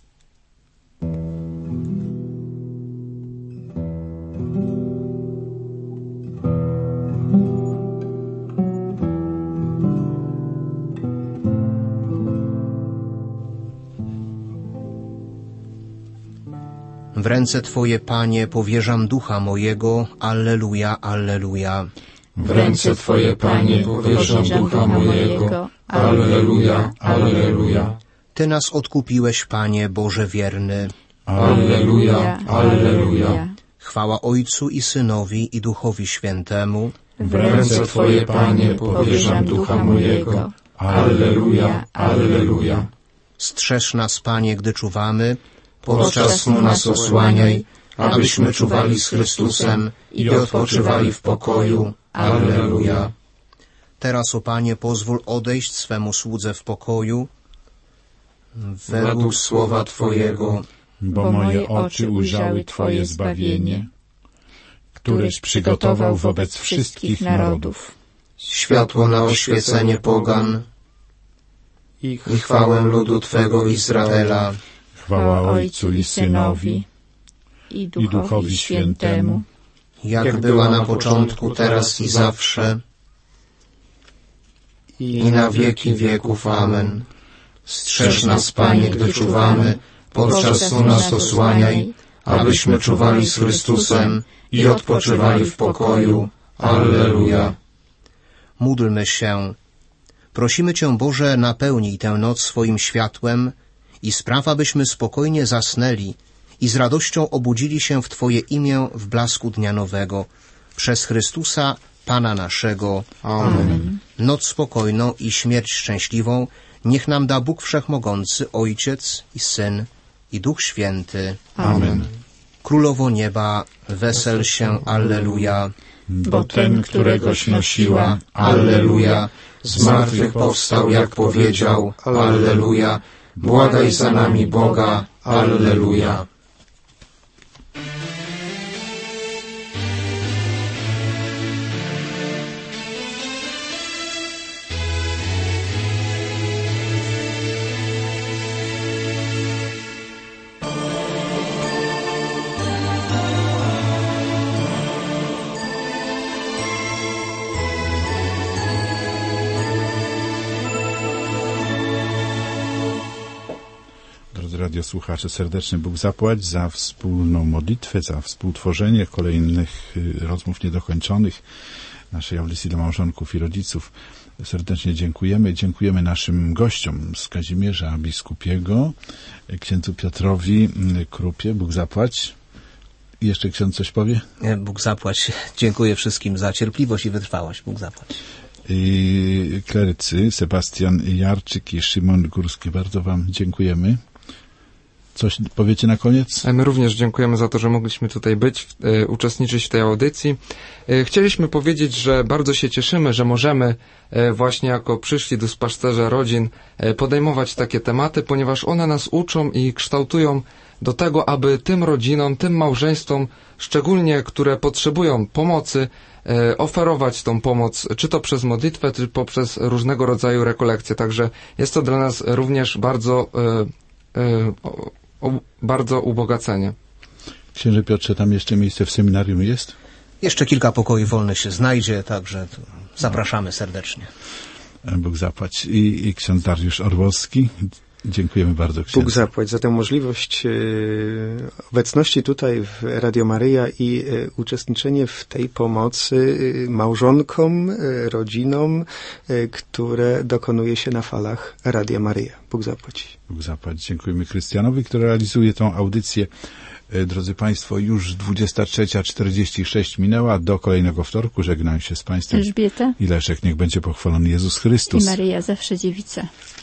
W ręce Twoje, Panie, powierzam ducha mojego. Alleluja, alleluja. W ręce Twoje, Panie, powierzam ducha mojego. Alleluja, alleluja. Ty nas odkupiłeś, Panie, Boże wierny. Alleluja, alleluja. Chwała Ojcu i Synowi i Duchowi Świętemu. W ręce Twoje, Panie, powierzam ducha mojego. Alleluja, alleluja. Strzeż nas, Panie, gdy czuwamy. Podczas snu nas osłaniaj, abyśmy czuwali z Chrystusem i odpoczywali w pokoju. Alleluja. Teraz, o Panie, pozwól odejść swemu słudze w pokoju, według słowa Twojego. Bo moje oczy ujrzały Twoje zbawienie, któreś przygotował wobec wszystkich narodów. Światło na oświecenie pogan i chwałę ludu Twego Izraela. Chwała Ojcu i Synowi i Duchowi Świętemu, jak była na początku, teraz i zawsze, i na wieki wieków. Amen. Strzeż nas, Panie, gdy czuwamy, podczas snu nas osłaniaj, abyśmy czuwali z Chrystusem i odpoczywali w pokoju. Alleluja. Módlmy się. Prosimy Cię, Boże, napełnij tę noc swoim światłem i spraw, abyśmy spokojnie zasnęli i z radością obudzili się w Twoje imię w blasku dnia nowego. Przez Chrystusa, Pana naszego. Amen. Noc spokojną i śmierć szczęśliwą niech nam da Bóg Wszechmogący, Ojciec i Syn i Duch Święty. Amen. Królowo nieba, wesel się, alleluja. Bo ten, któregoś nosiła, alleluja, z martwych powstał, jak powiedział, alleluja. Błagaj za nami Boga, alleluja. drodzy radiosłuchacze, serdecznie Bóg zapłać za wspólną modlitwę, za współtworzenie kolejnych rozmów niedokończonych naszej audycji dla małżonków i rodziców. Serdecznie dziękujemy. Dziękujemy naszym gościom z Kazimierza Biskupiego, księdzu Piotrowi Krupie. Bóg zapłać. I jeszcze ksiądz coś powie? Bóg zapłać. Dziękuję wszystkim za cierpliwość i wytrwałość. Bóg zapłać. I klerycy Sebastian Jarczyk i Szymon Górski. Bardzo wam dziękujemy. Coś powiecie na koniec? My również dziękujemy za to, że mogliśmy tutaj być, e, uczestniczyć w tej audycji. E, chcieliśmy powiedzieć, że bardzo się cieszymy, że możemy e, właśnie jako przyszli duszpasterze rodzin e, podejmować takie tematy, ponieważ one nas uczą i kształtują do tego, aby tym rodzinom, tym małżeństwom, szczególnie które potrzebują pomocy, e, oferować tą pomoc, czy to przez modlitwę, czy poprzez różnego rodzaju rekolekcje. Także jest to dla nas również bardzo e, e, o, o, bardzo ubogacenie. Księże Piotrze, tam jeszcze miejsce w seminarium jest? Jeszcze kilka pokoi wolnych się znajdzie, także zapraszamy serdecznie. Bóg zapłać. I, i ksiądz Dariusz Orłowski. Dziękujemy bardzo, księdzu. Bóg zapłać za tę możliwość e, obecności tutaj w Radio Maryja i e, uczestniczenie w tej pomocy e, małżonkom, e, rodzinom, e, które dokonuje się na falach Radia Maryja. Bóg zapłać. Bóg zapłać. Dziękujemy Krystianowi, który realizuje tą audycję. E, drodzy Państwo, już dwudziesta trzecia czterdzieści sześć minęła. Do kolejnego wtorku żegnam się z Państwem. Elżbieta i Leszek. Niech będzie pochwalony Jezus Chrystus. I Maryja zawsze dziewica.